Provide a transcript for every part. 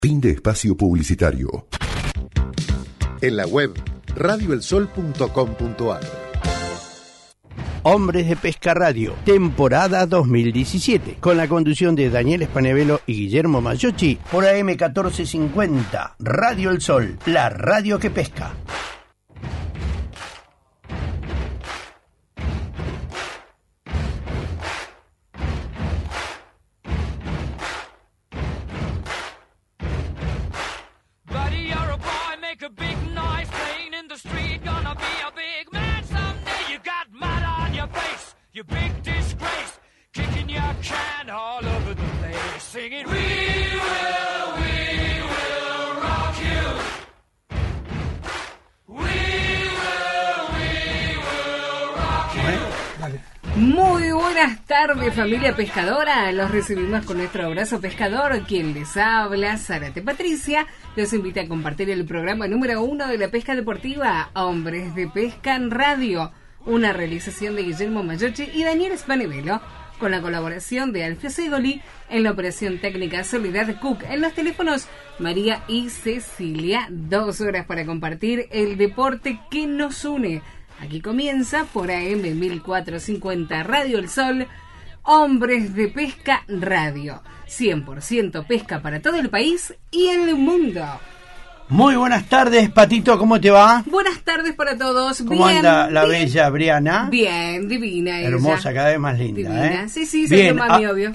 Fin de espacio publicitario. En la web radioelsol.com.ar. Hombres de Pesca Radio, temporada 2017, con la conducción de Daniel Spanevelo y Guillermo Maggiochi, por AM 1450, Radio El Sol, la radio que pesca. You big disgrace, kicking your can all over the place, singing, we will rock you. We will rock you. Muy buenas tardes, familia pescadora. Los recibimos con nuestro abrazo pescador. Quien les habla, Zárate Patricia, los invita a compartir el programa número 1 de la pesca deportiva, Hombres de Pesca en Radio. Una realización de Guillermo Maggiochi y Daniel Spanevelo, con la colaboración de Alfio Segoli en la operación técnica, Soledad Cook en los teléfonos, María y Cecilia. 2 horas para compartir el deporte que nos une. Aquí comienza por AM 1450 Radio El Sol, Hombres de Pesca Radio. 100% pesca para todo el país y el mundo. Muy buenas tardes, Patito, ¿cómo te va? Buenas tardes para todos. ¿Cómo anda la bella Briana? Bien, divina ella. Hermosa, cada vez más linda, divina. ¿eh? Sí, se toma mi obvio.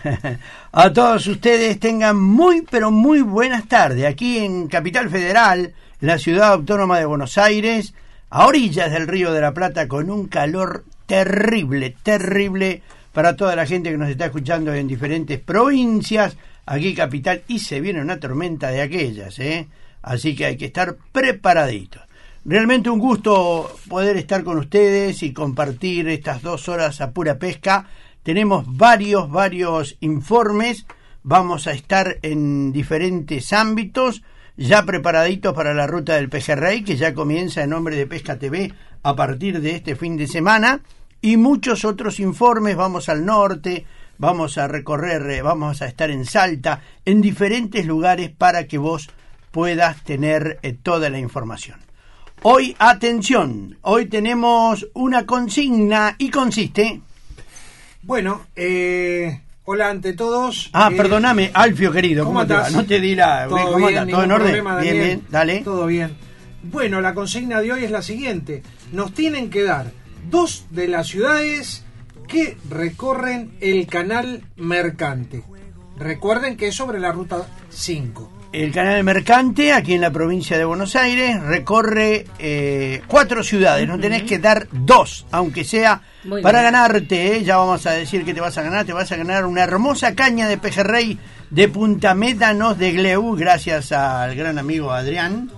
A todos ustedes tengan muy, pero muy buenas tardes. Aquí en Capital Federal, la ciudad autónoma de Buenos Aires, a orillas del Río de la Plata, con un calor terrible, terrible para toda la gente que nos está escuchando en diferentes provincias. Aquí Capital, y se viene una tormenta de aquellas, ¿eh? Así que hay que estar preparaditos. Realmente un gusto poder estar con ustedes y compartir estas 2 horas a pura pesca. Tenemos varios informes. Vamos a estar en diferentes ámbitos, ya preparaditos para la ruta del pejerrey, que ya comienza en Hombres de Pesca TV a partir de este fin de semana. Y muchos otros informes. Vamos al norte, vamos a recorrer, vamos a estar en Salta, en diferentes lugares para que vos puedas tener toda la información. Hoy, atención, hoy tenemos una consigna y consiste... Bueno, hola ante todos. Perdóname, Alfio querido, ¿cómo te va? No te di la... ¿Todo bien? ¿Todo en orden? Problema, bien, dale. Todo bien. Bueno, la consigna de hoy es la siguiente. Nos tienen que dar 2 de las ciudades que recorren el canal Mercante. Recuerden que es sobre la ruta 5. El canal Mercante, aquí en la provincia de Buenos Aires, recorre 4 ciudades. No tenés que dar 2, aunque sea muy para bien ganarte, ¿eh? Ya vamos a decir que te vas a ganar. Te vas a ganar una hermosa caña de pejerrey de Punta Médanos de Gleu, gracias al gran amigo Adrián.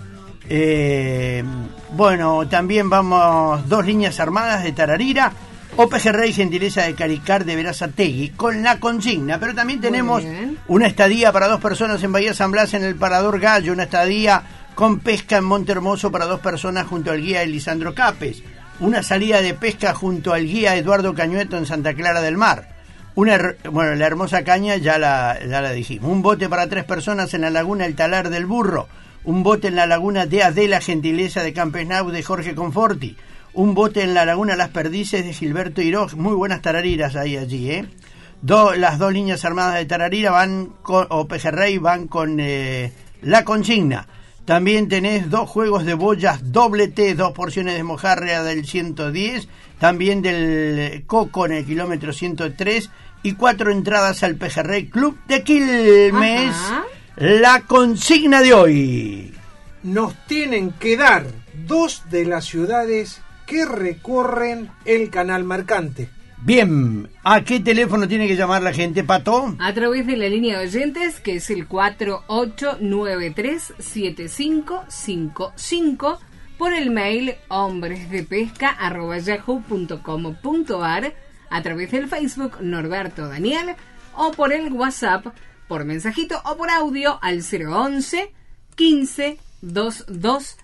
Bueno, también vamos 2 líneas armadas de Tararira o pejerrey gentileza de Caricar de Verazategui, con la consigna. Pero también tenemos una estadía para 2 personas en Bahía San Blas en el Parador Gallo, una estadía con pesca en Monte Hermoso para 2 personas junto al guía Elisandro Capes, una salida de pesca junto al guía Eduardo Cañueto en Santa Clara del Mar. La hermosa caña ya la dijimos. Un bote para 3 personas en la laguna El Talar del Burro, un bote en la laguna de Adela, gentileza de Campesnau de Jorge Conforti, un bote en la laguna Las Perdices de Gilberto Iroj. Muy buenas tarariras allí, ¿eh? Las 2 líneas armadas de Tararira o pejerrey van con la consigna. También tenés 2 juegos de boyas doble T, 2 porciones de mojarra del 110, también del Coco en el kilómetro 103 y 4 entradas al Pejerrey Club de Quilmes. Ajá. La consigna de hoy. Nos tienen que dar 2 de las ciudades que recorren el canal Mercante. Bien, ¿a qué teléfono tiene que llamar la gente, Pato? A través de la línea de oyentes, que es el 48937555, por el mail hombresdepesca@yahoo.com.ar, a través del Facebook Norberto Daniel, o por el WhatsApp, por mensajito o por audio al 011 15 22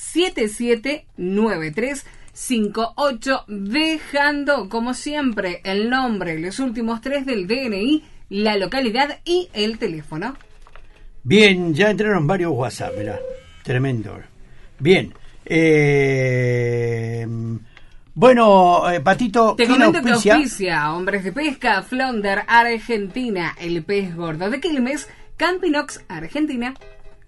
7793 58, dejando como siempre el nombre, los últimos 3 del DNI, la localidad y el teléfono. Bien, ya entraron varios WhatsApp, mirá, tremendo. Bien, bueno, Patito, te ¿quién comento que auspicia? auspicia Hombres de Pesca, Flonder, Argentina, El Pez Gordo de Quilmes, Campinox, Argentina.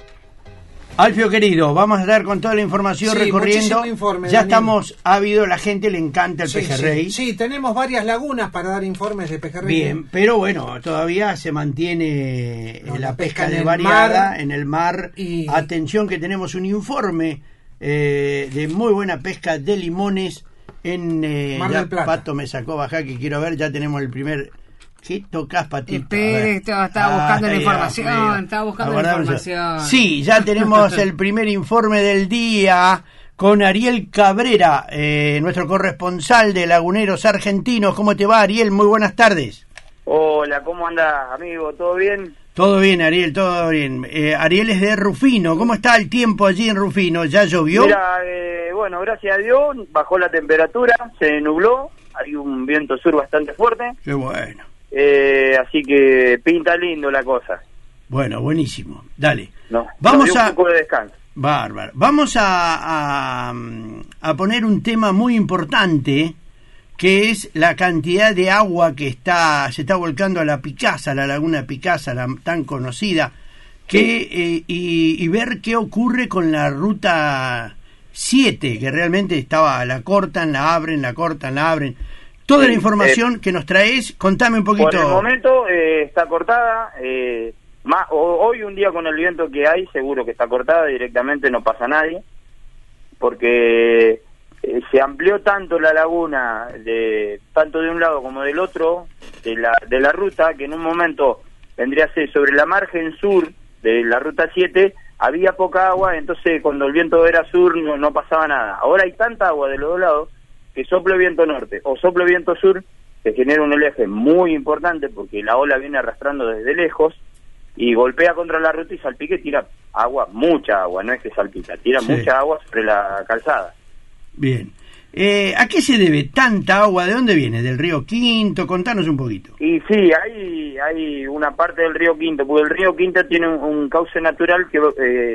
Alfio querido, vamos a dar con toda la información Sí, recorriendo. muchísimo informe, Ya Daniel. estamos ávidos, la gente le encanta el pejerrey. Sí, tenemos varias lagunas para dar informes de pejerrey. Bien, pero bueno, todavía se mantiene No, la la pesca pesca en de el variada mar en el mar. y- Atención que tenemos un informe de muy buena pesca de limones en Mar ya del Plata. Pato me sacó bajar que quiero ver, ya tenemos el primer. ¿Qué tocas, Patito? Espere, A ver. estaba buscando la Ay, información, Dios mío. estaba buscando la Aguardame. información. Sí, ya tenemos el primer informe del día con Ariel Cabrera, nuestro corresponsal de Laguneros Argentinos. ¿Cómo te va, Ariel? Muy buenas tardes. Hola, ¿cómo andás, amigo? ¿Todo bien? Todo bien, Ariel, todo bien. Ariel es de Rufino. ¿Cómo está el tiempo allí en Rufino? ¿Ya llovió? Mira, bueno, gracias a Dios, bajó la temperatura, se nubló, hay un viento sur bastante fuerte, Qué bueno. así que pinta lindo la cosa. Bueno, buenísimo. Dale. No, Vamos nos dio a... un poco de descanso. Bárbaro. Vamos a poner un tema muy importante, que es la cantidad de agua que se está volcando a la Picasa, la laguna Picasa, la tan conocida, que y ver qué ocurre con la ruta 7, que realmente la cortan, la abren, la cortan, la abren. Toda Sí, la información que nos traes, contame un poquito. Por el momento está cortada, hoy un día con el viento que hay, seguro que está cortada, directamente no pasa nadie, porque se amplió tanto la laguna, tanto de un lado como del otro, de la ruta, que en un momento vendría a ser sobre la margen sur de la ruta 7, había poca agua, entonces cuando el viento era sur no pasaba nada. Ahora hay tanta agua de los dos lados que sople viento norte o sople viento sur, que genera un oleaje muy importante porque la ola viene arrastrando desde lejos y golpea contra la ruta y salpica y tira agua, mucha agua, no es que salpica, tira Sí. mucha agua sobre la calzada. Bien. ¿A qué se debe tanta agua? ¿De dónde viene? ¿Del río Quinto? Contanos un poquito. Y sí, hay una parte del río Quinto, porque el río Quinto tiene un cauce natural que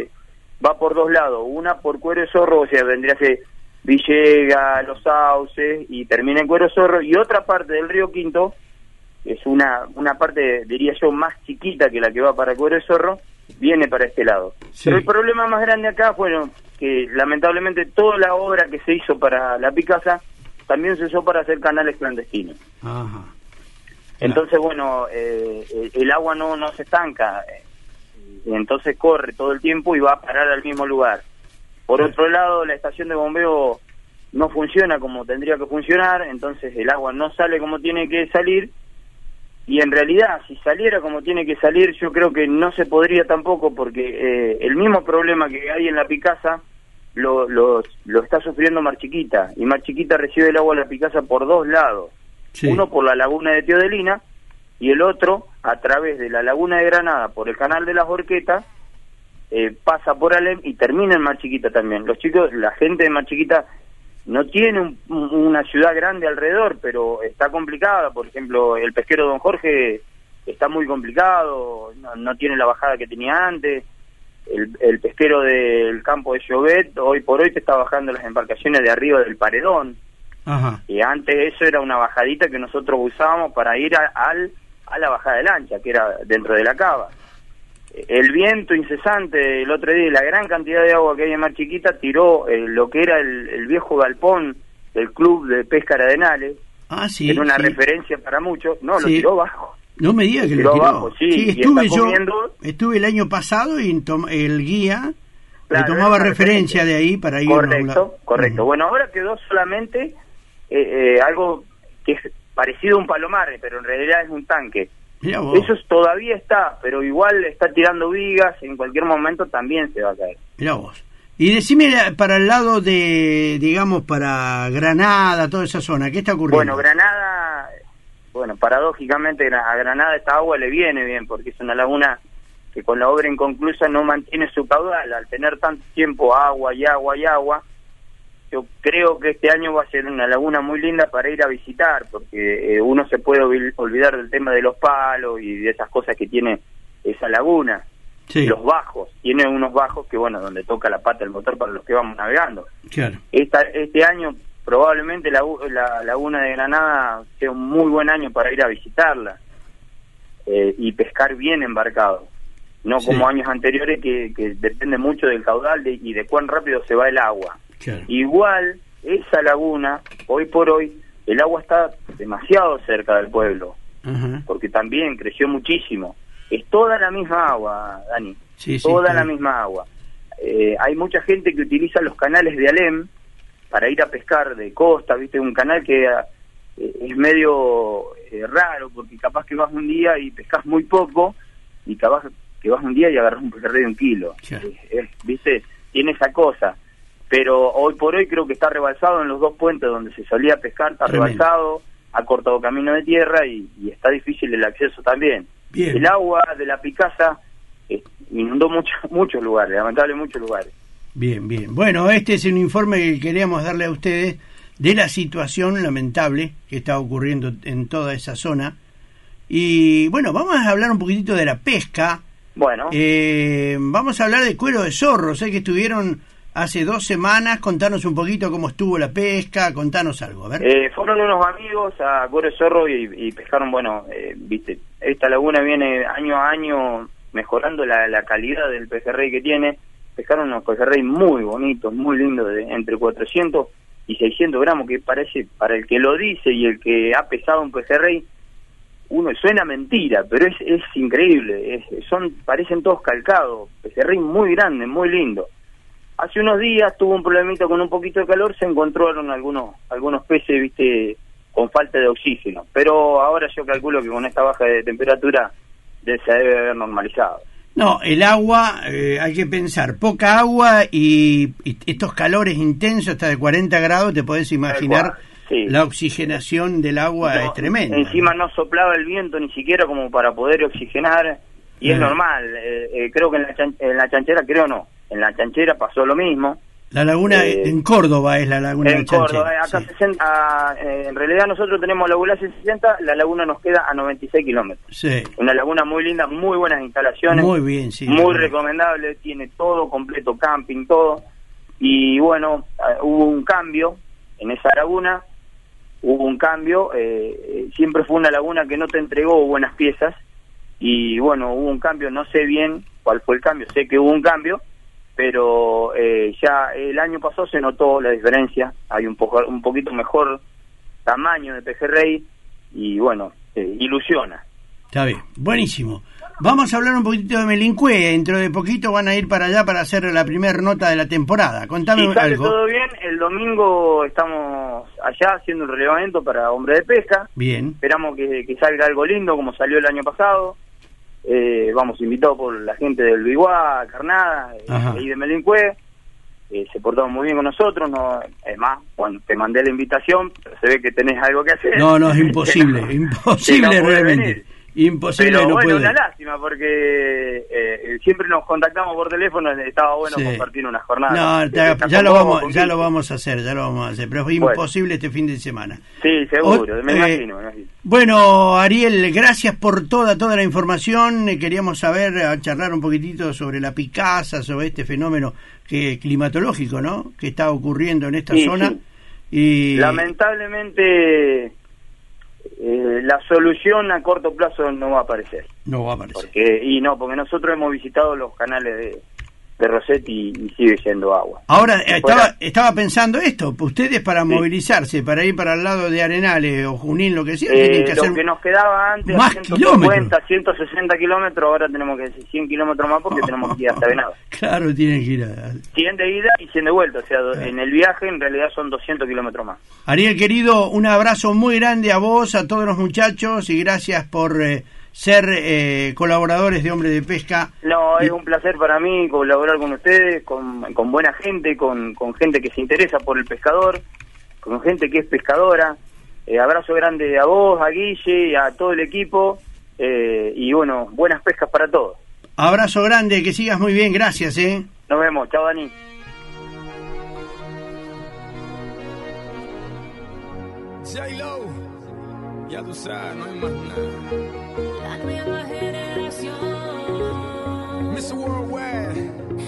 va por dos lados, una por Cuero de Zorro, o sea, vendría a ser Villega, Los Sauces, y termina en Cuero de Zorro, y otra parte del río Quinto, es una parte, diría yo, más chiquita que la que va para Cuero de Zorro, viene para este lado. Sí. Pero el problema más grande acá fue que lamentablemente toda la obra que se hizo para la Picasa también se usó para hacer canales clandestinos. Ajá. Entonces, bueno, el agua no se estanca, entonces corre todo el tiempo y va a parar al mismo lugar. Por otro lado, la estación de bombeo no funciona como tendría que funcionar, entonces el agua no sale como tiene que salir, y en realidad, si saliera como tiene que salir, yo creo que no se podría tampoco, porque el mismo problema que hay en la Picasa lo está sufriendo Mar Chiquita, y Mar Chiquita recibe el agua de la Picasa por dos lados. Sí. Uno por la laguna de Teodelina y el otro a través de la laguna de Granada por el canal de las Horquetas, pasa por Alem y termina en Mar Chiquita también. Los chicos, la gente de Mar Chiquita no tiene una ciudad grande alrededor, pero está complicada. Por ejemplo, el pesquero Don Jorge está muy complicado, no tiene la bajada que tenía antes. El pesquero del campo de Llobet hoy por hoy te está bajando las embarcaciones de arriba del Paredón. Ajá. Y antes eso era una bajadita que nosotros usábamos para ir a la bajada de lancha, que era dentro de la cava. El viento incesante el otro día, la gran cantidad de agua que hay en Mar Chiquita, tiró lo que era el viejo galpón del club de pesca Arenales, Ah, sí. que era una sí. referencia para muchos. No, lo Sí. tiró bajo. No me digas que Tiró lo tiró. abajo, sí, y estuve está comiendo. estuve el año pasado y el guía Claro, le tomaba era una referencia de ahí para ir a un lado. Correcto, correcto. Ujú. Bueno, ahora quedó solamente algo que es parecido a un palomarre, pero en realidad es un tanque. Mirá vos. Eso todavía está, pero igual está tirando vigas, en cualquier momento también se va a caer. Mirá vos. Y decime para el lado de, digamos, para Granada, toda esa zona, ¿qué está ocurriendo? Bueno, Granada, paradójicamente a Granada esta agua le viene bien, porque es una laguna que con la obra inconclusa no mantiene su caudal. Al tener tanto tiempo agua y agua y agua, yo creo que este año va a ser una laguna muy linda para ir a visitar, porque uno se puede olvidar del tema de los palos y de esas cosas que tiene esa laguna. Sí. Los bajos, tiene unos bajos que, bueno, donde toca la pata del motor para los que vamos navegando. Claro. Este año probablemente la laguna de Granada sea un muy buen año para ir a visitarla y pescar bien embarcado. No Sí. como años anteriores que depende mucho del caudal y de cuán rápido se va el agua. Claro. Igual, esa laguna, hoy por hoy, el agua está demasiado cerca del pueblo, Ajá. porque también creció muchísimo. Es toda la misma agua, Dani, Sí, sí, toda está la bien. misma agua. Hay mucha gente que utiliza los canales de Alem para ir a pescar de costa, ¿viste? Un canal que es medio raro, porque capaz que vas un día y pescas muy poco, y capaz que vas un día y agarras un pejerrey de 1 kilo. Claro. ¿Viste? Tiene esa cosa. Pero hoy por hoy creo que está rebalsado en los 2 puentes donde se solía pescar, está Tremendo. rebalsado, ha cortado camino de tierra y está difícil el acceso también. Bien. El agua de la Picasa inundó muchos lugares, lamentablemente muchos lugares. Bien, bien. Bueno, este es un informe que queríamos darle a ustedes de la situación lamentable que está ocurriendo en toda esa zona. Y bueno, vamos a hablar un poquitito de la pesca. Bueno, Vamos a hablar de cuero de zorro. Sé que estuvieron hace 2 semanas. Contanos un poquito cómo estuvo la pesca. Contanos algo, a ver. fueron unos amigos a Cuero de Zorro y pescaron, bueno, viste, esta laguna viene año a año mejorando la calidad del pejerrey que tiene. Pescaron unos pejerrey muy bonitos, muy lindos, de entre 400 y 600 gramos, que parece, para el que lo dice y el que ha pesado un pejerrey, uno suena mentira, pero es increíble, parecen todos calcados, pejerrey muy grande, muy lindo. Hace unos días tuvo un problemita con un poquito de calor, se encontraron algunos peces, viste, con falta de oxígeno, pero ahora yo calculo que con esta baja de temperatura se debe haber normalizado. No, el agua, hay que pensar, poca agua y estos calores intensos hasta de 40 grados, te podés imaginar, sí. la oxigenación del agua No, es tremenda. Encima no soplaba el viento ni siquiera como para poder oxigenar, y es normal. Creo que en la chanchera, en la chanchera pasó lo mismo. La laguna en Córdoba es la laguna En de Chanchera. Córdoba, acá Sí. 60, en realidad nosotros tenemos laguna 60, la laguna nos queda a 96 kilómetros. Sí, Una laguna muy linda, muy buenas instalaciones. muy bien, sí. Muy recomendable, tiene todo completo, camping, todo. Y bueno, hubo un cambio en esa laguna, siempre fue una laguna que no te entregó buenas piezas, y bueno, hubo un cambio, no sé bien cuál fue el cambio, sé que hubo un cambio, pero ya el año pasado se notó la diferencia, hay un poquito mejor tamaño de pejerrey, y bueno, ilusiona. Está bien, buenísimo. Vamos a hablar un poquito de Melincue. Dentro de poquito van a ir para allá para hacer la primera nota de la temporada. Contame Si sale algo. todo bien, el domingo estamos allá haciendo un relevamiento para hombre de pesca. Bien. Esperamos que salga algo lindo como salió el año pasado. Vamos invitados por la gente del Biguá, Carnada, ahí de Melincue. Se portaron muy bien con nosotros. Es más, bueno, te mandé la invitación, pero se ve que tenés algo que hacer. No, es imposible, imposible Que no podés realmente. venir. Imposible, Pero no bueno, puede. una lástima porque siempre nos contactamos por teléfono, estaba bueno Sí. compartir una jornada. No, ya lo vamos a hacer, pero es imposible este fin de semana. Sí, seguro, me imagino. Bueno, Ariel, gracias por toda la información. Queríamos charlar un poquitito sobre la Picasa, sobre este fenómeno climatológico, ¿no? Que está ocurriendo en esta zona. Sí. Y lamentablemente la solución a corto plazo no va a aparecer. no va a aparecer. Porque nosotros hemos visitado los canales de Rossetti y sigue yendo agua. Ahora, estaba pensando esto, ustedes para movilizarse, para ir para el lado de Arenales o Junín, lo que sea, tienen que hacer lo que nos quedaba antes, más 150, 160 kilómetros, ahora tenemos que hacer 100 kilómetros más porque tenemos que ir hasta Venado. Claro, tienen que ir a... 100 de ida y 100 de vuelta, o sea, en el viaje en realidad son 200 kilómetros más. Ariel, querido, un abrazo muy grande a vos, a todos los muchachos, y gracias por ser colaboradores de Hombre de Pesca. No, es un placer para mí colaborar con ustedes, con buena gente, con gente que se interesa por el pescador, con gente que es pescadora. Abrazo grande a vos, a Guille, a todo el equipo, y bueno, buenas pescas para todos. Abrazo grande, que sigas muy bien, gracias. Nos vemos, chao Dani. J-Lo, ya tú sabes, no hay más nada. La nueva generación. Mr. Worldwide.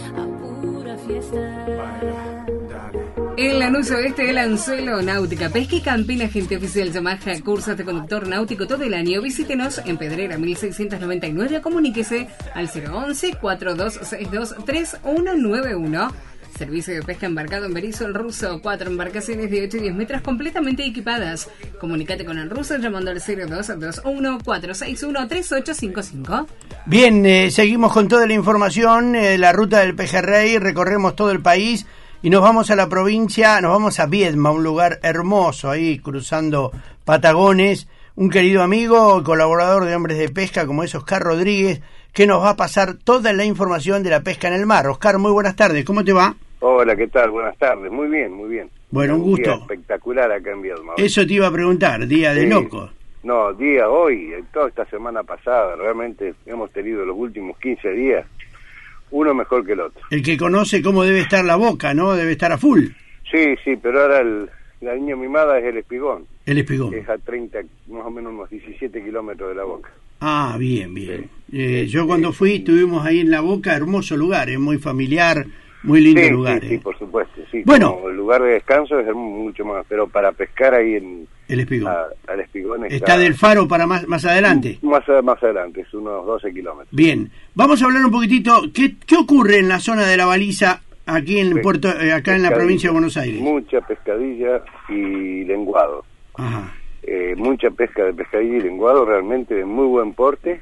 El anuncio del anzuelo náutica, pesca y camping, agente oficial Yamaha, cursos de conductor náutico todo el año. Visítenos en Pedrera 1699, comuníquese al 011-4262-3191. Servicio de pesca embarcado en Berizo el Ruso, 4 embarcaciones de 8 y 10 metros completamente equipadas. Comunícate con el Ruso llamando al 0221-461-3855. Bien, seguimos con toda la información, la ruta del pejerrey, recorremos todo el país y nos vamos a la provincia, nos vamos a Viedma, un lugar hermoso ahí cruzando Patagones. Un querido amigo, colaborador de Hombres de Pesca como es Oscar Rodríguez, que nos va a pasar toda la información de la pesca en el mar. Oscar, muy buenas tardes, ¿cómo te va? Hola, ¿qué tal? Buenas tardes, muy bien, muy bien. Bueno, un gusto. Día espectacular acá en Viedma. Eso te iba a preguntar, día de loco. No, día hoy, toda esta semana pasada, realmente hemos tenido los últimos 15 días, uno mejor que el otro. El que conoce cómo debe estar la boca, ¿no? Debe estar a full. Sí, pero ahora la niña mimada es el espigón. El espigón. Que es a 30, más o menos unos 17 kilómetros de la boca. Ah, bien. Sí. Yo cuando fui estuvimos ahí en la boca, hermoso lugar, es muy familiar, muy lindo lugar. Sí, por supuesto. Sí, bueno, el lugar de descanso es mucho más, pero para pescar ahí en el espigón. Al espigón está del Faro para más adelante. Más adelante, es unos 12 kilómetros. Bien, vamos a hablar un poquitito, ¿qué ocurre en la zona de la baliza aquí en Puerto, acá en la provincia de Buenos Aires? Mucha pescadilla y lenguado. Ajá. Mucha pesca de pescadilla y lenguado, realmente de muy buen porte,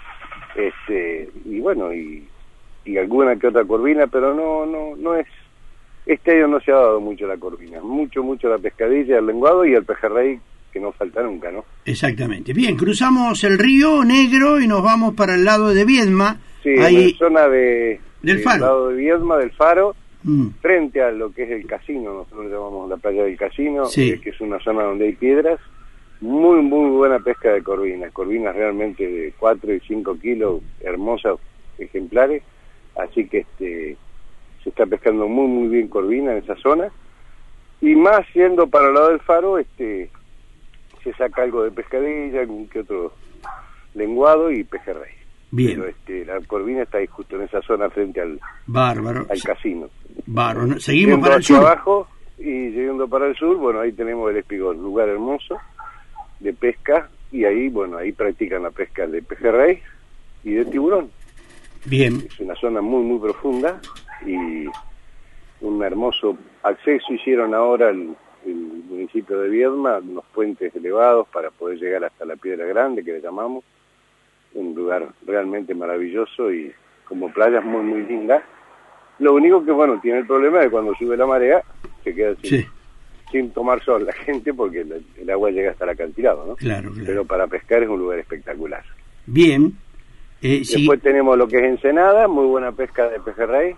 y bueno, y alguna que otra corvina, pero no es, este año no se ha dado mucho la corvina, mucho la pescadilla, el lenguado y el pejerrey, que no falta nunca, ¿no? Exactamente. Bien, cruzamos el río Negro y nos vamos para el lado de Viedma. Sí, ahí, en la zona del Faro. Lado de Viedma, del Faro, frente a lo que es el casino, nosotros le llamamos la playa del casino, que es una zona donde hay piedras. Muy buena pesca de corvinas realmente de 4 y 5 kilos, hermosas ejemplares, así que se está pescando muy bien corvina en esa zona, y más yendo para el lado del Faro, se saca algo de pescadilla, algún que otro lenguado y pejerrey. Bien. Pero la corvina está ahí justo en esa zona frente al casino. Bárbaro. Seguimos yendo para el sur. Abajo y yendo para el sur, bueno, ahí tenemos el espigón, lugar hermoso de pesca, y ahí practican la pesca de pejerrey y de tiburón. Bien. Es una zona muy profunda y un hermoso acceso hicieron ahora el municipio de Viedma, unos puentes elevados para poder llegar hasta la Piedra Grande, que le llamamos, un lugar realmente maravilloso y como playas muy lindas. Lo único que, tiene el problema de cuando sube la marea, se queda sin tomar sol la gente, porque el agua llega hasta el acantilado, ¿no? Claro. Pero para pescar es un lugar espectacular. Bien. Después tenemos lo que es Ensenada, muy buena pesca de pejerrey.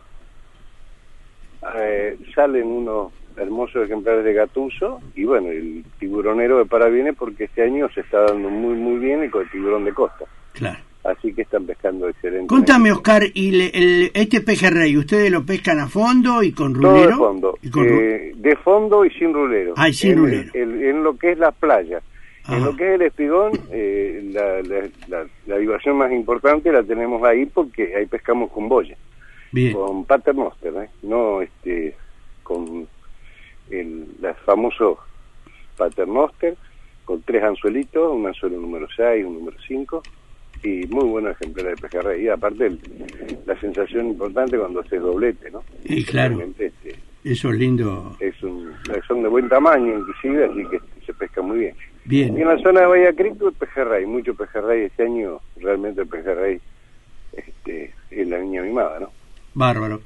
Salen unos hermosos ejemplares de gatuso, y el tiburonero de parabienes, porque este año se está dando muy bien el tiburón de costa. Claro. Así que están pescando excelente. Contame, Oscar, y este pejerrey, ¿ustedes lo pescan a fondo y con rulero? Todo de fondo, de fondo y sin rulero. Ah, y sin rulero. En lo que es la playa. Ajá. En lo que es el espigón, la diversión más importante la tenemos ahí, porque ahí pescamos con boya. Bien. Con paternoster, no con el famoso paternoster, con 3 anzuelitos, un anzuelo número 6, un número 5, y muy buenos ejemplares de pejerrey. Y aparte la sensación importante cuando haces doblete, ¿no? Y claro, eso es lindo. Son de buen tamaño inclusive, así que se pesca muy bien. Bien. Y en la zona de Bahía Cristo el pejerrey, mucho pejerrey este año, realmente el pejerrey es la niña mimada, ¿no? Bárbaro.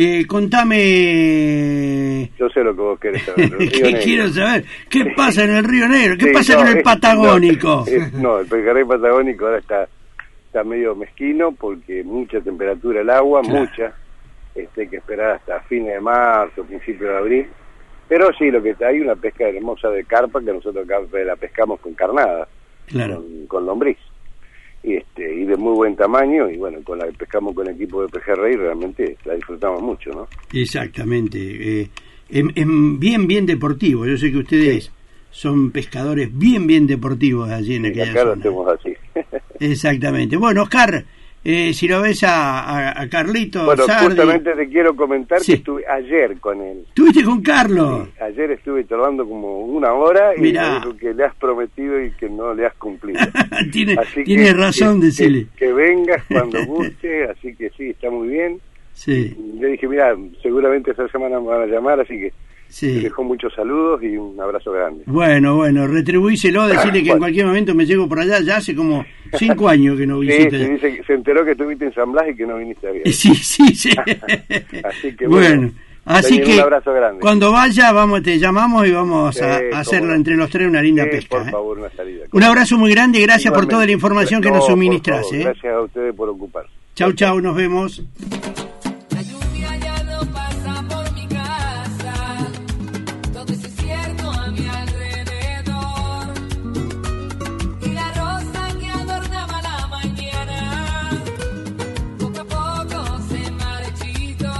Contame... Yo sé lo que vos querés saber. ¿Qué quiero saber? ¿Qué pasa en el Río Negro? ¿Qué pasa con el Patagónico? No, el pejerrey patagónico ahora está medio mezquino, porque mucha temperatura el agua, mucha. Hay que esperar hasta fines de marzo, principio de abril. Pero sí, lo que está, hay una pesca hermosa de carpa, que nosotros acá la pescamos con carnada, con lombriz. Y de muy buen tamaño, y con la que pescamos con el equipo de pejerrey realmente la disfrutamos mucho, ¿no? Exactamente. Es bien deportivo. Yo sé que ustedes son pescadores bien deportivos allí en aquella zona. Acá lo hacemos así. Exactamente. Bueno, Oscar, si lo ves a Carlito Bueno, Sardi. justamente te quiero comentar Sí. que estuve ayer con él. ¿Estuviste con Carlos? Sí, ayer estuve charlando como 1 hora y Mirá. me dijo que le has prometido y que no le has cumplido. Tiene razón, decirle. Que vengas cuando guste, así que sí, está muy bien. Sí. Le dije, mira, seguramente esta semana me van a llamar, así que Sí. te dejo muchos saludos y un abrazo grande. Bueno, retribuíselo, decirle que en Bueno. cualquier momento me llego por allá, ya hace como 5 años que no Sí, visito. sí, dice que se enteró que estuviste en San Blas y que no viniste a ver. Sí. Así que bueno, así Daniel, que un abrazo grande. cuando vaya, te llamamos y vamos a Sí, hacerlo cómo no. entre los tres una linda pesca. Por favor, una salida. Un abrazo muy grande y gracias por Igualmente. toda la información que No, nos por suministras. favor, gracias a ustedes por ocuparse. Chau, nos vemos. La lluvia ya no pasa por mi casa, todo es cierto a mi alrededor. Y la rosa que adornaba la mañana, poco a poco se marchitó.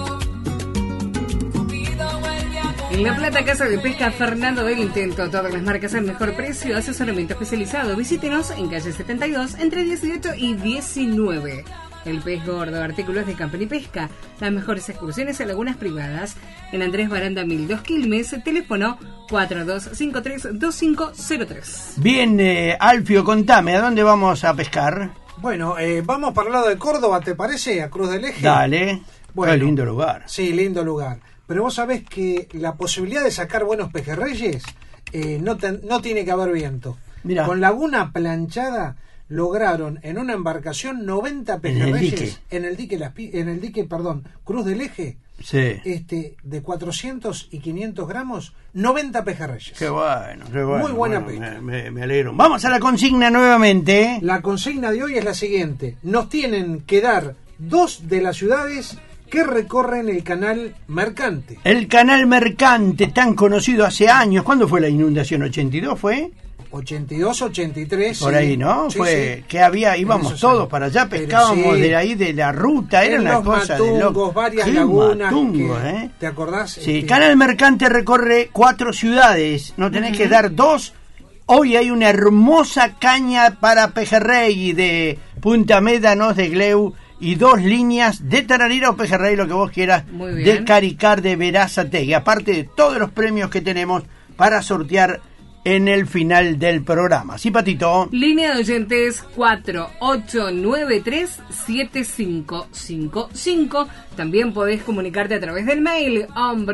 Cupido vuelve a En La Plata, Casa de Pesca Fernando del Intento. Todas las marcas al mejor precio, asesoramiento especializado. Visítenos en calle 72, entre 18 y 19. El Pez Gordo, artículos de camper y pesca. Las mejores excursiones a lagunas privadas. En Andrés Baranda 1002 Quilmes, teléfono 4253-2503. Bien, Alfio, contame, ¿a dónde vamos a pescar? Bueno, vamos para el lado de Córdoba, ¿te parece? A Cruz del Eje. Dale. Bueno, Qué lindo lugar. Sí, lindo lugar. Pero vos sabés que la posibilidad de sacar buenos pejerreyes no tiene que haber viento. Mirá. Con laguna planchada lograron en una embarcación 90 pejerreyes en el dique Cruz del Eje. Sí. De 400 y 500 gramos, 90 pejerreyes. Qué bueno. Muy buena bueno, pesca. Me alegro. Vamos a la consigna nuevamente. La consigna de hoy es la siguiente. Nos tienen que dar 2 de las ciudades que recorren el canal Mercante. El canal Mercante, tan conocido hace años. ¿Cuándo fue la inundación? ¿82 fue? 82, 83. Por sí. ahí, ¿no? Sí, fue sí. que había, íbamos esos todos años. para allá, Pero pescábamos sí. de ahí de la ruta, era En una los cosa de Matungos, loco. varias Qué lagunas matungo, que- ¿te acordás? Sí, Canal Mercante recorre 4 ciudades, no tenés que dar 2. Hoy hay una hermosa caña para pejerrey de Punta Médanos, de Gleu, y 2 líneas de tararira o pejerrey, lo que vos quieras, Muy bien. de Caricar de Verazategui, aparte de todos los premios que tenemos para sortear en el final del programa. ¿Sí, Patito? Línea de oyentes 4893-7555. También podés comunicarte a través del mail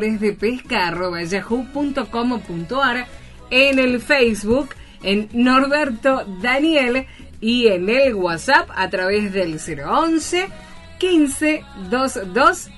hombresdepesca@yahoo.com.ar, en el Facebook en Norberto Daniel y en el WhatsApp a través del 011 15 22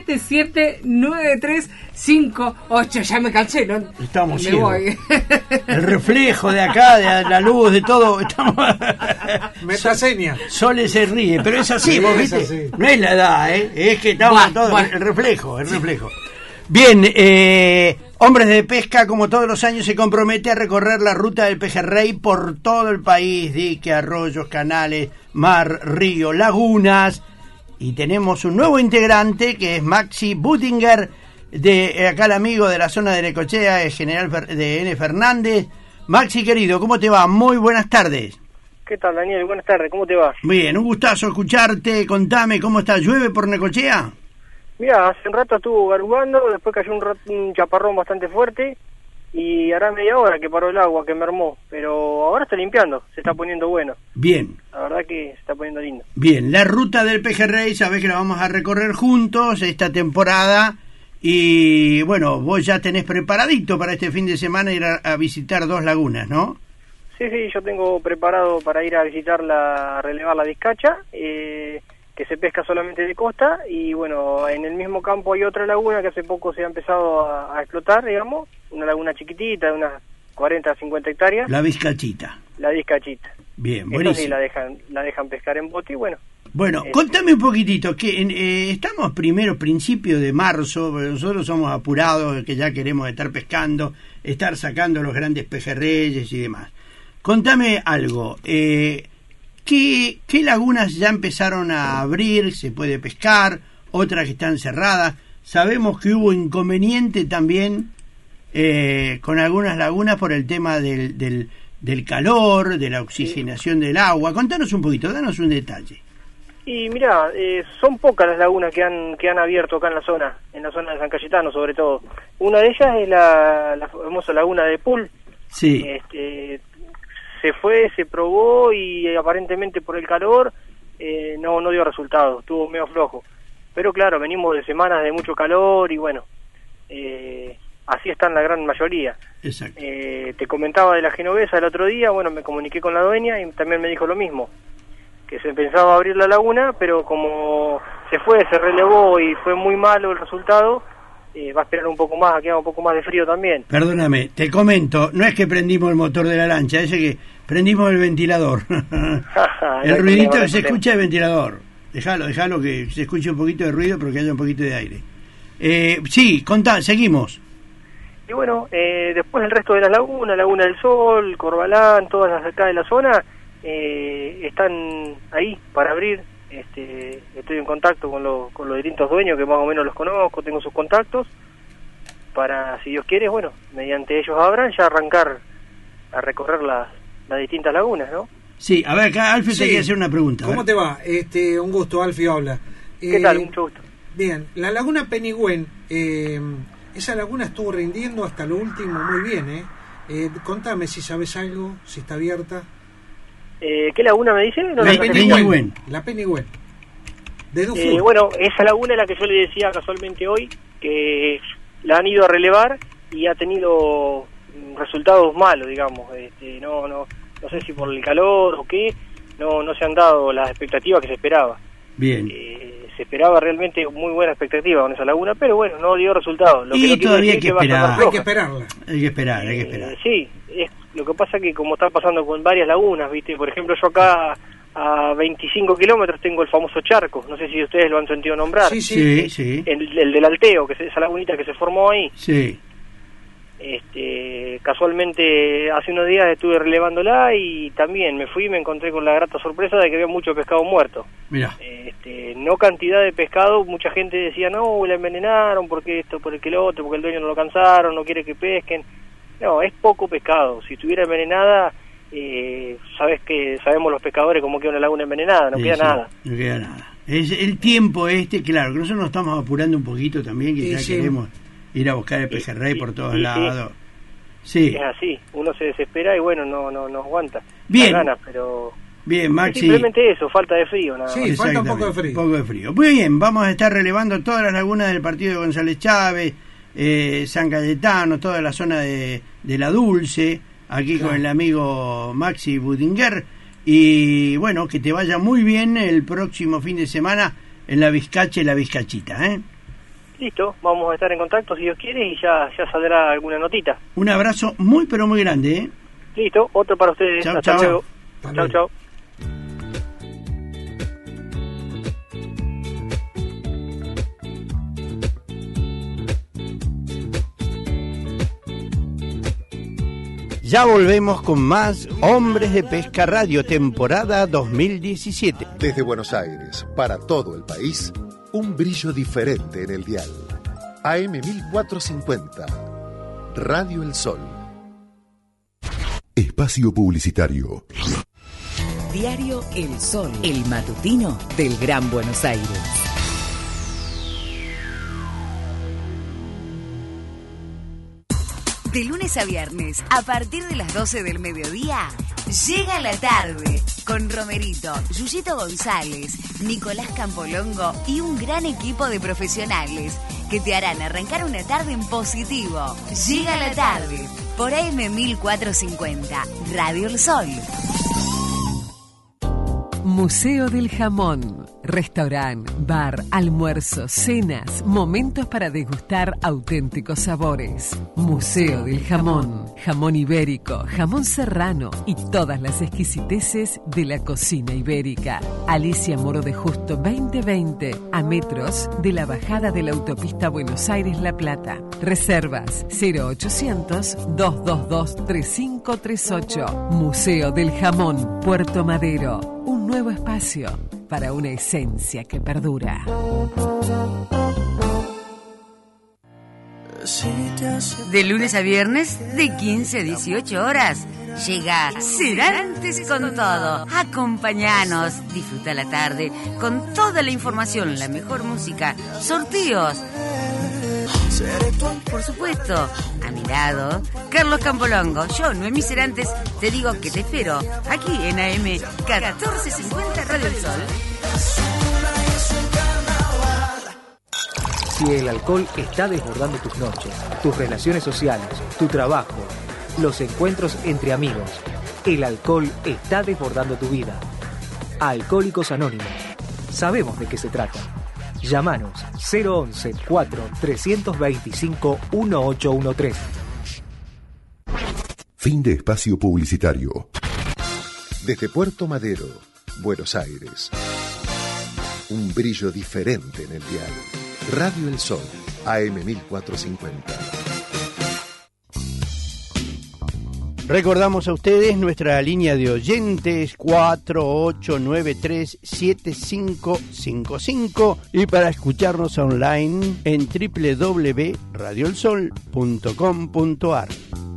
779358. Ya me cansé, ¿no? Estamos Me ciegos. voy. El reflejo de acá, de la luz, de todo. Estamos... Metaseña. Sole se ríe, pero es así, Sí, vos es viste. así. No es la edad, es que estamos Bueno, todos. bueno. El reflejo. Bien, Hombres de Pesca, como todos los años, se compromete a recorrer la ruta del pejerrey por todo el país: dique, arroyos, canales, mar, río, lagunas. Y tenemos un nuevo integrante que es Maxi Buttinger, de acá el amigo de la zona de Necochea, el general de N. Fernández. Maxi, querido, ¿cómo te va? Muy buenas tardes. ¿Qué tal, Daniel? Buenas tardes, ¿cómo te va? Bien, un gustazo escucharte. Contame, ¿cómo está? ¿Llueve por Necochea? Mira, hace un rato estuvo garugando, después cayó un chaparrón bastante fuerte y hará media hora que paró el agua, que mermó, pero ahora está limpiando, se está poniendo bueno. Bien. La verdad que se está poniendo lindo. Bien, la ruta del pejerrey, sabés que la vamos a recorrer juntos esta temporada y bueno, vos ya tenés preparadito para este fin de semana ir a visitar 2 lagunas, ¿no? Sí, yo tengo preparado para ir a visitar a relevar la Vizcacha, que se pesca solamente de costa, y bueno, en el mismo campo hay otra laguna que hace poco se ha empezado a explotar, digamos, una laguna chiquitita de unas 40 a 50 hectáreas. La Vizcachita. La Vizcachita. Bien, Eso buenísimo. sí, la dejan pescar en bote y bueno. Bueno, contame un poquitito, que estamos principio de marzo, pero nosotros somos apurados, que ya queremos estar pescando, estar sacando los grandes pejerreyes y demás. Contame algo, ¿qué lagunas ya empezaron a abrir, se puede pescar, otras que están cerradas? Sabemos que hubo inconveniente también con algunas lagunas por el tema del calor, de la oxigenación del agua. Contanos un poquito, danos un detalle. Y mirá, son pocas las lagunas que han abierto acá en la zona de San Cayetano sobre todo. Una de ellas es la famosa laguna de Pool. Sí. Se probó y aparentemente por el calor no dio resultado, estuvo medio flojo. Pero claro, venimos de semanas de mucho calor y bueno, así están la gran mayoría. Exacto. Te comentaba de la Genovesa el otro día, bueno, me comuniqué con la dueña y también me dijo lo mismo, que se pensaba abrir la laguna, pero como se relevó y fue muy malo el resultado, va a esperar un poco más, a que haga un poco más de frío también. Perdóname, te comento, no es que prendimos el motor de la lancha, es que prendimos el ventilador. El ruidito que se escucha el ventilador. Déjalo que se escuche un poquito de ruido, pero que haya un poquito de aire. Sí, seguimos. Y bueno, después el resto de las lagunas, Laguna del Sol, Corbalán, todas las de acá de la zona, están ahí para abrir. Estoy en contacto con los distintos dueños, que más o menos los conozco, tengo sus contactos, para, si Dios quiere, bueno, mediante ellos abran, ya arrancar a recorrer las distintas lagunas, ¿no? Sí, a ver, acá Alfio te quiere hacer una pregunta. ¿Cómo te va? Un gusto, Alfio habla. ¿Qué tal? Mucho gusto. Bien, la laguna Penigüén, esa laguna estuvo rindiendo hasta lo último muy bien, contame si sabes algo, si está abierta. ¿Qué laguna me dice? No, la Penigüén. La Penigüén. De Dufour. Bueno, esa laguna es la que yo le decía casualmente hoy, que la han ido a relevar y ha tenido resultados malos, digamos. No sé si por el calor o qué, no se han dado las expectativas que se esperaba. Bien. Se esperaba realmente muy buena expectativa con esa laguna, pero bueno, no dio resultados. Y todavía hay que esperar. Hay que esperarla. Hay que esperar. Sí, lo que pasa que como está pasando con varias lagunas, ¿viste? Por ejemplo, yo acá a 25 kilómetros tengo el famoso charco, no sé si ustedes lo han sentido nombrar. Sí. El del Alteo, que es esa lagunita que se formó ahí. Sí. Casualmente hace unos días estuve relevándola y también me fui y me encontré con la grata sorpresa de que había mucho pescado muerto. Mira. No cantidad de pescado, mucha gente decía, no, la envenenaron porque esto, por el que lo otro, porque el dueño no lo cansaron, no quiere que pesquen. No, es poco pescado. Si estuviera envenenada, sabemos los pescadores cómo queda una laguna envenenada, no queda nada. No queda nada. Es el tiempo claro, que nosotros nos estamos apurando un poquito también, que ya queremos ir a buscar el pejerrey por todos lados. Sí. Es así, uno se desespera y bueno, no aguanta. Bien. Ganas, pero... Bien, Maxi. Simplemente eso, falta de frío, nada más. Sí, falta un poco de frío. Muy bien, vamos a estar relevando todas las lagunas del partido de González Chávez, San Cayetano, toda la zona de La Dulce, aquí con el amigo Maxi Budinger. Y bueno, que te vaya muy bien el próximo fin de semana en la Vizcacha y la Vizcachita, Listo, vamos a estar en contacto si Dios quiere y ya saldrá alguna notita. Un abrazo muy pero muy grande, Listo, otro para ustedes. Hasta luego. Chau. Ya volvemos con más Hombres de Pesca Radio, temporada 2017. Desde Buenos Aires, para todo el país, un brillo diferente en el dial. AM 1450, Radio El Sol. Espacio publicitario. Diario El Sol, el matutino del Gran Buenos Aires. De lunes a viernes, a partir de las 12 del mediodía, llega la tarde con Romerito, Yuyito González, Nicolás Campolongo y un gran equipo de profesionales que te harán arrancar una tarde en positivo. Llega la tarde por AM 1450, Radio El Sol. Museo del Jamón. Restaurante, bar, almuerzos, cenas, momentos para degustar auténticos sabores. Museo del Jamón. Jamón ibérico, jamón serrano y todas las exquisiteces de la cocina ibérica. Alicia Moro de Justo 2020, a metros de la bajada de la autopista Buenos Aires-La Plata. Reservas 0800-222-3538. Museo del Jamón, Puerto Madero. Un nuevo espacio para una esencia que perdura. De lunes a viernes, de 15 a 18 horas. Llega Serantes con todo. Acompáñanos, disfruta la tarde con toda la información, la mejor música, sorteos. Por supuesto, a mi lado, Carlos Campolongo. Yo, Noemí Serantes, te digo que te espero aquí en AM 1450 Radio El Sol. Si el alcohol está desbordando tus noches, tus relaciones sociales, tu trabajo, los encuentros entre amigos, el alcohol está desbordando tu vida. Alcohólicos Anónimos. Sabemos de qué se trata. Llámanos 011-4325-1813. Fin de espacio publicitario. Desde Puerto Madero, Buenos Aires. Un brillo diferente en el dial. Radio El Sol, AM 1450. Recordamos a ustedes nuestra línea de oyentes 4893-7555 y para escucharnos online en www.radioelsol.com.ar.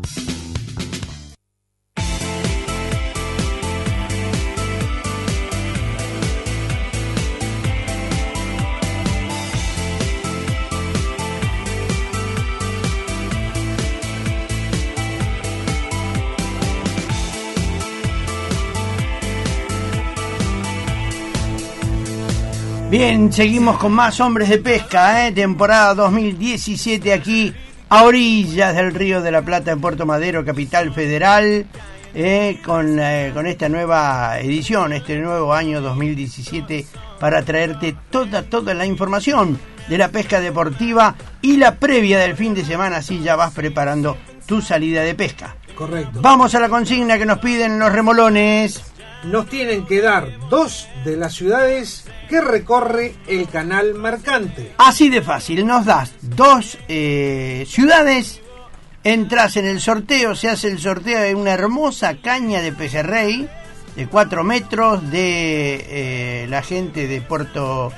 Bien, seguimos con más Hombres de Pesca, temporada 2017 aquí a orillas del Río de la Plata en Puerto Madero, capital federal, con esta nueva edición, este nuevo año 2017 para traerte toda la información de la pesca deportiva y la previa del fin de semana, así ya vas preparando tu salida de pesca. Correcto. Vamos a la consigna que nos piden los remolones. Nos tienen que dar 2 de las ciudades que recorre el canal mercante. Así de fácil, nos das 2 ciudades, entras en el sorteo, se hace el sorteo de una hermosa caña de pejerrey de 4 metros de la gente de Puerto...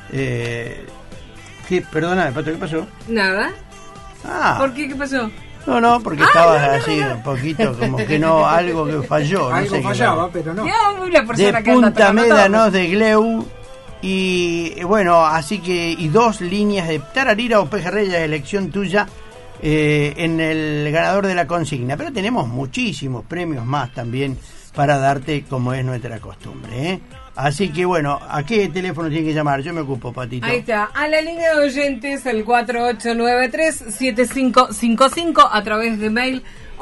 Perdóname, Pato, ¿qué pasó? Nada. ¿Por qué? ¿Qué pasó? No, porque estabas así un poquito como que no, algo que falló. Algo no sé fallaba, pero no. De Punta Médanos de Gleu. Y bueno, así que y 2 líneas de tararira o pejerrey de elección tuya en el ganador de la consigna. Pero tenemos muchísimos premios más también para darte, como es nuestra costumbre, Así que bueno, ¿a qué teléfono tienen que llamar? Yo me ocupo, Patito. Ahí está, a la línea de oyentes, el 4893-7555, a través de mail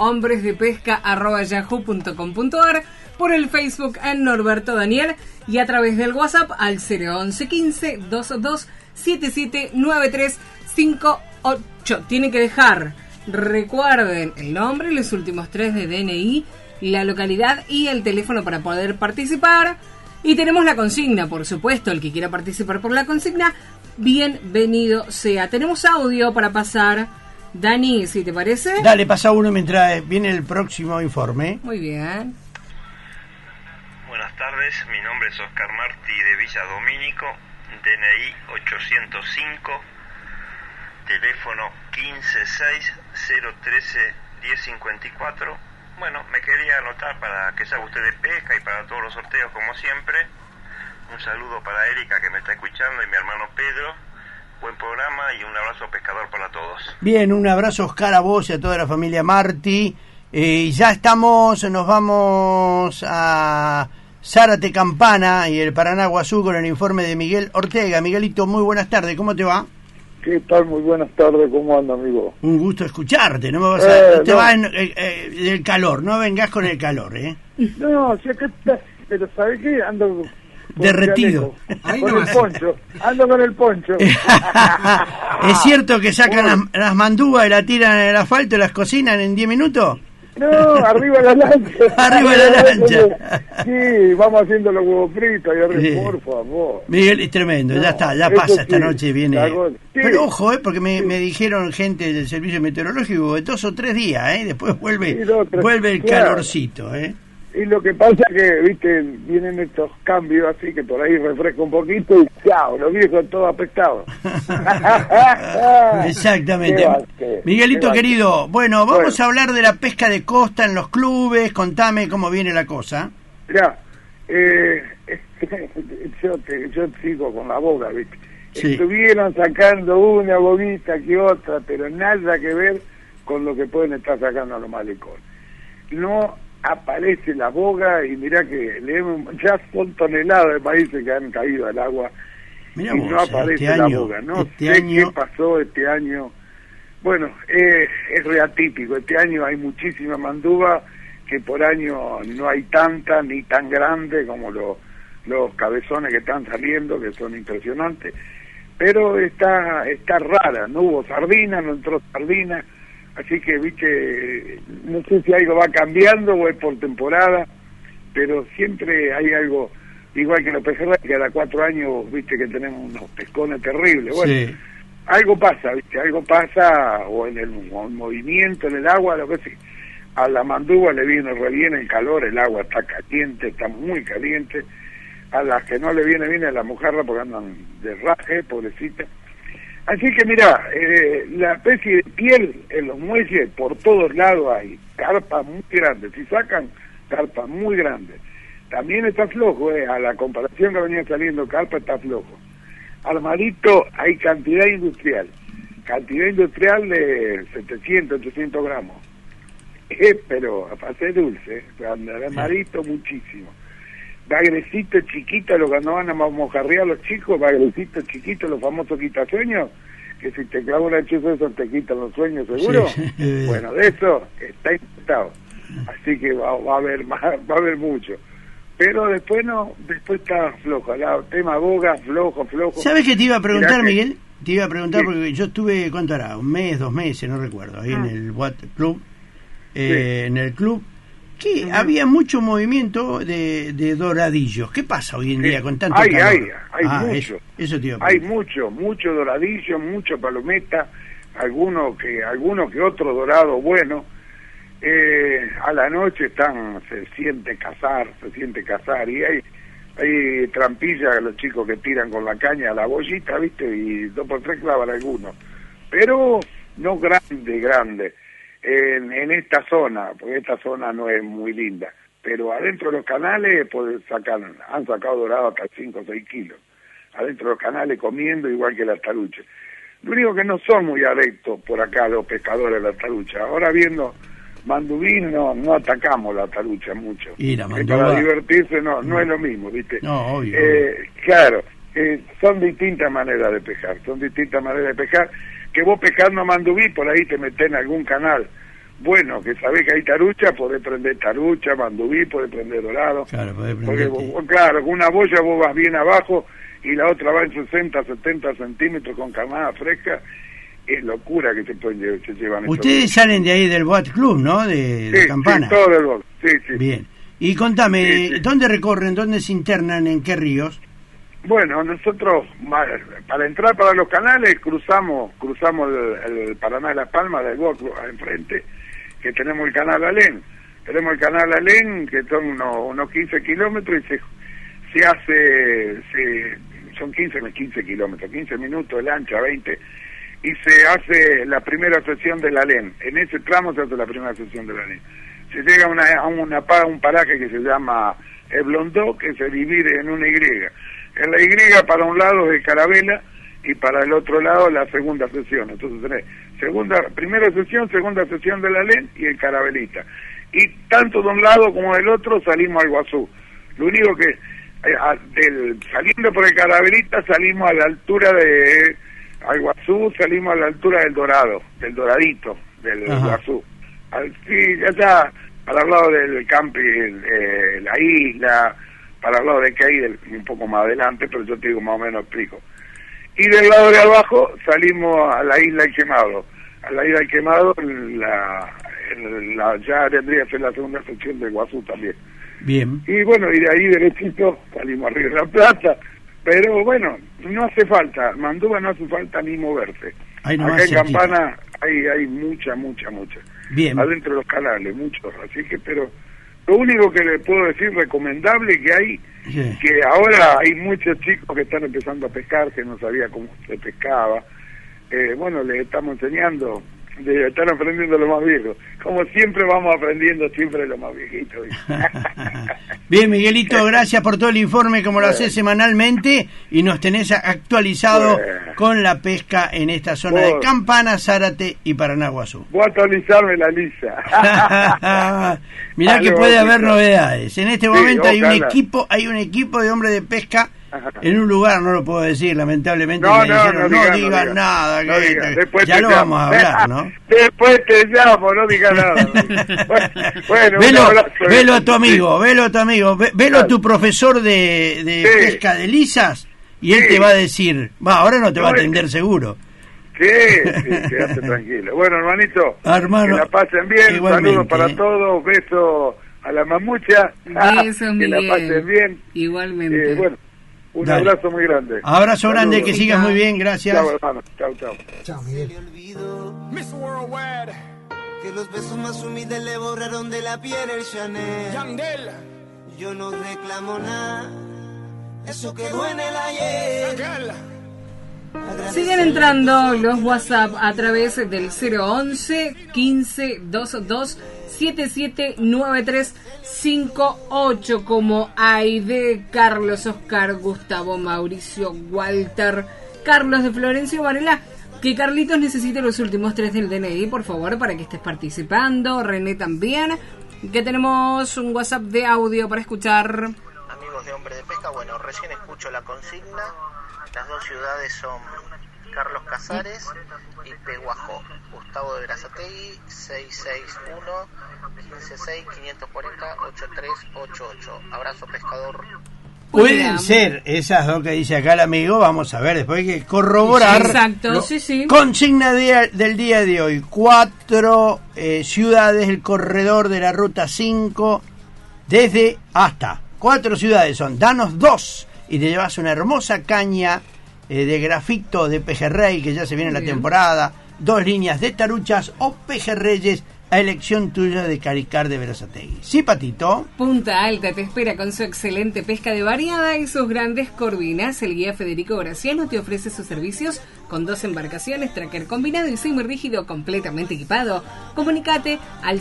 hombresdepesca@yahoo.com.ar, por el Facebook en Norberto Daniel y a través del WhatsApp al 011-15-22-779358. Tienen que dejar, recuerden, el nombre, los últimos 3 de DNI, la localidad y el teléfono para poder participar. Y tenemos la consigna, por supuesto, el que quiera participar por la consigna, bienvenido sea. Tenemos audio para pasar. Dani, si te parece. Dale, pasa uno mientras viene el próximo informe. Muy bien. Buenas tardes, mi nombre es Oscar Martí de Villa Domínico, DNI 805, teléfono 1560131054. Bueno, me quería anotar para que sabe usted de pesca y para todos los sorteos como siempre. Un saludo para Erika que me está escuchando y mi hermano Pedro. Buen programa y un abrazo pescador para todos. Bien, un abrazo Oscar a vos y a toda la familia Martí. Ya estamos, nos vamos a Zárate Campana y el Paraná Guazú con el informe de Miguel Ortega. Miguelito, muy buenas tardes, ¿cómo te va? ¿Qué tal? Muy buenas tardes, ¿cómo anda, amigo? Un gusto escucharte, no me vas a... te vas del calor, no vengas con el calor, No, si acá está, pero ¿sabes qué? Ando... derretido. Con el poncho, ando con el poncho. ¿Es cierto que sacan las mandúas y la tiran en el asfalto y las cocinan en 10 minutos? No, arriba la lancha. Arriba la lancha. Sí, vamos haciendo los huevos fritos ahí arriba, por favor. Miguel, es tremendo, ya está, ya pasa, esta noche viene. Pero ojo, porque me dijeron gente del servicio meteorológico de 2 o 3 días, después vuelve el calorcito, Y lo que pasa es que, viste, vienen estos cambios así que por ahí refresca un poquito y chao, los viejos todos apestados. Exactamente. Miguelito querido, bueno, vamos a hablar de la pesca de costa en los clubes. Contame cómo viene la cosa. Mirá, yo sigo con la boga, viste. Sí. Estuvieron sacando una boguita que otra, pero nada que ver con lo que pueden estar sacando los malecones. No aparece la boga y mirá que ya son toneladas de maíces que han caído al agua. Mirá y vos, no aparece la boga. No sé qué pasó este año. Bueno, es reatípico. Este año hay muchísima manduba, que por año no hay tanta ni tan grande como los cabezones que están saliendo, que son impresionantes. Pero está rara. No hubo sardina, no entró sardina. Así que, viste, no sé si algo va cambiando o es por temporada, pero siempre hay algo, igual que los pejerreyes, que cada 4 años, viste, que tenemos unos pescones terribles. Bueno, sí. Algo pasa, viste, algo pasa, o en el movimiento en el agua, a veces a la manduba le viene re bien el calor, el agua está caliente, está muy caliente. A las que no le viene bien a la mojarra porque andan de raje, pobrecita. Así que mirá, la especie de piel en los muelles, por todos lados hay carpas muy grandes. Si sacan carpas muy grandes, también está flojo, a la comparación que venía saliendo carpa está flojo. Armadito hay cantidad industrial de 700, 800 gramos. Pero a ser dulce, armadito muchísimo. Bagrecito chiquito, lo que no van a mojarrear los chicos, bagrecito chiquito, los famosos quitasueños, que si te clava una chuza eso te quitan los sueños, ¿seguro? Sí. Bueno, de eso está infectado. Así que va a haber mucho. Pero después está flojo, el tema boga, flojo. ¿Sabes qué te iba a preguntar, Miguel? Te iba a preguntar porque yo estuve, ¿cuánto era? 1 mes, 2 meses, no recuerdo, ahí en el Watt Club, en el club. Que había mucho movimiento de doradillos. ¿Qué pasa hoy en día con tanto calor? Hay mucho. Eso te iba a hay mucho doradillo, mucho palometa, alguno que otro dorado bueno. A la noche se siente cazar y hay trampillas, los chicos que tiran con la caña a la bollita, viste, y 2 por 3 clavan algunos. Pero no grande. En esta zona, porque esta zona no es muy linda, pero adentro de los canales han sacado dorado hasta 5 o 6 kilos, adentro de los canales comiendo igual que las taruchas. Lo único que no son muy adeptos por acá los pescadores de las taruchas. Ahora viendo mandubí no atacamos la tarucha mucho, y la para divertirse no es lo mismo, ¿viste? No, obvio. Claro, son distintas maneras de pescar, que vos pescando mandubí, por ahí te metés en algún canal bueno, que sabés que hay tarucha, podés prender tarucha, mandubí, podés prender dorado. Claro, podés prender. Claro, con una boya vos vas bien abajo y la otra va en 60, 70 centímetros con camada fresca. Es locura que se llevan. Ustedes salen de ahí del Boat Club, ¿no? De Campana. Sí, todo del Boat, sí. Bien. Y contame, ¿dónde recorren, dónde se internan, en qué ríos? Bueno, nosotros, para entrar para los canales, cruzamos el Paraná de Las Palmas, del Boat Club, enfrente, que tenemos el canal Alén. Tenemos el canal Alén, que son unos 15 kilómetros, y son 15 kilómetros, 15 minutos de lancha, 20, y se hace la primera sesión del Alén. En ese tramo se hace la primera sesión del Alén. Se llega a un paraje que se llama El Blondó, que se divide en una Y. En la Y para un lado es Carabela y para el otro lado la segunda sesión. Entonces tenés primera sesión, segunda sesión del Alén y el Carabelita. Y tanto de un lado como del otro salimos al Guazú. Lo único que saliendo por el Carabelita salimos a la altura de al Guazú, salimos a la altura del Dorado, del Doradito, del Guazú. Sí, ya para el lado del camping, la isla, para el lado de que hay un poco más adelante, pero yo te digo más o menos explico. Y del lado de abajo salimos a la isla del Quemado. A la isla del Quemado ya tendría que ser la segunda sección del Guazú también. Bien. Y bueno, y de ahí derechito salimos arriba de la plaza. Pero bueno, no hace falta, Manduba no hace falta ni moverse. Acá en Campana hay mucha. Bien. Adentro de los canales, muchos. Así que, pero Lo único que le puedo decir recomendable que hay, que ahora hay muchos chicos que están empezando a pescar, que no sabía cómo se pescaba. Bueno, les estamos enseñando, están aprendiendo lo más viejos. Como siempre vamos aprendiendo siempre lo más viejito. Bien, Miguelito, gracias por todo el informe como lo haces semanalmente y nos tenés actualizado con la pesca en esta zona de Campana, Zárate y Paranaguazú. Voy a actualizarme la lisa. Mirá que puede haber novedades. En este momento hay un equipo de hombres de pesca en un lugar, no lo puedo decir, lamentablemente. No digan nada, ya lo vamos a hablar, ¿no? Después te llamo, no digas nada. Bueno, velo a tu amigo, velo a tu profesor de pesca de lisas y él te va a decir, ahora no te va a atender seguro. Sí, quédate tranquilo. Bueno, hermanito, hermano, que la pasen bien, saludos para todos, besos a la mamucha, besos, que la pasen bien. Igualmente. Bueno, un abrazo muy grande. Abrazo grande, que sigas muy bien, gracias. Chao, hermano. Chao. Chao, Miguel. Miss Worldwide. Que los besos más humildes le borraron de la piel el Chanel. Yandel. Yo no reclamo nada, eso quedó en el ayer. Siguen entrando los WhatsApp a través del 011 15 22 779358 como Aide, Carlos, Oscar, Gustavo, Mauricio, Walter, Carlos de Florencio Varela. Que Carlitos necesite los últimos 3 del DNI, por favor, para que estés participando. René también. Que tenemos un WhatsApp de audio para escuchar. Amigos de Hombre de Pesca, bueno, recién escucho la consigna. Las dos ciudades son Carlos Casares y Peguajó. Gustavo de Berazategui, 661-156-540-8388. Abrazo, pescador. Pueden ser esas dos que dice acá el amigo, vamos a ver, después hay que corroborar. Exacto, sí. Consigna del día de hoy, 4 ciudades, el corredor de la ruta 5, desde hasta. 4 ciudades son, danos 2 y te llevas una hermosa caña de grafito de pejerrey, que ya se viene la temporada, 2 líneas de taruchas o pejerreyes a elección tuya de Caricar de Berazategui. ¿Sí, Patito? Punta Alta te espera con su excelente pesca de variada y sus grandes corvinas. El guía Federico Graciano te ofrece sus servicios con 2 embarcaciones, tracker combinado y semirrígido completamente equipado. Comunicate al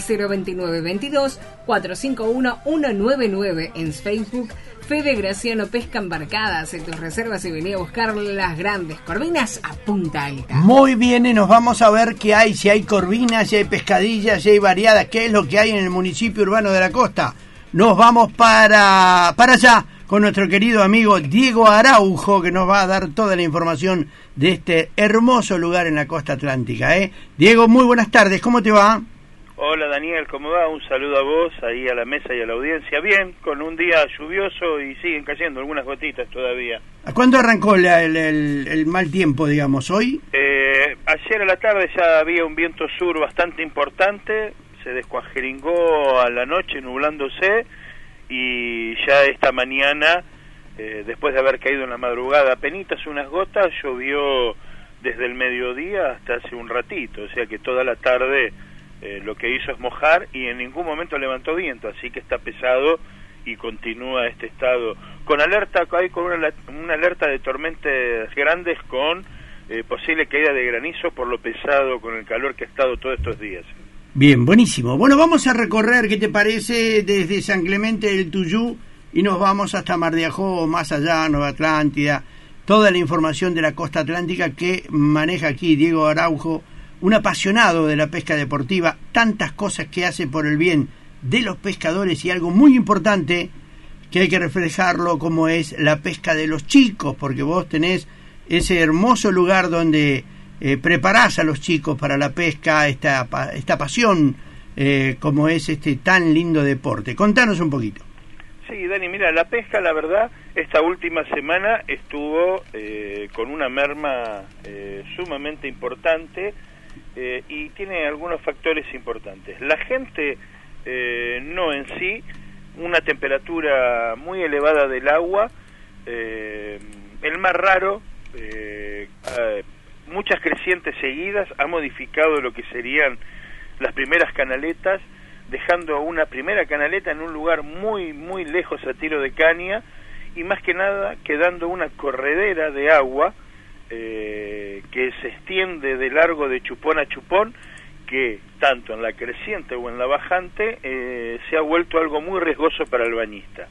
02922 451 199 en Facebook. Fede Graciano Pesca Embarcada. Hace tus reservas y vení a buscar las grandes corvinas a Punta Alta. Muy bien, y nos vamos a ver qué hay, si hay corvinas, si hay pescadillas, si hay variadas, qué es lo que hay en el municipio urbano de la costa. Nos vamos para allá con nuestro querido amigo Diego Araujo, que nos va a dar toda la información de este hermoso lugar en la costa atlántica. Diego, muy buenas tardes, ¿cómo te va? Hola Daniel, ¿cómo va? Un saludo a vos, ahí a la mesa y a la audiencia. Bien, con un día lluvioso y siguen cayendo algunas gotitas todavía. ¿Cuándo arrancó el mal tiempo, digamos, hoy? Ayer a la tarde ya había un viento sur bastante importante, se descuajeringó a la noche nublándose y ya esta mañana, después de haber caído en la madrugada apenitas unas gotas, llovió desde el mediodía hasta hace un ratito, o sea que toda la tarde... lo que hizo es mojar y en ningún momento levantó viento, así que está pesado y continúa este estado con alerta, hay con una alerta de tormentas grandes con posible caída de granizo por lo pesado con el calor que ha estado todos estos días. Bien, buenísimo. Bueno, vamos a recorrer, ¿qué te parece? Desde San Clemente del Tuyú y nos vamos hasta Mar de Ajó, más allá, Nueva Atlántida, toda la información de la costa atlántica que maneja aquí Diego Araujo, un apasionado de la pesca deportiva, tantas cosas que hace por el bien de los pescadores y algo muy importante que hay que reflejarlo como es la pesca de los chicos, porque vos tenés ese hermoso lugar donde preparás a los chicos para la pesca, esta pasión como es este tan lindo deporte. Contanos un poquito. Sí, Dani, mira, la pesca, la verdad, esta última semana estuvo con una merma sumamente importante. Y tiene algunos factores importantes. La gente no en sí, una temperatura muy elevada del agua, el mar raro, muchas crecientes seguidas ha modificado lo que serían las primeras canaletas, dejando una primera canaleta en un lugar muy, muy lejos a tiro de caña, y más que nada quedando una corredera de agua que se extiende de largo de chupón a chupón, que tanto en la creciente o en la bajante se ha vuelto algo muy riesgoso para el bañista.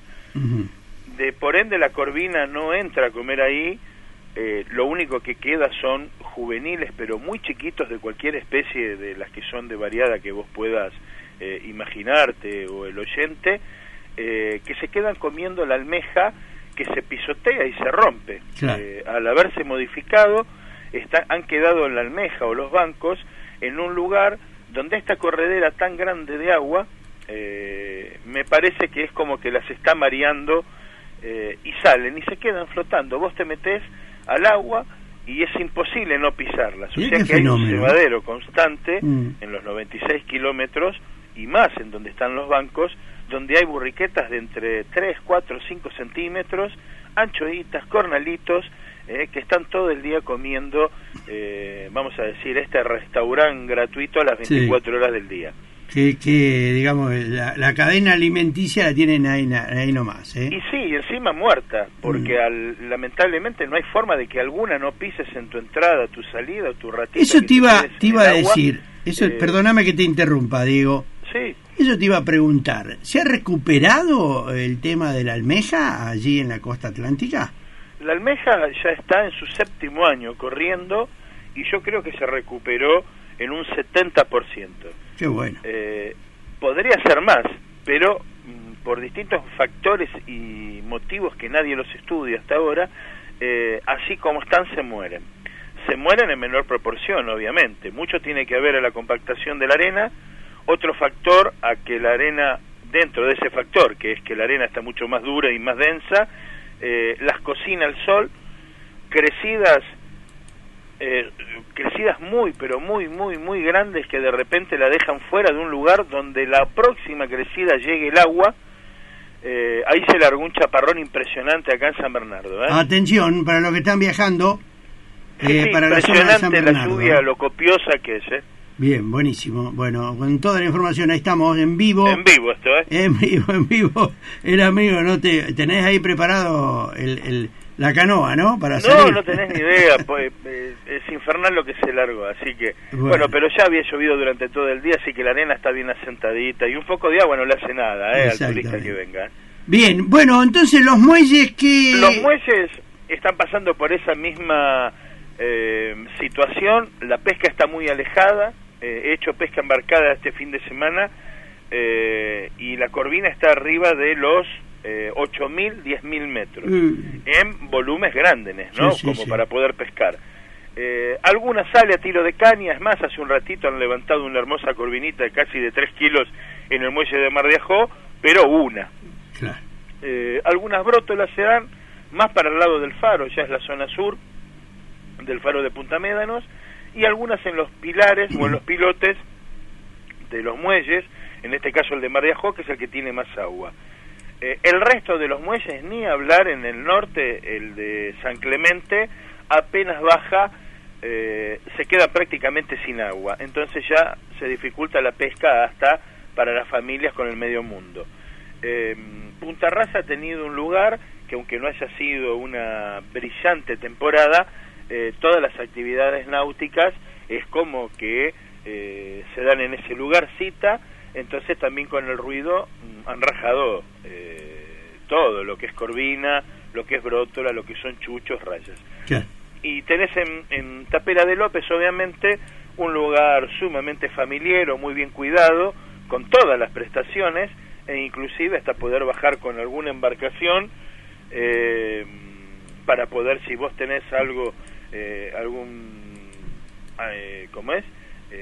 Por ende la corvina no entra a comer ahí. Lo único que queda son juveniles, pero muy chiquitos, de cualquier especie de las que son de variada que vos puedas imaginarte, o el oyente, que se quedan comiendo la almeja, que se pisotea y se rompe. Claro. Al haberse modificado, han quedado la almeja o los bancos en un lugar donde esta corredera tan grande de agua, me parece que es como que las está mareando, y salen y se quedan flotando. Vos te metés al agua y es imposible no pisarlas. O sea que hay un cebadero constante en los 96 kilómetros y más en donde están los bancos, donde hay burriquetas de entre 3, 4, 5 centímetros, anchoitas, cornalitos, que están todo el día comiendo, vamos a decir, este restaurante gratuito a las 24 horas del día. Que digamos, la cadena alimenticia la tienen ahí nomás, ¿eh? Y sí, encima muerta, porque lamentablemente no hay forma de que alguna no pises en tu entrada, tu salida o tu ratito. Eso te iba a decir, eso, perdóname que te interrumpa, Diego. Sí. Eso te iba a preguntar, ¿se ha recuperado el tema de la almeja allí en la costa atlántica? La almeja ya está en su 7º año corriendo, y yo creo que se recuperó en un 70%. Qué bueno. Podría ser más, pero por distintos factores y motivos que nadie los estudia hasta ahora, así como están, se mueren. Se mueren en menor proporción, obviamente. Mucho tiene que ver a la compactación de la arena. Otro factor, a que la arena, dentro de ese factor, que es que la arena está mucho más dura y más densa, las cocina el sol, crecidas muy, pero muy, muy, muy grandes, que de repente la dejan fuera de un lugar donde la próxima crecida llegue el agua. Ahí se largó un chaparrón impresionante acá en San Bernardo. Atención, para los que están viajando, para la zona de San Bernardo. La lluvia, lo copiosa que es, Bien, buenísimo. Bueno, con toda la información, ahí estamos, en vivo. En vivo esto, En vivo. El amigo, ¿no? Tenés ahí preparado la canoa, ¿no? Para salir. No tenés ni idea, pues, es infernal lo que se largó, así que... Bueno, pero ya había llovido durante todo el día, así que la arena está bien asentadita, y un poco de agua no le hace nada, al turista que venga. Bien, bueno, entonces los muelles que... Los muelles están pasando por esa misma situación. La pesca está muy alejada. He hecho pesca embarcada este fin de semana, y la corvina está arriba de los 8.000, 10.000 metros, en volúmenes grandes, ¿no? Como para poder pescar. Alguna sale a tiro de caña. Es más, hace un ratito han levantado una hermosa corvinita de casi de 3 kilos en el muelle de Mar de Ajó, pero una. Claro. Algunas brótolas se dan más para el lado del faro, ya es la zona sur del faro de Punta Médanos, y algunas en los pilares o en los pilotes de los muelles, en este caso el de Mar de Ajó, que es el que tiene más agua. El resto de los muelles, ni hablar. En el norte, el de San Clemente, apenas baja, se queda prácticamente sin agua, entonces ya se dificulta la pesca hasta para las familias con el medio mundo. Punta Rasa ha tenido un lugar que, aunque no haya sido una brillante temporada, todas las actividades náuticas es como que se dan en ese lugar cita, entonces también con el ruido han rajado todo lo que es corvina, lo que es brótola, lo que son chuchos, rayas. ¿Qué? Y tenés en Tapera de López, obviamente, un lugar sumamente familiar, muy bien cuidado, con todas las prestaciones, e inclusive hasta poder bajar con alguna embarcación, para poder, si vos tenés algo, ¿cómo es?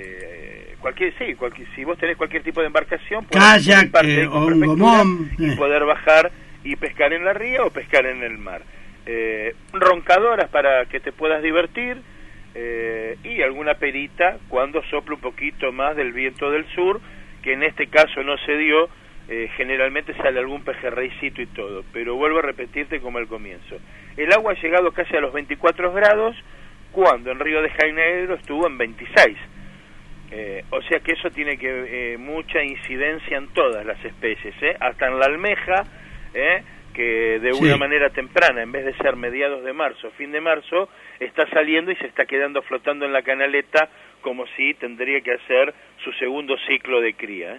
Si vos tenés cualquier tipo de embarcación, kayak o un gomón, y poder bajar y pescar en la ría o pescar en el mar. Roncadoras para que te puedas divertir, y alguna perita cuando sopla un poquito más del viento del sur, que en este caso no se dio. Generalmente sale algún pejerreycito y todo, pero vuelvo a repetirte como al comienzo. El agua ha llegado casi a los 24 grados, cuando en Río de Janeiro estuvo en 26. O sea que eso tiene que mucha incidencia en todas las especies, hasta en la almeja, que de una manera temprana, en vez de ser mediados de marzo, fin de marzo, está saliendo y se está quedando flotando en la canaleta como si tendría que hacer su segundo ciclo de cría.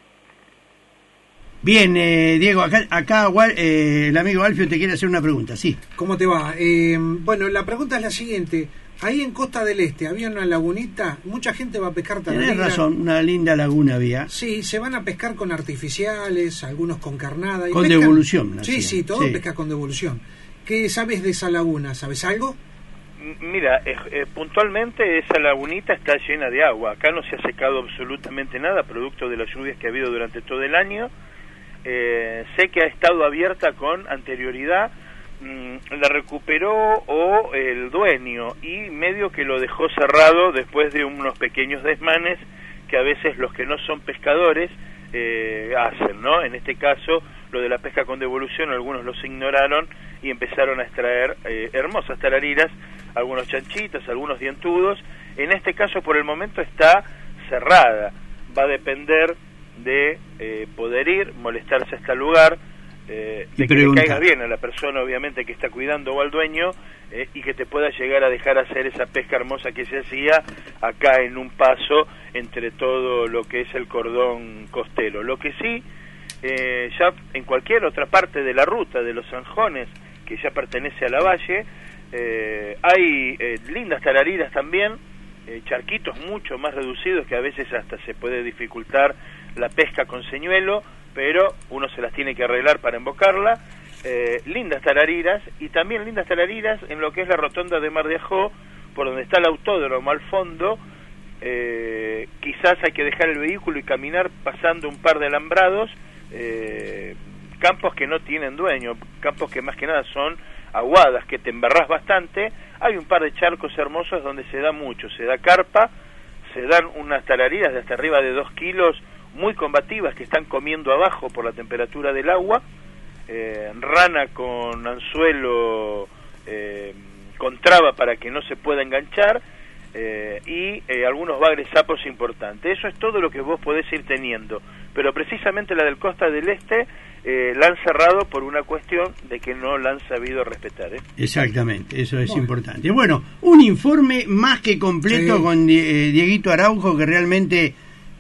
Bien, Diego, acá el amigo Alfio te quiere hacer una pregunta, sí. ¿Cómo te va? Bueno, la pregunta es la siguiente. Ahí en Costa del Este había una lagunita, mucha gente va a pescar tararira. Tienes razón, una linda laguna había. Sí, se van a pescar con artificiales, algunos con carnada. Y con pescan... devolución. Sí, todo pesca con devolución. ¿Qué sabes de esa laguna? ¿Sabes algo? Mira, puntualmente esa lagunita está llena de agua. Acá no se ha secado absolutamente nada, producto de las lluvias que ha habido durante todo el año. Sé que ha estado abierta con anterioridad, la recuperó el dueño y medio que lo dejó cerrado después de unos pequeños desmanes que a veces los que no son pescadores hacen, ¿no? En este caso, lo de la pesca con devolución, algunos los ignoraron y empezaron a extraer hermosas tarariras, algunos chanchitos, algunos dientudos. En este caso, por el momento, está cerrada. Va a depender de poder ir, molestarse hasta el lugar, de que le caiga bien a la persona, obviamente, que está cuidando o al dueño, y que te pueda llegar a dejar hacer esa pesca hermosa que se hacía acá en un paso entre todo lo que es el cordón costero. Lo que sí, ya en cualquier otra parte de la ruta de los Zanjones, que ya pertenece a la valle, hay lindas tarariras también, charquitos mucho más reducidos que a veces hasta se puede dificultar la pesca con señuelo, pero uno se las tiene que arreglar para embocarla. Lindas tarariras, y también lindas tarariras en lo que es la rotonda de Mar de Ajó, por donde está el autódromo al fondo. Quizás hay que dejar el vehículo y caminar pasando un par de alambrados, campos que no tienen dueño, campos que más que nada son aguadas, que te embarrás bastante. Hay un par de charcos hermosos donde se da mucho, se da carpa, se dan unas tarariras de hasta arriba de 2 kilos, muy combativas, que están comiendo abajo por la temperatura del agua, rana con anzuelo con traba para que no se pueda enganchar, y algunos bagres sapos importantes. Eso es todo lo que vos podés ir teniendo, pero precisamente la del Costa del Este la han cerrado por una cuestión de que no la han sabido respetar. Exactamente, eso es importante. Bueno, un informe más que completo con Dieguito Araujo, que realmente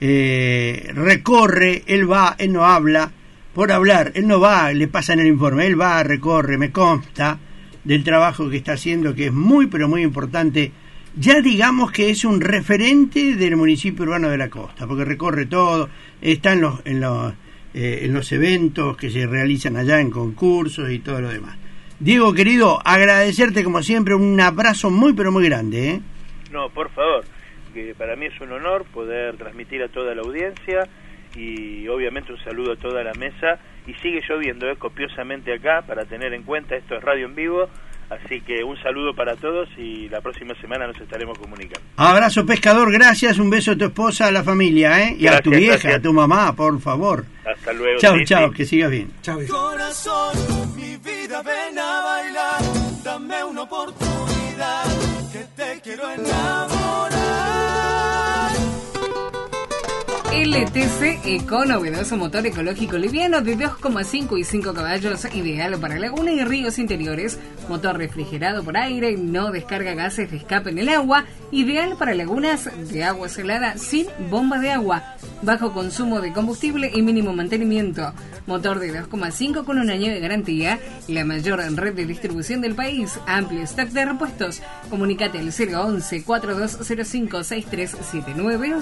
recorre, él va, él no habla por hablar, él no va, le pasan el informe, él va, recorre, me consta del trabajo que está haciendo, que es muy pero muy importante. Ya digamos que es un referente del municipio urbano de la costa, porque recorre todo, está en los eventos que se realizan allá, en concursos y todo lo demás. Diego, querido, agradecerte como siempre, un abrazo muy pero muy grande. No, por favor, que para mí es un honor poder transmitir a toda la audiencia, y obviamente un saludo a toda la mesa. Y sigue lloviendo copiosamente acá, para tener en cuenta, esto es radio en vivo, así que un saludo para todos y la próxima semana nos estaremos comunicando. Abrazo, pescador, gracias, un beso a tu esposa, a la familia, y gracias, a tu vieja, gracias. A tu mamá, por favor. Hasta luego. Chao, chao, que sigas bien. Chao. Corazón, mi vida, ven a bailar, dame una oportunidad, que te quiero enamorar. LTC Eco, novedoso motor ecológico liviano de 2,5 y 5 caballos, ideal para lagunas y ríos interiores, motor refrigerado por aire, no descarga gases de escape en el agua, ideal para lagunas de agua salada sin bomba de agua, bajo consumo de combustible y mínimo mantenimiento, motor de 2,5 con un año de garantía, la mayor red de distribución del país, amplio stock de repuestos. Comunicate al 011-4205-6379 o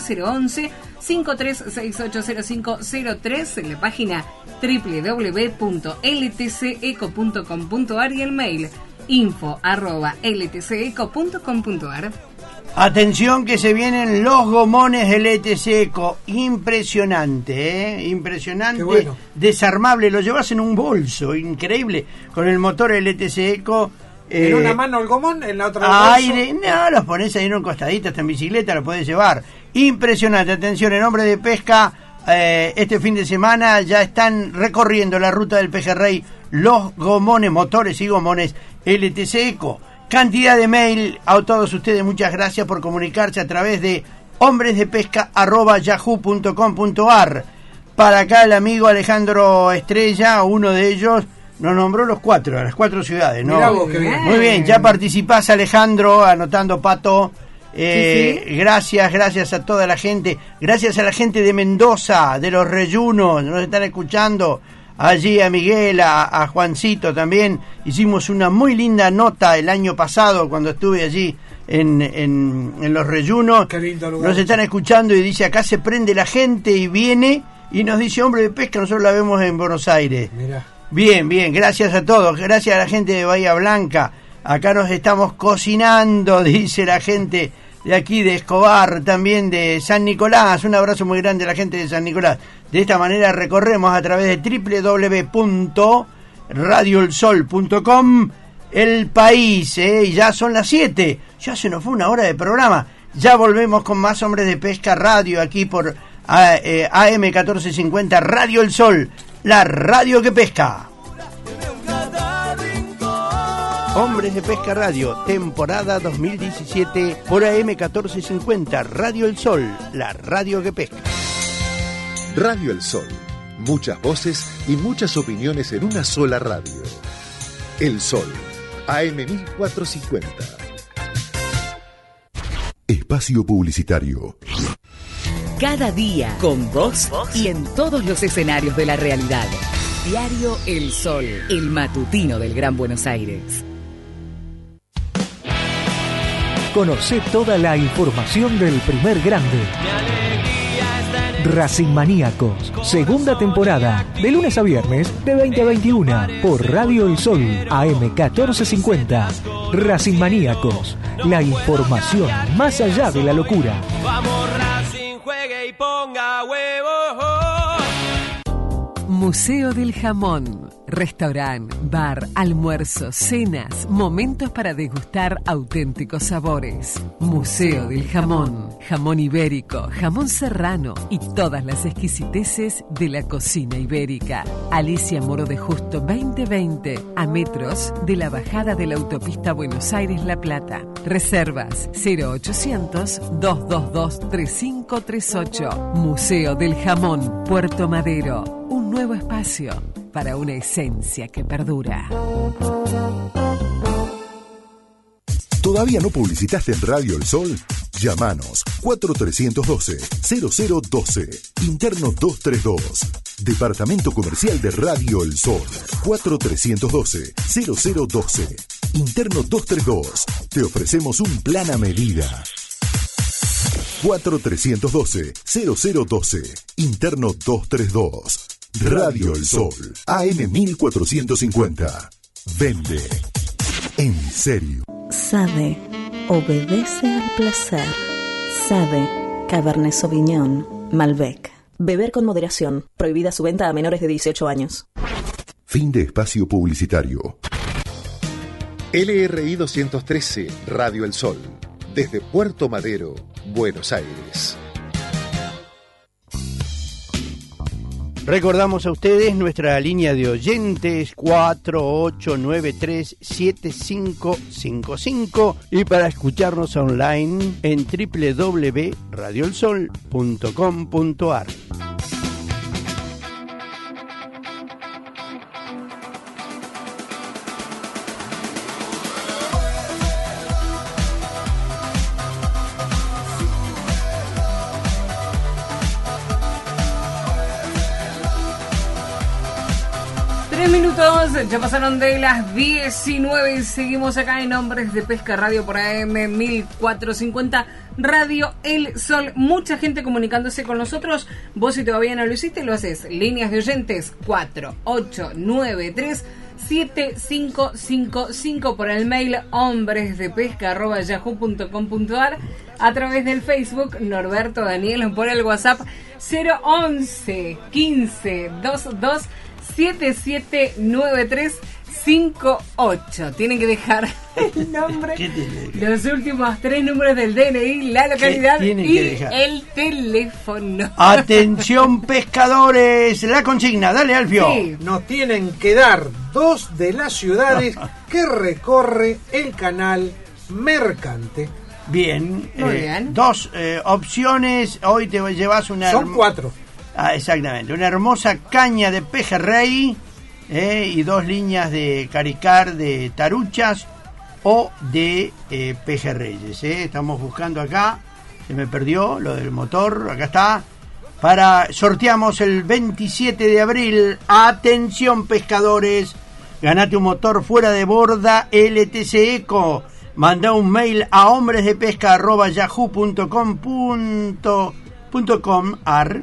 011-53680503 en la página www.ltceco.com.ar y el mail info@ltceco.com.ar. Atención que se vienen los gomones del LTC Eco, impresionante, impresionante, bueno. Desarmable, lo llevas en un bolso, increíble, con el motor LTC Eco. En una mano el gomón, en la otra aire, no, los pones ahí en un costadito, hasta en bicicleta lo podés llevar. Impresionante, atención, en Hombre de Pesca, este fin de semana ya están recorriendo la ruta del pejerrey los gomones, motores y gomones LTC Eco. Cantidad de mail a todos ustedes, muchas gracias por comunicarse a través de hombresdepesca@yahoo.com.ar. Para acá el amigo Alejandro Estrella, uno de ellos, nos nombró las 4 ciudades, ¿no? Mirá vos, qué bien. Muy bien, ya participás, Alejandro, anotando, Pato. Sí. Gracias a toda la gente, gracias a la gente de Mendoza, de los Reyunos, nos están escuchando. Allí a Miguel, a Juancito también. Hicimos una muy linda nota el año pasado cuando estuve allí en los Reyunos. Qué lindo lugar. Nos están escuchando y dice, acá se prende la gente y viene y nos dice Hombre de Pesca, nosotros la vemos en Buenos Aires. Mirá. Bien, gracias a todos, gracias a la gente de Bahía Blanca. Acá nos estamos cocinando, dice la gente de aquí de Escobar, también de San Nicolás. Un abrazo muy grande a la gente de San Nicolás. De esta manera recorremos a través de www.radioelsol.com el país, y ya son las 7, ya se nos fue una hora de programa. Ya volvemos con más Hombres de Pesca Radio aquí por AM 1450 Radio El Sol, la radio que pesca. Hombres de Pesca Radio, temporada 2017 por AM 1450 Radio El Sol, la radio que pesca. Radio El Sol, muchas voces y muchas opiniones en una sola radio. El Sol, AM 1450. Espacio publicitario. Cada día, con vos y en todos los escenarios de la realidad. Diario El Sol, el matutino del Gran Buenos Aires. Conocé toda la información del primer grande. Racing Maníacos, segunda temporada, de lunes a viernes de 20 a 21 por Radio El Sol, AM 1450. Racing Maníacos, la información más allá de la locura. Vamos Racing, juegue y ponga huevo. Museo del Jamón. Restaurante, bar, almuerzos, cenas, momentos para degustar auténticos sabores. Museo del Jamón. Jamón ibérico, jamón serrano y todas las exquisiteces de la cocina ibérica. Alicia Moro de Justo 2020, a metros de la bajada de la autopista Buenos Aires-La Plata. Reservas 0800-222-3538. Museo del Jamón, Puerto Madero. Un nuevo espacio para una esencia que perdura. ¿Todavía no publicitaste en Radio El Sol? Llámanos 4312-0012, interno 232. Departamento Comercial de Radio El Sol, 4312-0012, interno 232. Te ofrecemos un plan a medida. 4312-0012, interno 232. Radio El Sol, AM 1450. Vende en serio. Sade, obedece al placer. Sade, Cabernet Sauvignon, Malbec. Beber con moderación. Prohibida su venta a menores de 18 años. Fin de espacio publicitario. LRI 213, Radio El Sol. Desde Puerto Madero, Buenos Aires. Recordamos a ustedes nuestra línea de oyentes 4893-7555 y para escucharnos online en www.radioelsol.com.ar. Ya pasaron de las 19 y seguimos acá en Hombres de Pesca Radio por AM 1450 Radio El Sol. Mucha gente comunicándose con nosotros. Vos si todavía no lo hiciste, lo haces. Líneas de oyentes 4893-7555 por el mail hombresdepesca@yahoo.com.ar, a través del Facebook Norberto Daniel, por el WhatsApp 011 15 22 779358. Tienen que dejar el nombre, los últimos 3 números del DNI, la localidad y el teléfono. Atención pescadores, la consigna, dale Alfio. Sí, nos tienen que dar 2 de las ciudades que recorre el canal Mercante. Bien. Muy bien. 2 opciones. Hoy te llevas una... Son 4. Exactamente. Una hermosa caña de pejerrey y 2 líneas de caricar de taruchas o de pejerreyes. Estamos buscando acá. Se me perdió lo del motor. Acá está. Sorteamos el 27 de abril. Atención, pescadores. Ganate un motor fuera de borda LTC Eco. Manda un mail a hombresdepesca@yahoo.com.ar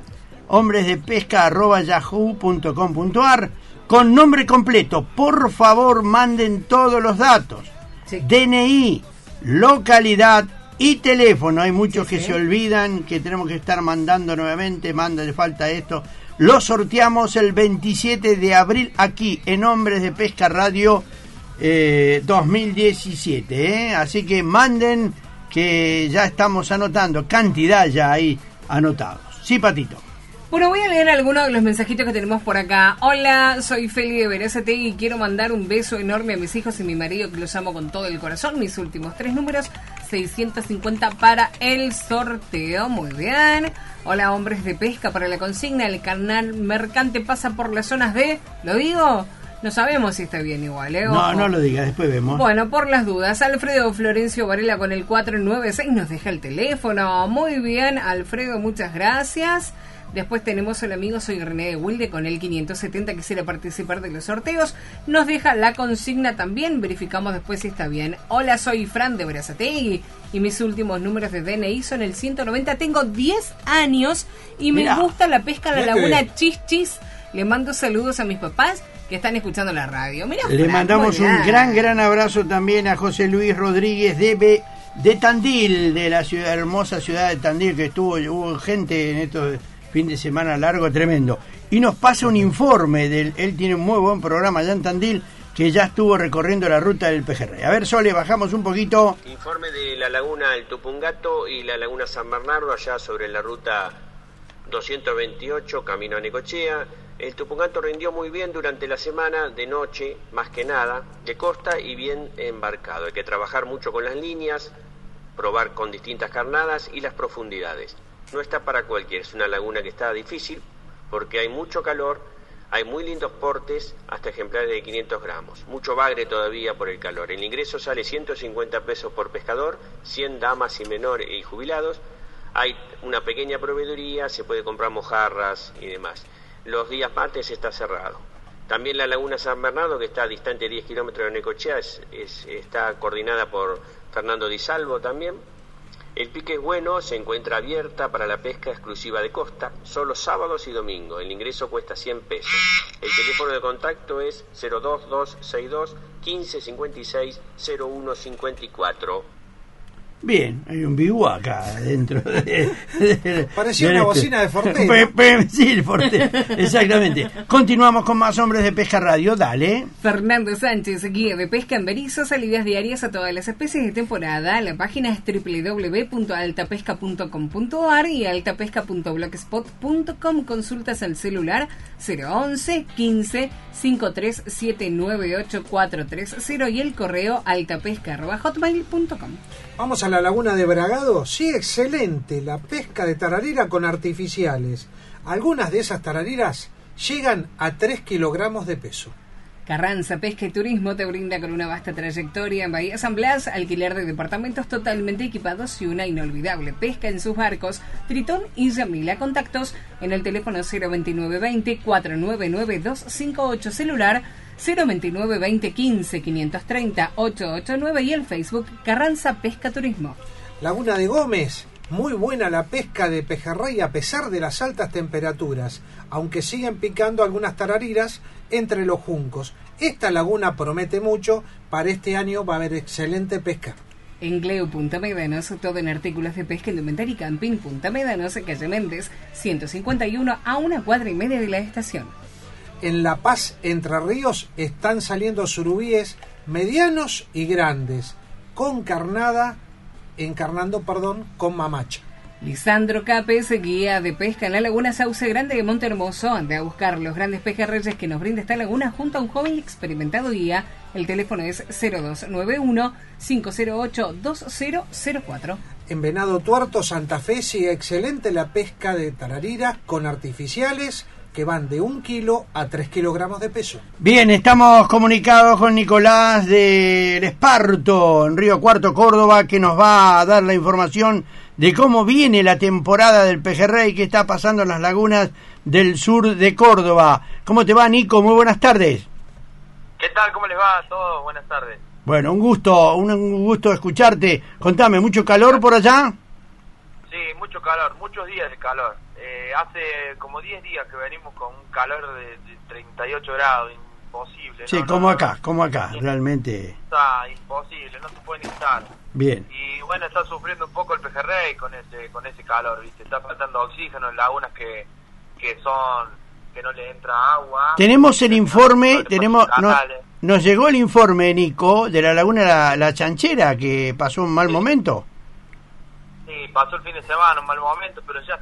hombresdepesca@yahoo.com.ar con nombre completo. Por favor, manden todos los datos. Sí. DNI, localidad y teléfono. Hay muchos que se olvidan, que tenemos que estar mandando nuevamente. Le falta esto. Lo sorteamos el 27 de abril aquí en Hombres de Pesca Radio 2017. Así que manden, que ya estamos anotando. Cantidad ya ahí anotados. Sí, Patito. Bueno, voy a leer algunos de los mensajitos que tenemos por acá. Hola, soy Feli de Verazategui y quiero mandar un beso enorme a mis hijos y mi marido, que los amo con todo el corazón. Mis últimos 3 números, 650 para el sorteo. Muy bien. Hola, Hombres de Pesca, para la consigna. El canal mercante pasa por las zonas de... ¿Lo digo? No sabemos si está bien igual, ¿eh? No, no lo digas, después vemos. Bueno, por las dudas, Alfredo Florencio Varela con el 496 nos deja el teléfono. Muy bien, Alfredo, muchas gracias. Después tenemos al amigo Soy René de Wilde con el 570, quisiera participar de los sorteos. Nos deja la consigna también, verificamos después si está bien. Hola, soy Fran de Verazategui y mis últimos números de DNI son el 190. Tengo 10 años y me gusta la pesca en la laguna Chichis. Le mando saludos a mis papás que están escuchando la radio. Mirá, le Fran, mandamos un gran abrazo también a José Luis Rodríguez de Tandil, de la hermosa ciudad de Tandil, que hubo gente en estos fin de semana largo, tremendo. Y nos pasa un informe él tiene un muy buen programa allá en Tandil, que ya estuvo recorriendo la ruta del pejerrey. A ver, Sole, bajamos un poquito. Informe de la laguna El Tupungato y la laguna San Bernardo, allá sobre la ruta 228, camino a Necochea. El Tupungato rindió muy bien durante la semana, de noche, más que nada, de costa y bien embarcado. Hay que trabajar mucho con las líneas, probar con distintas carnadas y las profundidades. No está para cualquiera, es una laguna que está difícil porque hay mucho calor, hay muy lindos portes, hasta ejemplares de 500 gramos. Mucho bagre todavía por el calor. El ingreso sale 150 pesos por pescador, 100 damas y menores y jubilados. Hay una pequeña proveeduría, se puede comprar mojarras y demás. Los días martes está cerrado. También la laguna San Bernardo, que está distante 10 kilómetros de Necochea, está coordinada por Fernando Di Salvo también. El pique es bueno, se encuentra abierta para la pesca exclusiva de costa, solo sábados y domingos. El ingreso cuesta 100 pesos. El teléfono de contacto es 02262 1556 0154. Bien, hay un bigú acá dentro. Parecía una bocina de Forte. Sí, el Forte, exactamente. Continuamos con más Hombres de Pesca Radio, dale. Fernando Sánchez, guía de pesca en Berizo, salidas diarias a todas las especies de temporada. La página es www.altapesca.com.ar y altapesca.blogspot.com. Consultas al celular 011 15 5379840 y el correo altapesca@hotmail.com. Vamos a la laguna de Bragado. Sí, excelente la pesca de tararira con artificiales. Algunas de esas tarariras llegan a 3 kilogramos de peso. Carranza Pesca y Turismo te brinda con una vasta trayectoria en Bahía San Blas, alquiler de departamentos totalmente equipados y una inolvidable pesca en sus barcos. Tritón y Yamila. Contactos en el teléfono 02920 499 258, celular 02920 15 530 889 y el Facebook Carranza Pesca Turismo. Laguna de Gómez, muy buena la pesca de pejerrey a pesar de las altas temperaturas, aunque siguen picando algunas tarariras entre los juncos. Esta laguna promete mucho, para este año va a haber excelente pesca. En Cleo Punta Médanos, todo en artículos de pesca, indumentaria y camping. Punta Médanos, calle Méndez 151, a 1,5 cuadras de la estación. En La Paz, Entre Ríos, están saliendo surubíes medianos y grandes, encarnando con mamacha. Lisandro Capes, guía de pesca en la laguna Sauce Grande de Monte Hermoso. Ande a buscar los grandes pejerreyes que nos brinda esta laguna junto a un joven y experimentado guía El teléfono es 0291-508-2004. En Venado Tuerto, Santa Fe, sigue excelente la pesca de tararira con artificiales que van de 1 kilo a 3 kilogramos de peso. Bien, estamos comunicados con Nicolás del Esparto, en Río Cuarto, Córdoba, que nos va a dar la información de cómo viene la temporada del pejerrey que está pasando en las lagunas del sur de Córdoba. ¿Cómo te va, Nico? Muy buenas tardes. ¿Qué tal? ¿Cómo les va a todos? Buenas tardes. Bueno, un gusto escucharte. Contame, ¿mucho calor por allá? Sí, mucho calor, muchos días de calor. Hace como 10 días que venimos con un calor de 38 grados, imposible. Sí, como acá, realmente. Está imposible, no se puede ni estar. Bien. Y bueno, está sufriendo un poco el pejerrey con ese calor, ¿viste? Está faltando oxígeno en lagunas que no le entra agua. Tenemos el informe, nos llegó el informe, Nico, de la laguna La Chanchera, que pasó un mal momento. Sí, pasó el fin de semana, un mal momento, pero ya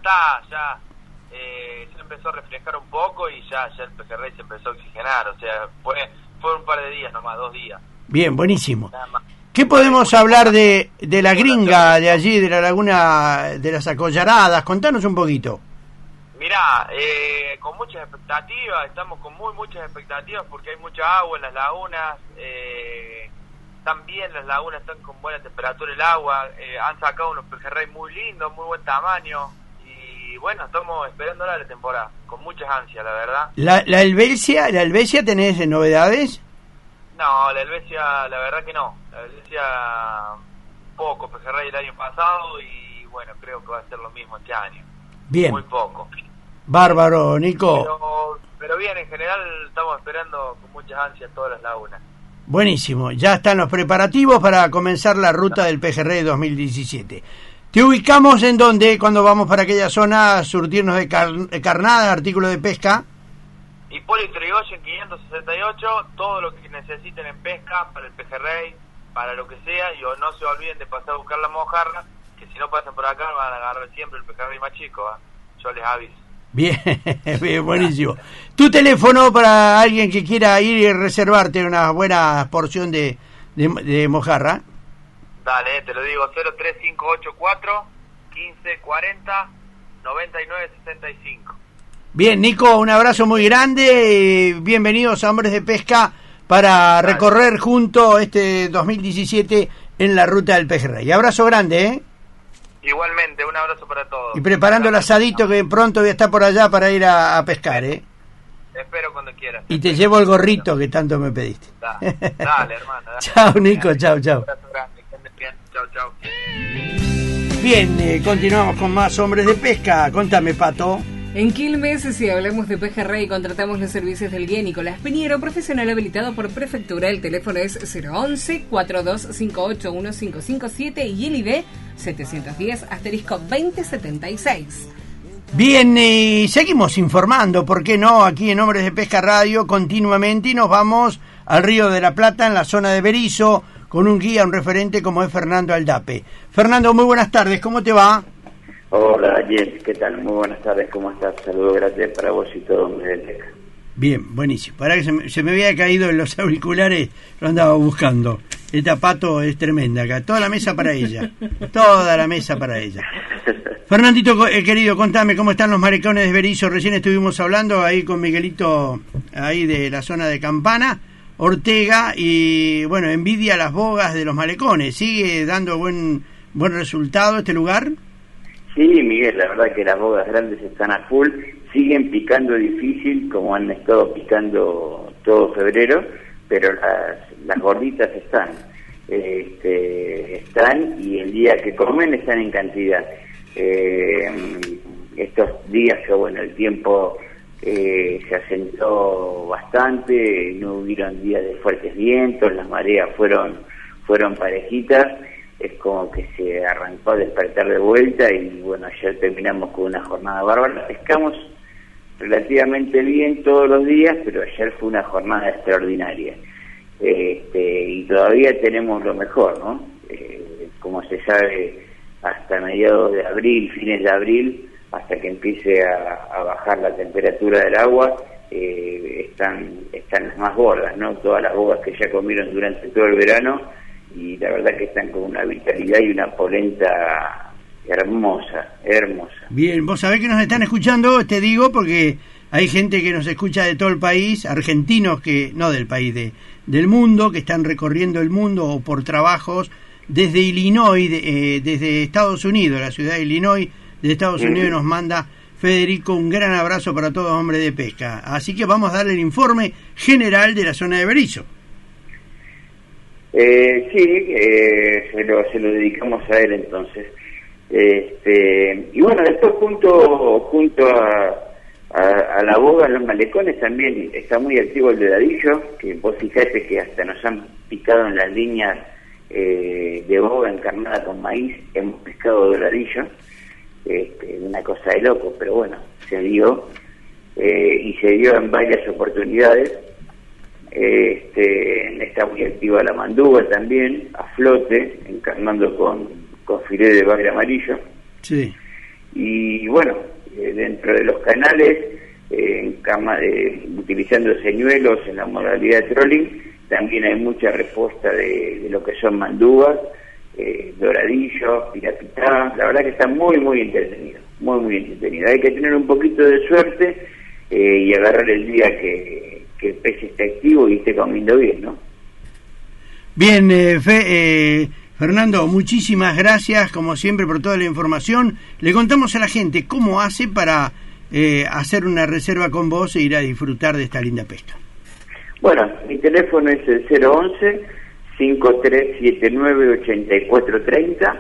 se empezó a reflejar un poco y ya el pejerrey se empezó a oxigenar, o sea, fue un par de días nomás, 2 días. Bien, buenísimo. ¿Qué podemos hablar de la gringa de allí, de la laguna de las Acollaradas? Contanos un poquito. Mirá, con muchas expectativas, estamos con muchas expectativas porque hay mucha agua en las lagunas, también las lagunas están con buena temperatura el agua, han sacado unos pejerrey muy lindos, muy buen tamaño, y bueno, estamos esperando la temporada, con muchas ansias, la verdad. ¿La Helvecia tenés novedades? No, la Helvecia, la verdad que no, la Helvecia poco pejerrey el año pasado y bueno, creo que va a ser lo mismo este año. Bien. Muy poco. Bárbaro, Nico. Pero bien, en general estamos esperando con muchas ansias todas las lagunas. Buenísimo, ya están los preparativos para comenzar la ruta del pejerrey 2017. ¿Te ubicamos en dónde cuando vamos para aquella zona a surtirnos de carnadas, artículos de pesca? Hipólito Yrigoyen 568, todo lo que necesiten en pesca para el pejerrey, para lo que sea, y no se olviden de pasar a buscar la mojarra, que si no pasan por acá van a agarrar siempre el pejerrey más chico, yo les aviso. Bien, bien, buenísimo. Tu teléfono para alguien que quiera ir y reservarte una buena porción de mojarra. Dale, te lo digo, 03584 1540 9965. Bien, Nico, un abrazo muy grande, bienvenidos a Hombres de Pesca para recorrer junto este 2017 en la ruta del pejerrey. Abrazo grande, ¿eh? Igualmente, un abrazo para todos. Y preparando el asadito que pronto voy a estar por allá para ir a pescar, ¿eh? Espero cuando quieras. Y te llevo el gorrito que tanto me pediste. Dale, hermano. Chao, Nico, chao. Chao. Bien, continuamos con más Hombres de Pesca. Contame, Pato. En Quilmes, si hablamos de pejerrey, contratamos los servicios del guía Nicolás Piñero, profesional habilitado por Prefectura. El teléfono es 011-4258-1557 y el ID 710-2076. Bien, y seguimos informando, ¿por qué no? Aquí en Hombres de Pesca Radio continuamente, y nos vamos al Río de la Plata, en la zona de Berizo, con un guía, un referente como es Fernando Aldape. Fernando, muy buenas tardes, ¿cómo te va? Hola, Jess, ¿qué tal? Muy buenas tardes, ¿cómo estás? Saludos grandes para vos y todo Hombres de Pesca. Bien, buenísimo. Para que se me había caído en los auriculares, lo andaba buscando. Esta Pato es tremenda acá, toda la mesa para ella. Fernandito, querido, contame cómo están los malecones de Berizo. Recién estuvimos hablando ahí con Miguelito, ahí de la zona de Campana, Ortega, y bueno, envidia las bogas de los malecones. ¿Sigue dando buen resultado este lugar? Sí, Miguel, la verdad que las bogas grandes están a full, siguen picando difícil como han estado picando todo febrero, pero las gorditas están y el día que comen están en cantidad. Estos días que bueno, el tiempo se asentó bastante, no hubieron días de fuertes vientos, las mareas fueron parejitas. Es como que se arrancó a despertar de vuelta y bueno, ayer terminamos con una jornada bárbara. Pescamos relativamente bien todos los días, pero ayer fue una jornada extraordinaria. Y todavía tenemos lo mejor, ¿no? Como se sabe, hasta mediados de abril, fines de abril, hasta que empiece a bajar la temperatura del agua, están las más gordas, ¿no? Todas las bogas que ya comieron durante todo el verano, y la verdad que están con una vitalidad y una polenta hermosa. Bien, vos sabés que nos están escuchando, te digo, porque hay gente que nos escucha de todo el país, argentinos que, no del país, del mundo, que están recorriendo el mundo o por trabajos desde Illinois, desde Estados Unidos, la ciudad de Illinois, de Estados Unidos, nos manda Federico un gran abrazo para todos, hombres de pesca. Así que vamos a darle el informe general de la zona de Berisso. Se lo dedicamos a él entonces. Y bueno, después junto a la boga en los malecones también está muy activo el doradillo, que vos fijate que hasta nos han picado en las líneas de boga encarnada con maíz, hemos pescado doradillo, una cosa de loco, pero bueno, se dio, y se dio en varias oportunidades. Está muy activa la manduga también, a flote, encarnando con filé de bagre amarillo. Sí. Y bueno, dentro de los canales, utilizando señuelos en la modalidad de trolling, también hay mucha respuesta de lo que son mandugas, doradillos, pirapitá. La verdad que está muy entretenido, muy entretenido. Hay que tener un poquito de suerte y agarrar el día que el pez esté activo y esté comiendo bien, ¿no? Bien, Fernando, muchísimas gracias, como siempre, por toda la información. Le contamos a la gente cómo hace para hacer una reserva con vos e ir a disfrutar de esta linda pesca. Bueno, mi teléfono es el 011-5379-8430,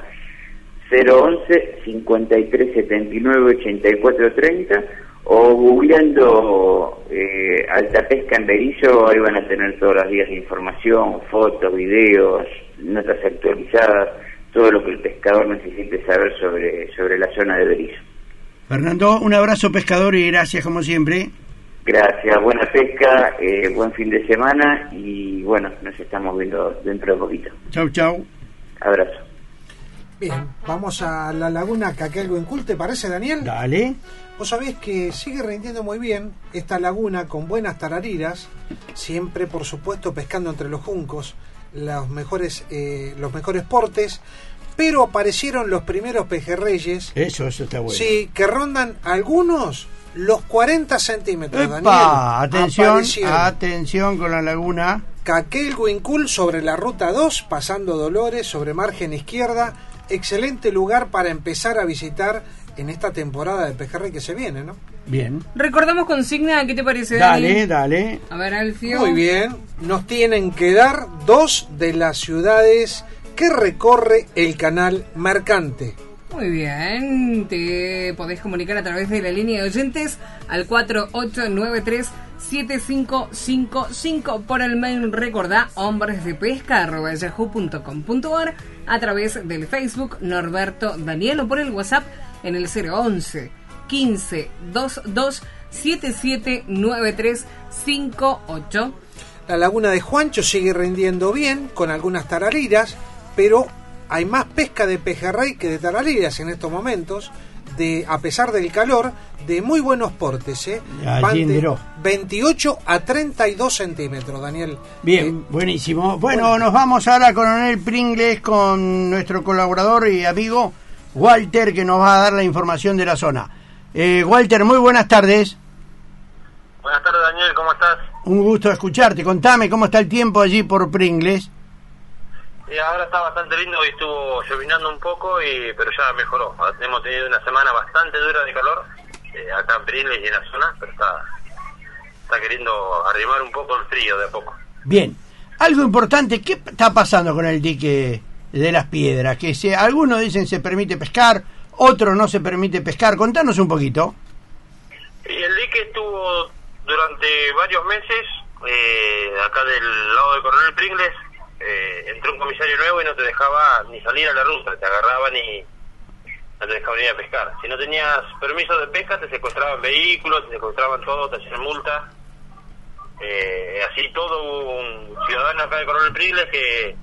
011-5379-8430, o googleando Alta Pesca en Berisso. Ahí van a tener todos los días de información, fotos, videos, notas actualizadas, todo lo que el pescador necesite saber sobre la zona de Berisso. Fernando, un abrazo pescador y gracias como siempre. Gracias, buena pesca, buen fin de semana y bueno, nos estamos viendo dentro de poquito. Chau. Abrazo. Bien, vamos a la laguna Caquelhuincul, ¿te parece, Daniel? Dale. Vos sabés que sigue rindiendo muy bien esta laguna con buenas tarariras, siempre por supuesto pescando entre los juncos, los mejores portes, pero aparecieron los primeros pejerreyes. Eso está bueno. Sí, que rondan algunos los 40 centímetros, ¡Epa! Daniel. Atención con la laguna Caquelhuincul sobre la ruta 2, pasando Dolores, sobre margen izquierda. Excelente lugar para empezar a visitar en esta temporada de pejerrey que se viene, ¿no? Bien. Recordamos consigna, ¿qué te parece, Dani? Dale. A ver, Alfio. Muy bien. Nos tienen que dar 2 de las ciudades que recorre el canal Mercante. Muy bien, te podés comunicar a través de la línea de oyentes al 4893-7555 por el mail, recordá, hombresdepesca@yahoo.com.ar, a través del Facebook Norberto Daniel, o por el WhatsApp en el 011 15 22 779358. La laguna de Juancho sigue rindiendo bien con algunas tarariras, pero hay más pesca de pejerrey que de tarariras en estos momentos, a pesar del calor, de muy buenos portes, van de 28 a 32 centímetros, Daniel. Bien, buenísimo. Bueno, nos vamos ahora, Coronel Pringles, con nuestro colaborador y amigo Walter, que nos va a dar la información de la zona. Walter, muy buenas tardes. Buenas tardes, Daniel, ¿cómo estás? Un gusto escucharte. Contame cómo está el tiempo allí por Pringles. Ahora está bastante lindo, hoy estuvo llovinando un poco, pero ya mejoró. Hemos tenido una semana bastante dura de calor, acá en Pringles y en la zona, pero está queriendo arrimar un poco el frío de a poco. Bien, algo importante, ¿qué está pasando con el dique de las Piedras? Que algunos dicen se permite pescar, otros no se permite pescar. Contanos un poquito. Y el dique estuvo durante varios meses, acá del lado de Coronel Pringles. Entró un comisario nuevo y no te dejaba ni salir a la ruta, te agarraban y no te dejaban ir a pescar. Si no tenías permiso de pesca, te secuestraban vehículos, te secuestraban todo, te hacían multa. Así todo, hubo un ciudadano acá de Coronel Pringles que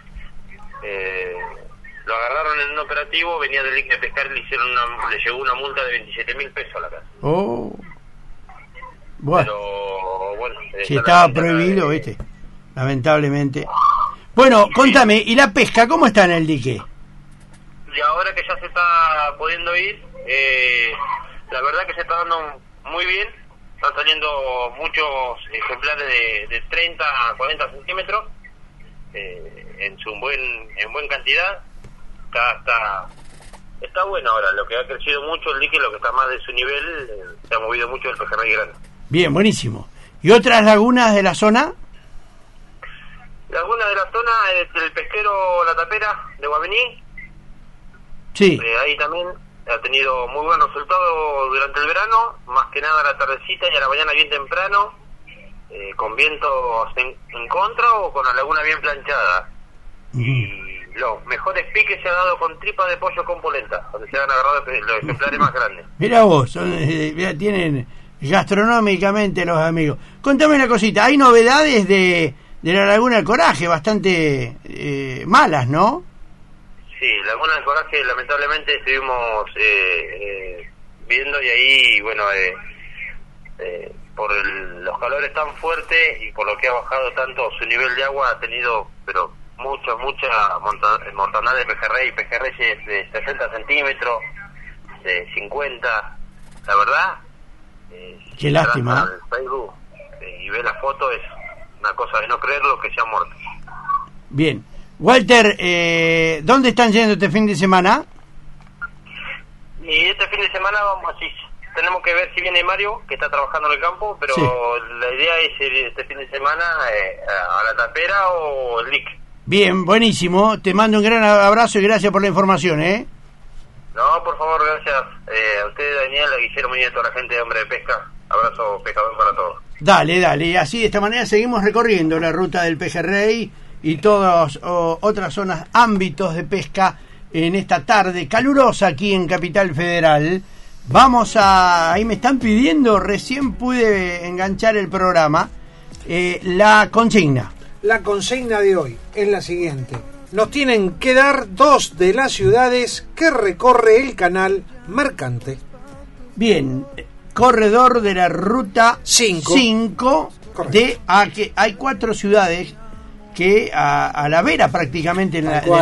lo agarraron en un operativo, venía del dique de pescar y le llegó una multa de 27.000 pesos a la casa. Oh. Bueno. Pero bueno, Si estaba prohibido, ¿viste? Lamentablemente. Bueno, contame, ¿y la pesca cómo está en el dique? Y ahora que ya se está pudiendo ir, la verdad que se está dando muy bien. Están saliendo muchos ejemplares de 30 a 40 centímetros en buena cantidad. Está bueno ahora. Lo que ha crecido mucho el dique, lo que está más de su nivel, se ha movido mucho el pejerrey grande. Bien, buenísimo. ¿Y otras lagunas de la zona? Laguna de la zona, el pesquero La Tapera de Guavení. Sí. Ahí también ha tenido muy buen resultado durante el verano, más que nada a la tardecita y a la mañana bien temprano, con vientos en contra o con la laguna bien planchada. Y los mejores piques se han dado con tripa de pollo con polenta, donde se han agarrado los ejemplares más grandes. Mirá vos, mirá, tienen gastronómicamente los amigos. Contame una cosita, hay novedades de la Laguna del Coraje, bastante malas, ¿no? Sí, Laguna del Coraje lamentablemente estuvimos viendo y ahí, bueno, por los calores tan fuertes y por lo que ha bajado tanto su nivel de agua, ha tenido pero mucha mortandad de pejerreyes de 60 centímetros, de 50, la verdad. Qué lástima. Al Facebook y ve la foto, es una cosa de no creerlo que se ha muerto. Bien. Walter, ¿dónde están yendo este fin de semana? Y este fin de semana tenemos que ver si viene Mario, que está trabajando en el campo, pero sí, la idea es ir este fin de semana a La Tapera o el LIC. Bien, buenísimo. Te mando un gran abrazo y gracias por la información, ¿eh? No, por favor, gracias a usted, Daniel, a Guillermo y a toda la gente de Hombre de Pesca. Abrazo pescador para todos. Dale. Así, de esta manera seguimos recorriendo la ruta del pejerrey y todas otras zonas, ámbitos de pesca en esta tarde calurosa aquí en Capital Federal. Vamos ahí me están pidiendo, recién pude enganchar el programa, la consigna. La consigna de hoy es la siguiente. Nos tienen que dar 2 de las ciudades que recorre el canal Mercante. Bien, corredor de la ruta 5 que hay 4 ciudades que a la vera prácticamente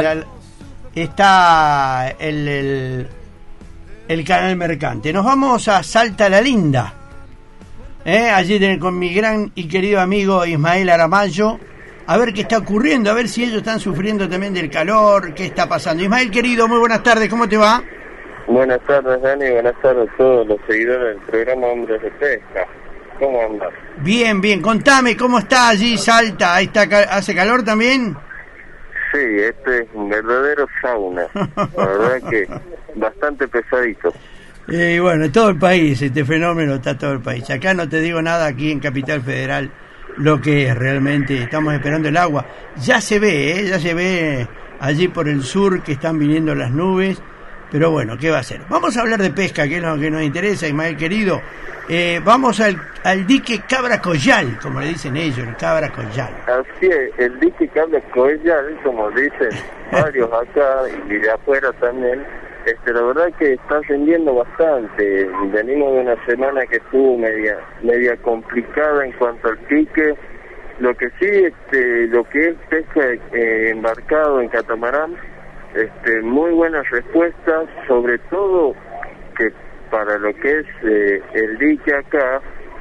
está el canal Mercante. Nos vamos a Salta la Linda, allí con mi gran y querido amigo Ismael Aramayo, a ver qué está ocurriendo, a ver si ellos están sufriendo también del calor, qué está pasando. Ismael, querido, muy buenas tardes, ¿cómo te va? Buenas tardes, Dani, buenas tardes a todos los seguidores del programa Hombres de Pesca. ¿Cómo andas? Bien, contame, ¿cómo está allí Salta? ¿Hace calor también? Sí, este es un verdadero sauna, la verdad que bastante pesadito. Bueno, todo el país, este fenómeno está todo el país. Acá no te digo nada, aquí en Capital Federal, lo que es realmente, estamos esperando el agua. Ya se ve allí por el sur que están viniendo las nubes, pero bueno, ¿qué va a hacer? Vamos a hablar de pesca, que es lo que nos interesa, Ismael querido. Vamos al dique Cabra Collal, como le dicen ellos, el Cabra Collal. Así es, el dique Cabra Collal, como dicen varios acá y de afuera también, la verdad que está ascendiendo bastante. Venimos de una semana que estuvo media complicada en cuanto al pique. Lo que sí, lo que es pesca embarcado en catamarán, muy buenas respuestas, sobre todo que para lo que es el dique acá,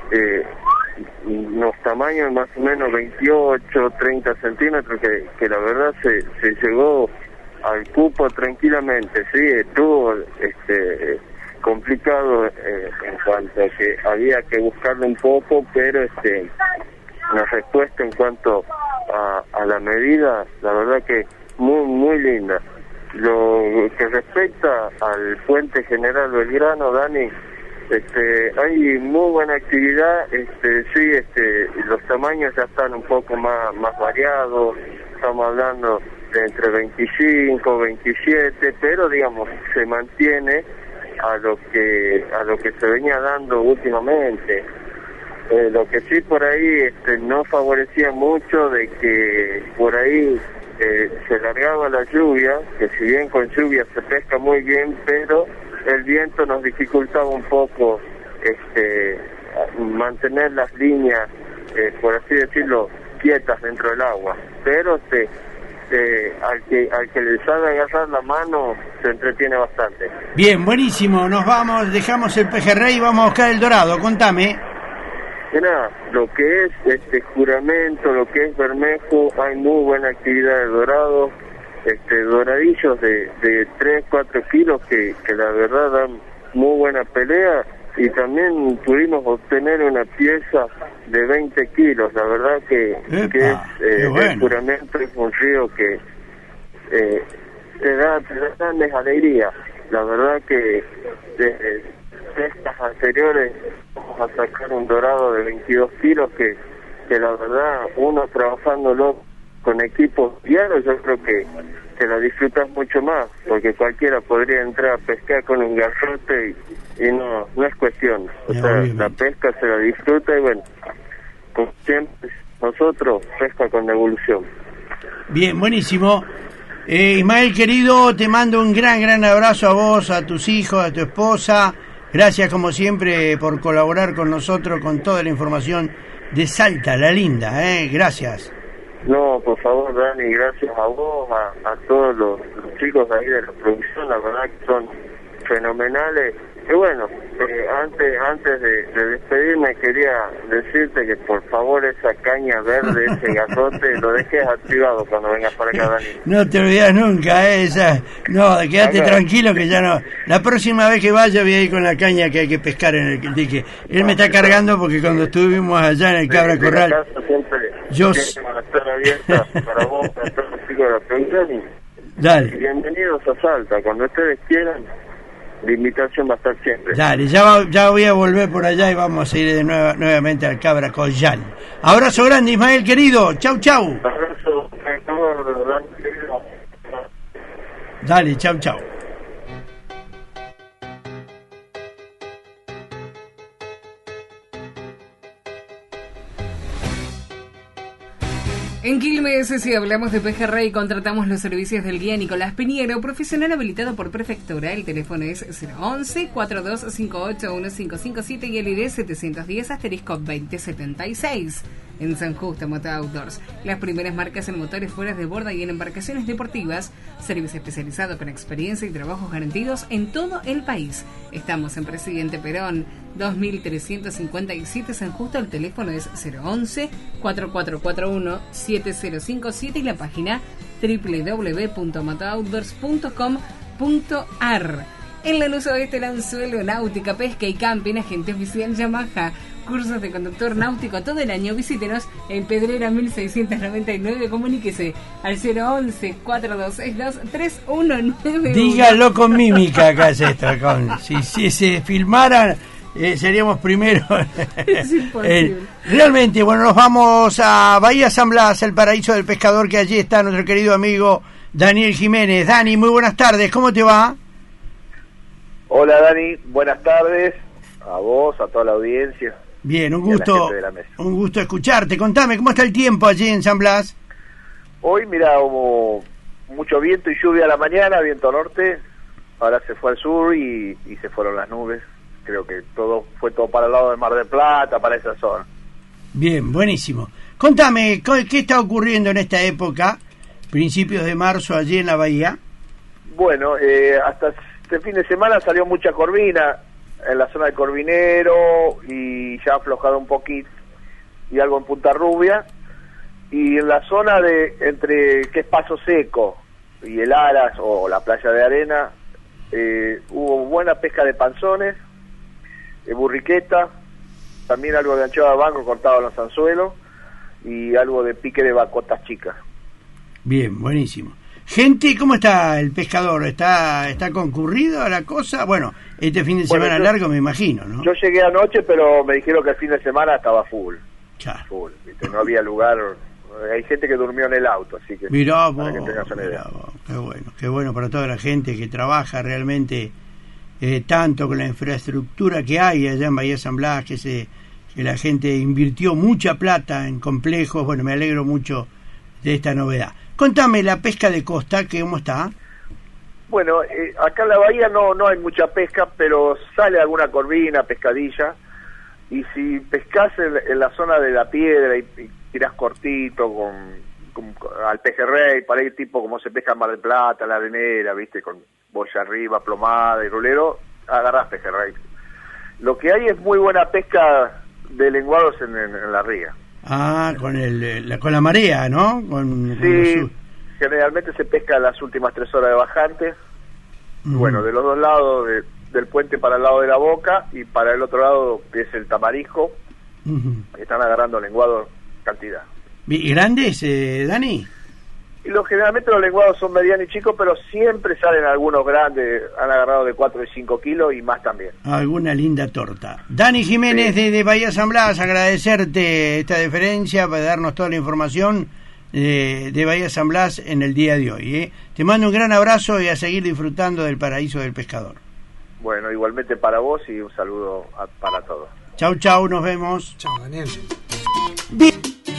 los tamaños más o menos 28, 30 centímetros, que la verdad se llegó al cupo tranquilamente. Sí, estuvo complicado en cuanto a que había que buscarlo un poco, pero la respuesta en cuanto a la medida, la verdad que muy linda. Lo que respecta al puente General Belgrano, Dani, hay muy buena actividad. Sí, los tamaños ya están un poco más variados, estamos hablando de entre 25, 27, pero digamos se mantiene a lo que se venía dando últimamente. Lo que sí por ahí no favorecía mucho de que por ahí se largaba la lluvia, que si bien con lluvia se pesca muy bien, pero el viento nos dificultaba un poco mantener las líneas, por así decirlo, quietas dentro del agua, pero al que le sabe agarrar la mano se entretiene bastante. Bien, buenísimo, nos vamos, dejamos el pejerrey y vamos a buscar el dorado, contame. Nada, lo que es juramento, lo que es bermejo, hay muy buena actividad de dorado, doradillos de 3-4 kilos que la verdad dan muy buena pelea, y también pudimos obtener una pieza de 20 kilos, la verdad que es bueno. El juramento es un río que te da grandes alegrías, la verdad que desde pescas anteriores vamos a sacar un dorado de 22 kilos que la verdad uno trabajándolo con equipos diarios yo creo que la disfrutas mucho más, porque cualquiera podría entrar a pescar con un garrote y no es cuestión, o sea, la pesca se la disfruta y bueno, como siempre nosotros pesca con devolución. Bien, buenísimo. Ismael querido, te mando un gran abrazo a vos, a tus hijos, a tu esposa. Gracias como siempre por colaborar con nosotros con toda la información de Salta, la linda, gracias. No, por favor, Dani, gracias a vos, a todos los chicos ahí de la producción, la verdad que son fenomenales. Y bueno, antes de despedirme quería decirte que por favor esa caña verde, ese garrote, lo dejes activado cuando vengas para acá, Dani. No te olvides nunca, no, quédate tranquilo que ya no. La próxima vez que vaya voy a ir con la caña que hay que pescar en el dique. Él me está cargando porque cuando estuvimos allá en el Cabra Corral, la casa siempre yo van a estar abiertas para vos, para todos los chicos de la producción. Dale. Bienvenidos a Salta, cuando ustedes quieran. La invitación va a estar siempre. Dale, ya voy a volver por allá y vamos a ir nuevamente al Cabra Collal. Abrazo grande, Ismael querido. Chau. Abrazo. Dale, chau. En Quilmes, si hablamos de pejerrey, contratamos los servicios del guía Nicolás Piñero, profesional habilitado por Prefectura. El teléfono es 011-4258-1557 y el ID 710-2076. En San Justo Moto Outdoors, las primeras marcas en motores fuera de borda y en embarcaciones deportivas. Servicio especializado con experiencia y trabajos garantidos en todo el país. Estamos en Presidente Perón, 2357 San Justo. El teléfono es 011-4441-7057 y la página www.motooutdoors.com.ar. En Lanús Oeste, Lanzuelo, náutica, pesca y camping, agente oficial Yamaha. Cursos de conductor náutico todo el año. Visítenos en Pedrera 1699. Comuníquese al 011-4262-3191. Dígalo con mímica, acá es esto. Si se filmaran, seríamos primero. Es imposible. Realmente, bueno, nos vamos a Bahía San Blas, el paraíso del pescador, que allí está nuestro querido amigo Daniel Jiménez. Dani, muy buenas tardes, ¿cómo te va? Hola Dani, buenas tardes a vos, a toda la audiencia. Bien, un gusto escucharte. Contame, ¿cómo está el tiempo allí en San Blas? Hoy, mira, hubo mucho viento y lluvia a la mañana, viento norte, ahora se fue al sur y se fueron las nubes. Creo que fue todo para el lado del Mar del Plata, para esa zona. Bien, buenísimo. Contame, ¿qué está ocurriendo en esta época, principios de marzo, allí en la bahía? Bueno, hasta este fin de semana salió mucha corvina en la zona de Corvinero y ya ha aflojado un poquito, y algo en Punta Rubia, y en la zona de entre que es Paso Seco y el Aras o la Playa de Arena hubo buena pesca de panzones, de burriqueta, también algo de anchoa de banco cortado en los anzuelos y algo de pique de bacotas chicas. Bien, buenísimo. Gente, ¿cómo está el pescador? ¿Está concurrido a la cosa? Bueno, este fin de semana largo me imagino, ¿no? Yo llegué anoche, pero me dijeron que el fin de semana estaba full. Claro. Full, ¿viste? No había lugar. Hay gente que durmió en el auto, así que... Mirá vos, qué bueno para toda la gente que trabaja realmente tanto con la infraestructura que hay allá en Bahía San Blas, que la gente invirtió mucha plata en complejos. Bueno, me alegro mucho de esta novedad. Contame la pesca de costa, ¿cómo está? Bueno, acá en la bahía no hay mucha pesca, pero sale alguna corvina, pescadilla, Y si pescás en la zona de la piedra y tirás cortito al pejerrey, para ir tipo como se pesca en Mar del Plata, la arenera, viste, con boya arriba, plomada y rulero, agarrás pejerrey. Lo que hay es muy buena pesca de lenguados en la ría. Ah, con la marea, ¿no? Sí, generalmente se pesca las últimas 3 horas de bajante. Bueno, de los dos lados del puente para el lado de la Boca y para el otro lado, que es el Tamarisco, están agarrando lenguados cantidad. ¿Y grandes, Dani? Y generalmente los lenguados son medianos y chicos, pero siempre salen algunos grandes, han agarrado de 4 y 5 kilos y más también. Alguna linda torta. Dani Jiménez, de Bahía San Blas, agradecerte esta deferencia para darnos toda la información de Bahía San Blas en el día de hoy. Te mando un gran abrazo y a seguir disfrutando del paraíso del pescador. Bueno, igualmente para vos y un saludo para todos. Chau, chau, nos vemos. Chau, Daniel. Bien.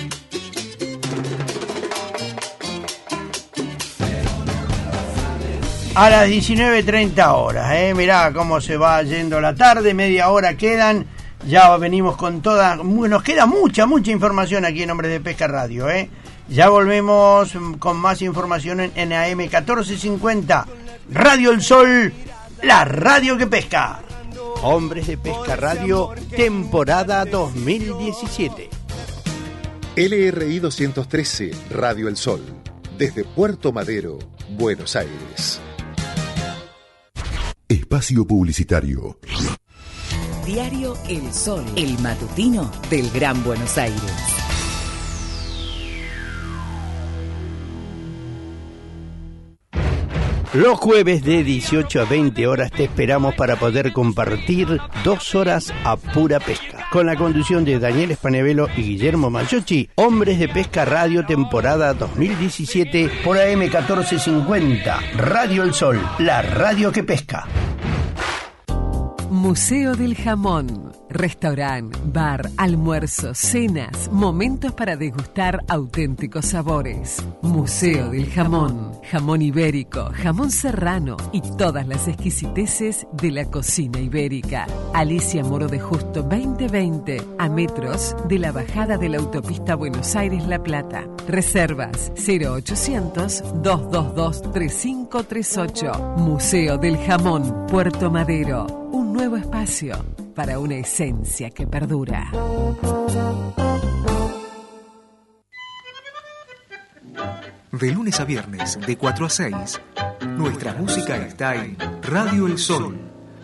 A las 19:30 horas, mirá cómo se va yendo la tarde, media hora quedan, ya venimos con toda, nos queda mucha información aquí en Hombres de Pesca Radio, Ya volvemos con más información en AM 1450, Radio El Sol, la radio que pesca. Hombres de Pesca Radio, temporada 2017. LRI 213, Radio El Sol, desde Puerto Madero, Buenos Aires. Espacio publicitario. Diario El Sol, el matutino del Gran Buenos Aires. Los jueves de 18 a 20 horas te esperamos para poder compartir 2 horas a pura pesca. Con la conducción de Daniel Spanevelo y Guillermo Maggiochi, Hombres de Pesca Radio, temporada 2017, por AM 1450, Radio El Sol, la radio que pesca. Museo del Jamón. Restaurante, bar, almuerzos, cenas, momentos para degustar auténticos sabores. Museo del Jamón. Jamón ibérico, jamón serrano y todas las exquisiteces de la cocina ibérica. Alicia Moro de Justo 2020, a metros de la bajada de la autopista Buenos Aires-La Plata. Reservas 0800-222-3538. Museo del Jamón, Puerto Madero. Un nuevo espacio para una esencia que perdura. De lunes a viernes, de 4 a 6, nuestra música está en Radio El Sol.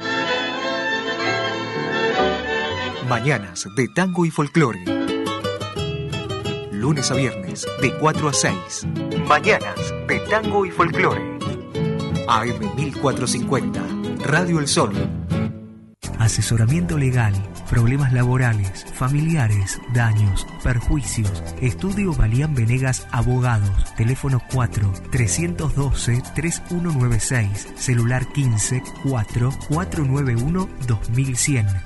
Mañanas de tango y folclore. Lunes a viernes, de 4 a 6, Mañanas de tango y folclore. AM 1450, Radio El Sol. Asesoramiento legal, problemas laborales, familiares, daños, perjuicios. Estudio Balián Venegas Abogados. Teléfono 4-312-3196. Celular 15-4-491-2100.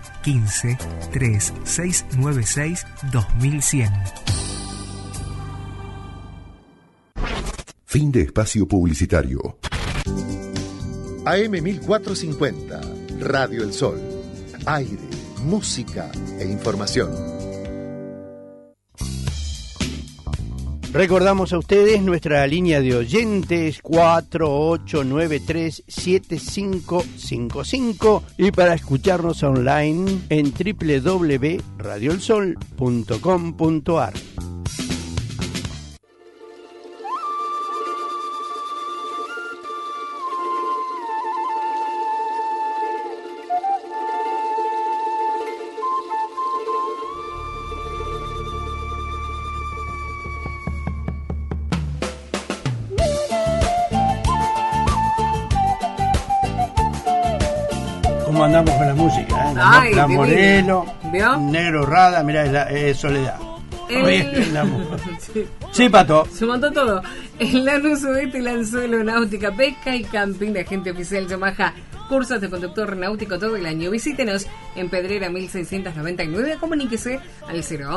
15-3696-2100. Fin de espacio publicitario. AM 1450, Radio El Sol. Aire, música e información. Recordamos a ustedes nuestra línea de oyentes 4893-7555 y para escucharnos online en www.radioelsol.com.ar. ¿Cómo andamos con la música? Ay, la Morelo, ¿vio? Negro Rada, mirá, es Soledad. Sí. Sí, Pato. Se montó todo. El Lanús Sudeste lanzó náutica, pesca y camping de agente oficial Yamaha. Cursos de conductor náutico todo el año. Visítenos en Pedrera 1699. Comuníquese al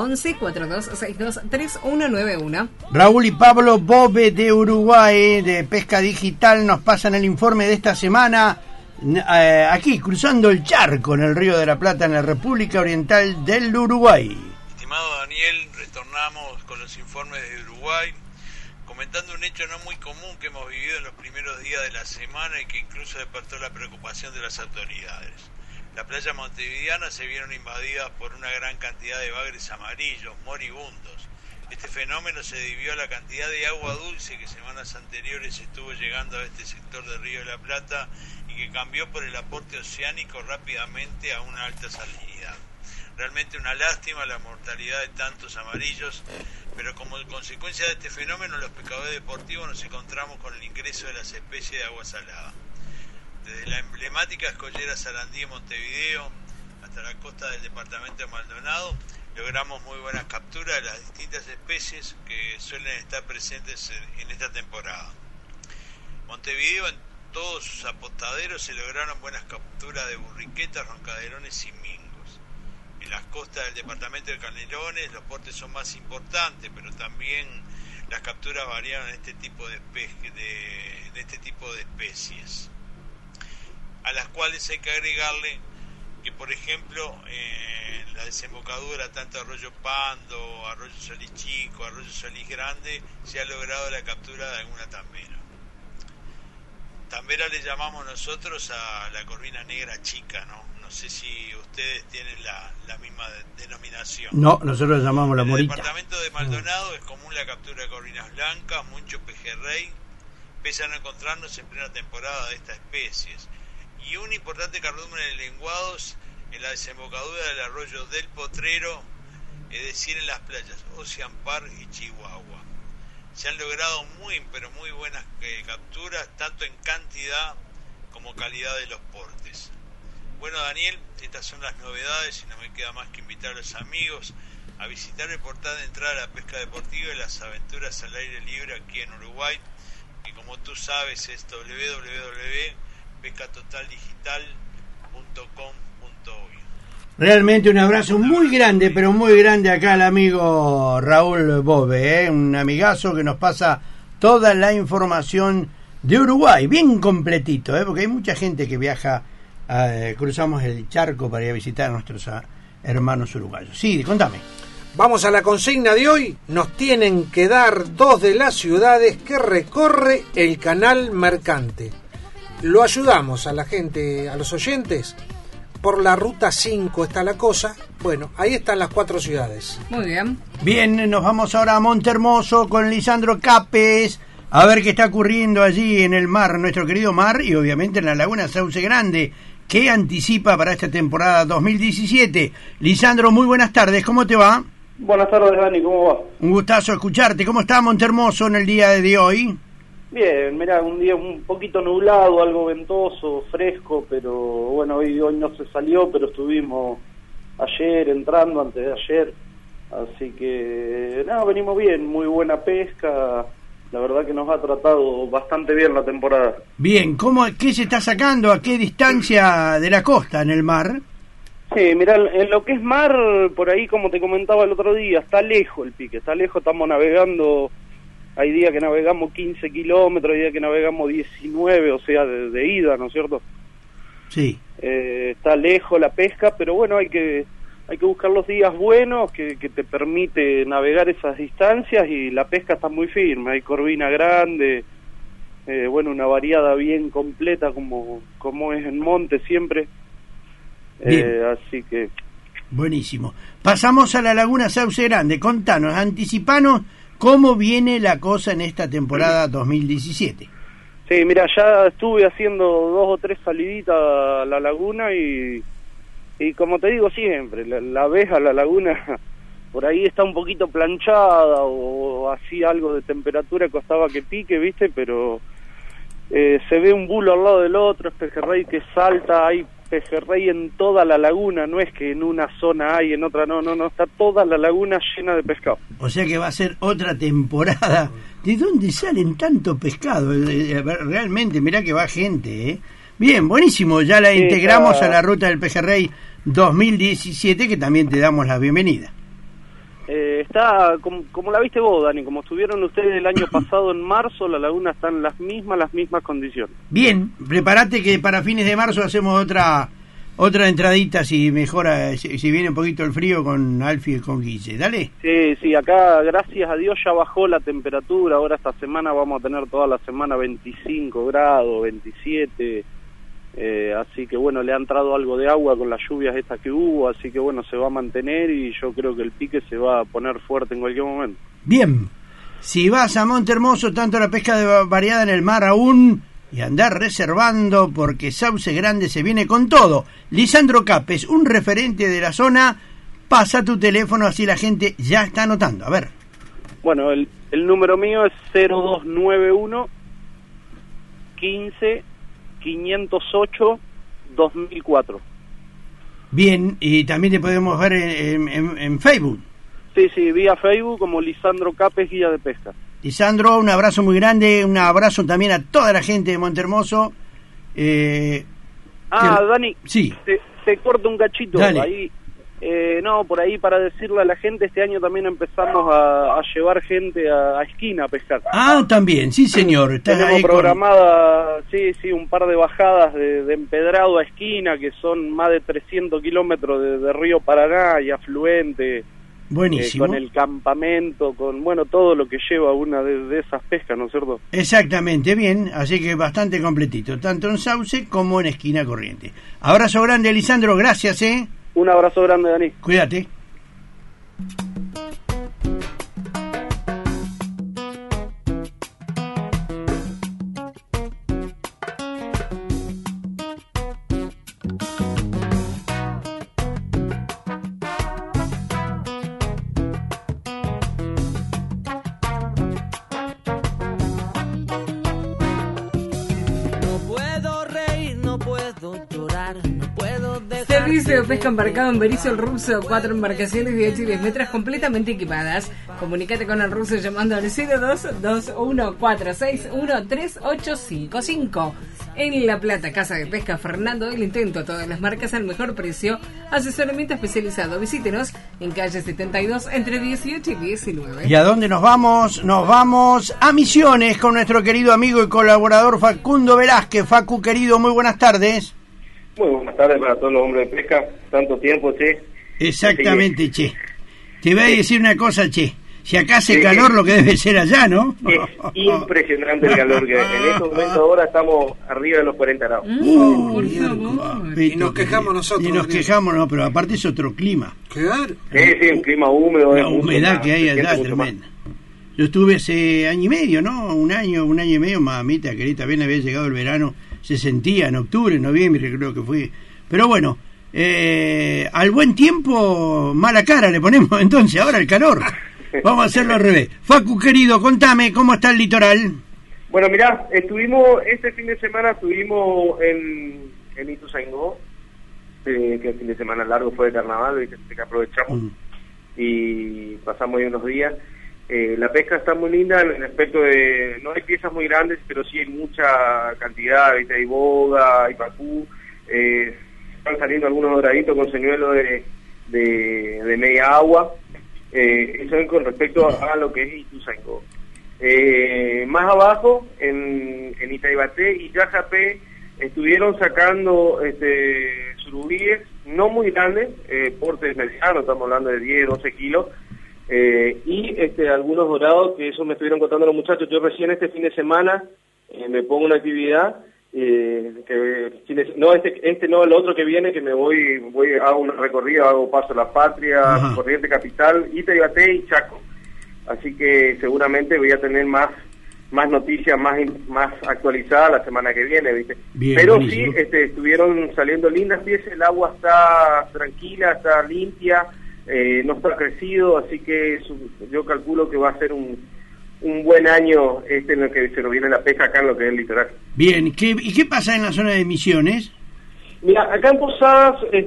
011-4262-3191. Raúl y Pablo Bobe de Uruguay, de Pesca Digital, nos pasan el informe de esta semana aquí cruzando el charco en el Río de la Plata, en la República Oriental del Uruguay. Estimado Daniel, retornamos con los informes de Uruguay, comentando un hecho no muy común que hemos vivido en los primeros días de la semana y que incluso despertó la preocupación de las autoridades. Las playas montevideanas se vieron invadidas por una gran cantidad de bagres amarillos, moribundos. Este fenómeno se debió a la cantidad de agua dulce que semanas anteriores estuvo llegando a este sector del Río de la Plata y que cambió por el aporte oceánico rápidamente a una alta salinidad. Realmente una lástima la mortalidad de tantos amarillos, pero como consecuencia de este fenómeno los pescadores deportivos nos encontramos con el ingreso de las especies de agua salada. Desde la emblemática escollera Sarandí en Montevideo hasta la costa del departamento de Maldonado, logramos muy buenas capturas de las distintas especies que suelen estar presentes en esta temporada. Montevideo, en todos sus apostaderos se lograron buenas capturas de burriquetas, roncaderones y mingos. En las costas del departamento de Canelones los portes son más importantes, pero también las capturas variaron en este tipo de especies, a las cuales hay que agregarle que, por ejemplo, en la desembocadura tanto Arroyo Pando, Arroyo Solís Chico, Arroyo Solís Grande, se ha logrado la captura de alguna tambera. Tambera le llamamos nosotros a la corvina negra chica, ¿no? No sé si ustedes tienen la misma denominación. No, nosotros le llamamos la morita. En el departamento de Maldonado es común la captura de corvinas blancas, mucho pejerrey, pese a no encontrarnos en plena temporada de estas especies. Y un importante cardumen de lenguados en la desembocadura del arroyo del Potrero, es decir, en las playas Ocean Park y Chihuahua. Se han logrado muy buenas capturas, tanto en cantidad como calidad de los portes. Bueno, Daniel, estas son las novedades y no me queda más que invitar a los amigos a visitar el portal de entrada a la pesca deportiva y las aventuras al aire libre aquí en Uruguay, que como tú sabes es www.pescatotaldigital.com.uy. Realmente un abrazo muy grande, pero muy grande acá al amigo Raúl Bove, un amigazo que nos pasa toda la información de Uruguay, bien completito, porque hay mucha gente que viaja, cruzamos el charco para ir a visitar a nuestros hermanos uruguayos. Sí, contame. Vamos a la consigna de hoy. Nos tienen que dar 2 de las ciudades que recorre el canal mercante. Lo ayudamos a la gente, a los oyentes. Por la ruta 5 está la cosa. Bueno, ahí están las 4 ciudades. Muy bien. Bien, nos vamos ahora a Montehermoso con Lisandro Capes, a ver qué está ocurriendo allí en el mar, nuestro querido mar, y obviamente en la laguna Sauce Grande, que anticipa para esta temporada 2017. Lisandro, muy buenas tardes, ¿cómo te va? Buenas tardes, Dani, ¿cómo va? Un gustazo escucharte. ¿Cómo está Montehermoso en el día de hoy? Bien, mirá, un día un poquito nublado, algo ventoso, fresco, pero bueno, hoy no se salió, pero estuvimos ayer entrando, antes de ayer, así que nada, venimos bien, muy buena pesca, la verdad que nos ha tratado bastante bien la temporada. Bien, ¿qué se está sacando? ¿A qué distancia de la costa en el mar? Sí, mirá, en lo que es mar, por ahí como te comentaba el otro día, está lejos el pique, está lejos, estamos navegando. Hay días que navegamos 15 kilómetros, hay días que navegamos 19, o sea, de ida, ¿no es cierto? Sí. Está lejos la pesca, pero bueno, hay que buscar los días buenos que te permite navegar esas distancias, y la pesca está muy firme, hay corvina grande, bueno, una variada bien completa como es en monte siempre. Así que... Buenísimo. Pasamos a la laguna Sauce Grande, contanos, anticipanos, ¿cómo viene la cosa en esta temporada 2017? Sí, mira, ya estuve haciendo 2 o 3 saliditas a la laguna y como te digo siempre, la ves a la laguna, por ahí está un poquito planchada o así algo de temperatura, costaba que pique, ¿viste? Pero se ve un bulo al lado del otro, es pejerrey que salta, hay pejerrey en toda la laguna, no es que en una zona hay, en otra no, está toda la laguna llena de pescado. O sea que va a ser otra temporada. ¿De dónde salen tanto pescado? Realmente, mirá que va gente, ¿eh? Bien, buenísimo, ya la integramos a la ruta del pejerrey 2017, que también te damos la bienvenida. está como la viste vos, Dani, como estuvieron ustedes el año pasado en marzo, la laguna está en las mismas condiciones. Bien, prepárate que para fines de marzo hacemos otra entradita si mejora, si viene un poquito el frío con Alfie y con Guille. Dale. Sí, acá gracias a Dios ya bajó la temperatura, ahora esta semana vamos a tener toda la semana 25 grados, 27, así que bueno, le ha entrado algo de agua con las lluvias estas que hubo, así que bueno, se va a mantener y yo creo que el pique se va a poner fuerte en cualquier momento. Bien, si vas a Monte Hermoso, tanto la pesca variada en el mar aún, y andar reservando porque Sauce Grande se viene con todo. Lisandro Capes, un referente de la zona, pasa tu teléfono, así la gente ya está anotando. A ver. Bueno, el número mío es 0291 15 508 2004. Bien, y también te podemos ver en Facebook. Sí, vía Facebook como Lisandro Capes, guía de pesca. Lisandro, un abrazo muy grande, un abrazo también a toda la gente de Montehermoso. Dani, sí. te corto un cachito. Dale. Ahí, por ahí para decirle a la gente, este año también empezamos a llevar gente a esquina a pescar. También, sí señor. Tenemos programada, sí, un par de bajadas de empedrado a esquina, que son más de 300 kilómetros de río Paraná y afluente. Buenísimo. Con el campamento, con todo lo que lleva una de esas pescas, ¿no es cierto? Exactamente, bien, así que bastante completito, tanto en Sauce como en Esquina Corriente. Abrazo grande, Lisandro, gracias, Un abrazo grande, Dani. Cuídate. Servicio de pesca embarcado en Berizo el Ruso, 4 embarcaciones de 8 y 10 metros completamente equipadas. Comunícate con el Ruso llamando al 022146138555. En La Plata, Casa de Pesca Fernando del Intento, todas las marcas al mejor precio, asesoramiento especializado. Visítenos en calle 72 entre 18 y 19. ¿Y a dónde nos vamos? Nos vamos a Misiones con nuestro querido amigo y colaborador Facundo Velázquez. Facu, querido, muy buenas tardes. Muy buenas tardes para todos los hombres de pesca, tanto tiempo, che. Exactamente, che. Te voy a decir una cosa, che. Si acá hace calor, lo que debe ser allá, ¿no? Es impresionante el calor que en estos momentos ahora estamos arriba de los 40 grados. Y nos quejamos nosotros. Y nos quejamos, no, pero aparte es otro clima. Claro. Sí, un clima húmedo. La humedad que hay allá es tremenda. Yo estuve hace año y medio, ¿no? Un año y medio, mamita querida, también había llegado el verano, se sentía en octubre, noviembre, creo que fue. Pero bueno, al buen tiempo, mala cara le ponemos entonces, ahora el calor. Vamos a hacerlo al revés. Facu, querido, contame, ¿cómo está el litoral? Bueno, mirá, este fin de semana estuvimos en Ituzaingó, que el fin de semana largo fue de carnaval, ¿viste? Que aprovechamos y pasamos ahí unos días. La pesca está muy linda en el aspecto de, no hay piezas muy grandes, pero sí hay mucha cantidad, ¿viste? Hay boga, hay pacú, están saliendo algunos doraditos con señuelo de media agua. Eso es con respecto a lo que es Ituzaingó. Más abajo, en Itaibaté y Yajapé, estuvieron sacando surubíes no muy grandes, portes medianos, estamos hablando de 10, 12 kilos, y algunos dorados, que eso me estuvieron contando los muchachos. Yo recién este fin de semana me pongo una actividad, el otro que viene, que me voy hago una recorrida, hago Paso a la Patria, Corriente Capital, Itaibaté y Chaco. Así que seguramente voy a tener más noticias, más actualizadas la semana que viene, ¿viste? Bien, pero buenísimo. Sí, estuvieron saliendo lindas piezas, el agua está tranquila, está limpia, no está crecido, así que yo calculo que va a ser un buen año en el que se nos viene la pesca acá en lo que es el litoral. Bien, ¿y qué pasa en la zona de Misiones? Mira, acá en Posadas, lo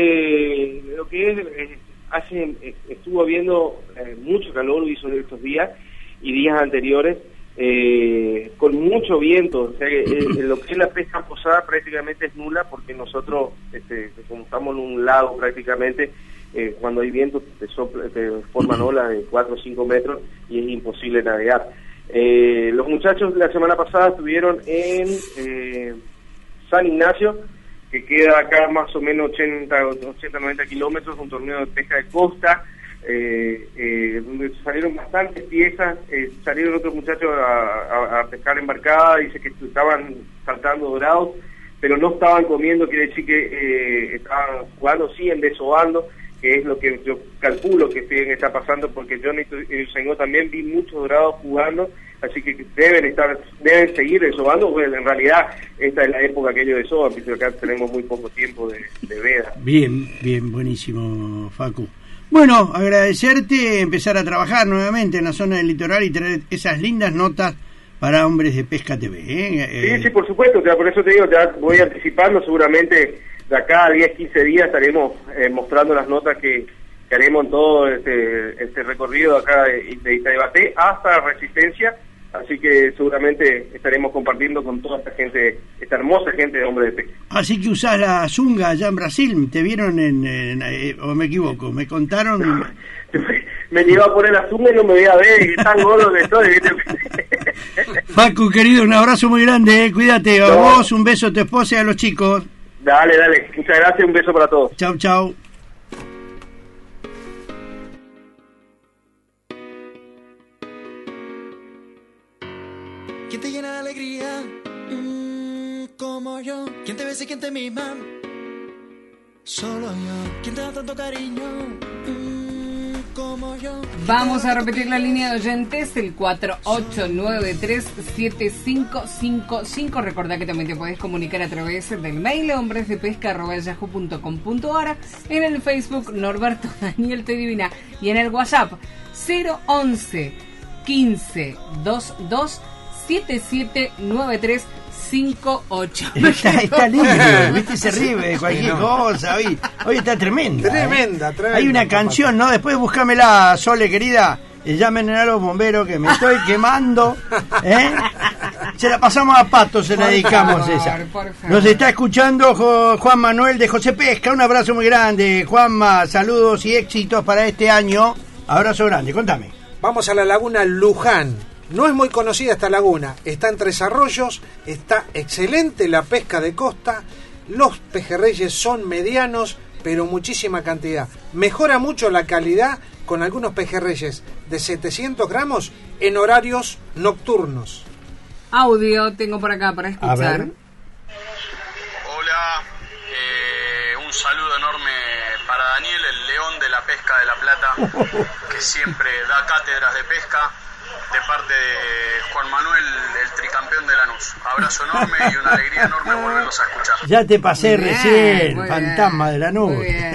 que estuvo habiendo mucho calor, hizo estos días y días anteriores, con mucho viento, o sea que lo que es la pesca en Posadas prácticamente es nula, porque nosotros, como estamos en un lago prácticamente, cuando hay viento te forman olas de 4 o 5 metros y es imposible navegar. Los muchachos la semana pasada estuvieron en San Ignacio, que queda acá más o menos 80-90 kilómetros, un torneo de pesca de costa, donde salieron bastantes piezas, salieron otros muchachos a pescar embarcada, dice que estaban saltando dorados, pero no estaban comiendo, quiere decir que estaban jugando, siguen desovando, que es lo que yo calculo que está pasando, porque yo en Ituzaingó también vi muchos dorados jugando, así que deben seguir desobando, porque en realidad esta es la época que ellos desoban, porque acá tenemos muy poco tiempo de veda. Bien, buenísimo, Facu. Bueno, agradecerte, empezar a trabajar nuevamente en la zona del litoral y traer esas lindas notas para Hombres de Pesca TV. Sí, por supuesto, por eso te digo, ya voy anticipando, seguramente de acá a 10-15 días estaremos mostrando las notas que haremos en todo este recorrido acá de Itaibate hasta Resistencia, así que seguramente estaremos compartiendo con toda esta gente, esta hermosa gente de Hombres de Pesca. Así que usás la zunga allá en Brasil, ¿te vieron o me equivoco? Me contaron... Me lleva a poner la zunga y no me voy a ver, y tan gordo que estoy. Facu, querido, un abrazo muy grande, cuídate, a vos, un beso a tu esposa y a los chicos. Dale, muchas gracias, un beso para todos. Chau. ¿Quién te llena de alegría? Como yo. ¿Quién te besa y quién te mima? Solo yo. ¿Quién te da tanto cariño? Como yo. Vamos a repetir la línea de oyentes, el 4893-7555. Recordá que también te podés comunicar a través del mail hombresdepesca@yahoo.com.ar, en el Facebook Norberto Daniel Te Divina y en el WhatsApp 011 15 22 779358. Está libre, ¿viste? Se ríe de cualquier cosa. Hoy está tremenda. Tremenda. Hay una canción, ¿no? Después búscamela, Sole, querida. Llamen a los bomberos que me estoy quemando. Se la pasamos a Pato, se la dedicamos esa. Nos está escuchando Juan Manuel de José Pesca. Un abrazo muy grande, Juanma. Saludos y éxitos para este año. Abrazo grande, contame. Vamos a la laguna Luján. No es muy conocida esta laguna, está en 3 arroyos, está excelente la pesca de costa, los pejerreyes son medianos, pero muchísima cantidad. Mejora mucho la calidad con algunos pejerreyes de 700 gramos en horarios nocturnos. Audio tengo por acá para escuchar. Hola, un saludo enorme para Daniel, el león de la pesca de La Plata, que siempre da cátedras de pesca, de parte de Juan Manuel, el tricampeón de Lanús. Abrazo enorme y una alegría enorme volverlos a escuchar. Ya te pasé recién, fantasma de Lanús.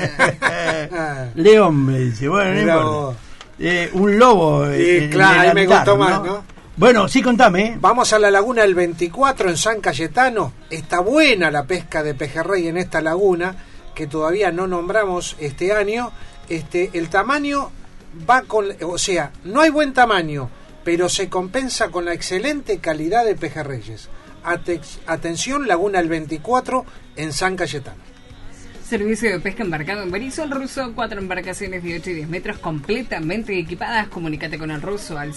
León me dice, bueno, no importa. Un lobo. Claro, ahí me gustó más, ¿no? Bueno, sí, contame. Vamos a la laguna del 24 en San Cayetano. Está buena la pesca de pejerrey en esta laguna, que todavía no nombramos este año. El tamaño va con... O sea, no hay buen tamaño, pero se compensa con la excelente calidad de pejerreyes. Atención, Laguna el 24 en San Cayetano. Servicio de pesca embarcado en Berizo, el ruso, 4 embarcaciones de 8 y 10 metros completamente equipadas. Comunícate con el ruso al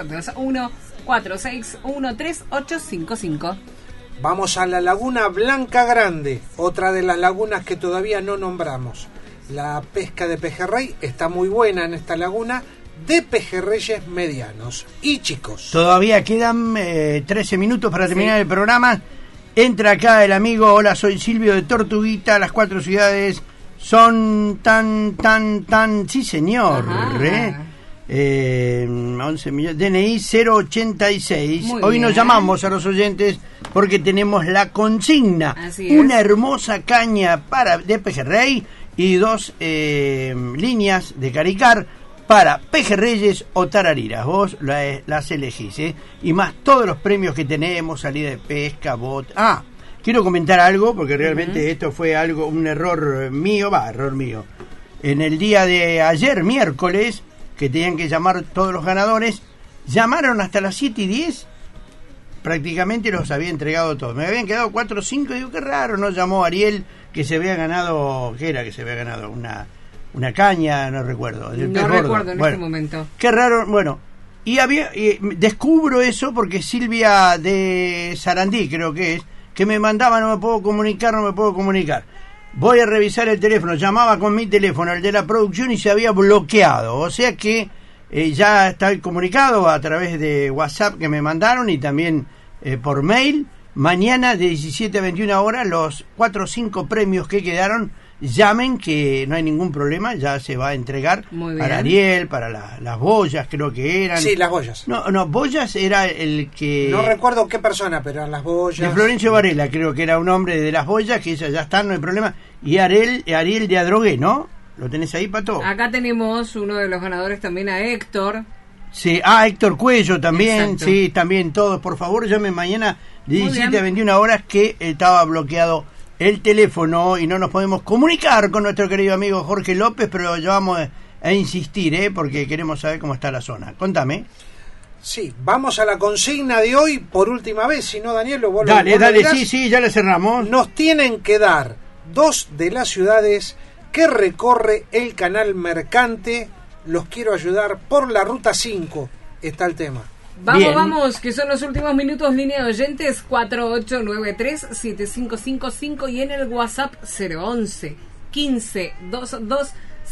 0221-461-3855. Vamos a la Laguna Blanca Grande, otra de las lagunas que todavía no nombramos. La pesca de pejerrey está muy buena en esta laguna, de pejerreyes medianos y chicos. Todavía quedan 13 minutos para terminar el programa. Entra acá el amigo, hola, soy Silvio de Tortuguita, las 4 ciudades son tan, sí señor, 11 millones, DNI 086. Muy Hoy bien. nos llamamos a los oyentes porque tenemos la consigna, Así una es. hermosa caña de pejerrey y 2 líneas de caricar para pejerreyes o tarariras. Vos las elegís, y más todos los premios que tenemos, salida de pesca, bote. Quiero comentar algo porque realmente esto fue un error mío. En el día de ayer, miércoles, que tenían que llamar todos los ganadores, llamaron hasta las 7:10. Prácticamente los había entregado todos. Me habían quedado 4 o 5 y digo, qué raro, no llamó Ariel, que se había ganado, ¿qué era que se había ganado? una caña, no recuerdo. Del No pez gordo. recuerdo en Bueno, este momento. qué raro, bueno. Y descubro eso porque Silvia de Sarandí, creo que es, que me mandaba, no me puedo comunicar. Voy a revisar el teléfono, llamaba con mi teléfono, el de la producción, y se había bloqueado. O sea que ya está comunicado a través de WhatsApp que me mandaron y también por mail. Mañana de 17 a 21 horas, los 4 o 5 premios que quedaron, llamen, que no hay ningún problema, ya se va a entregar para Ariel, para las boyas, creo que eran. Sí, las boyas. No, boyas era el que... No recuerdo qué persona, pero eran las boyas. De Florencio Varela, creo que era un hombre de las boyas, que ya están, no hay problema. Y Ariel de Adrogué, ¿no? ¿Lo tenés ahí, Pato? Acá tenemos uno de los ganadores también, a Héctor. Sí, Héctor Cuello también. Exacto. Sí, también todos. Por favor, llamen mañana de 17 a 21 horas, que estaba bloqueado el teléfono y no nos podemos comunicar con nuestro querido amigo Jorge López, pero ya vamos a insistir, porque queremos saber cómo está la zona. Contame. Sí, vamos a la consigna de hoy por última vez, si no, Daniel, lo vuelvo Dale, sí, ya le cerramos. Nos tienen que dar 2 de las ciudades que recorre el canal Mercante. Los quiero ayudar por la ruta 5, está el tema. Vamos, que son los últimos minutos. Línea de oyentes 4893-7555 y en el WhatsApp 011 15 22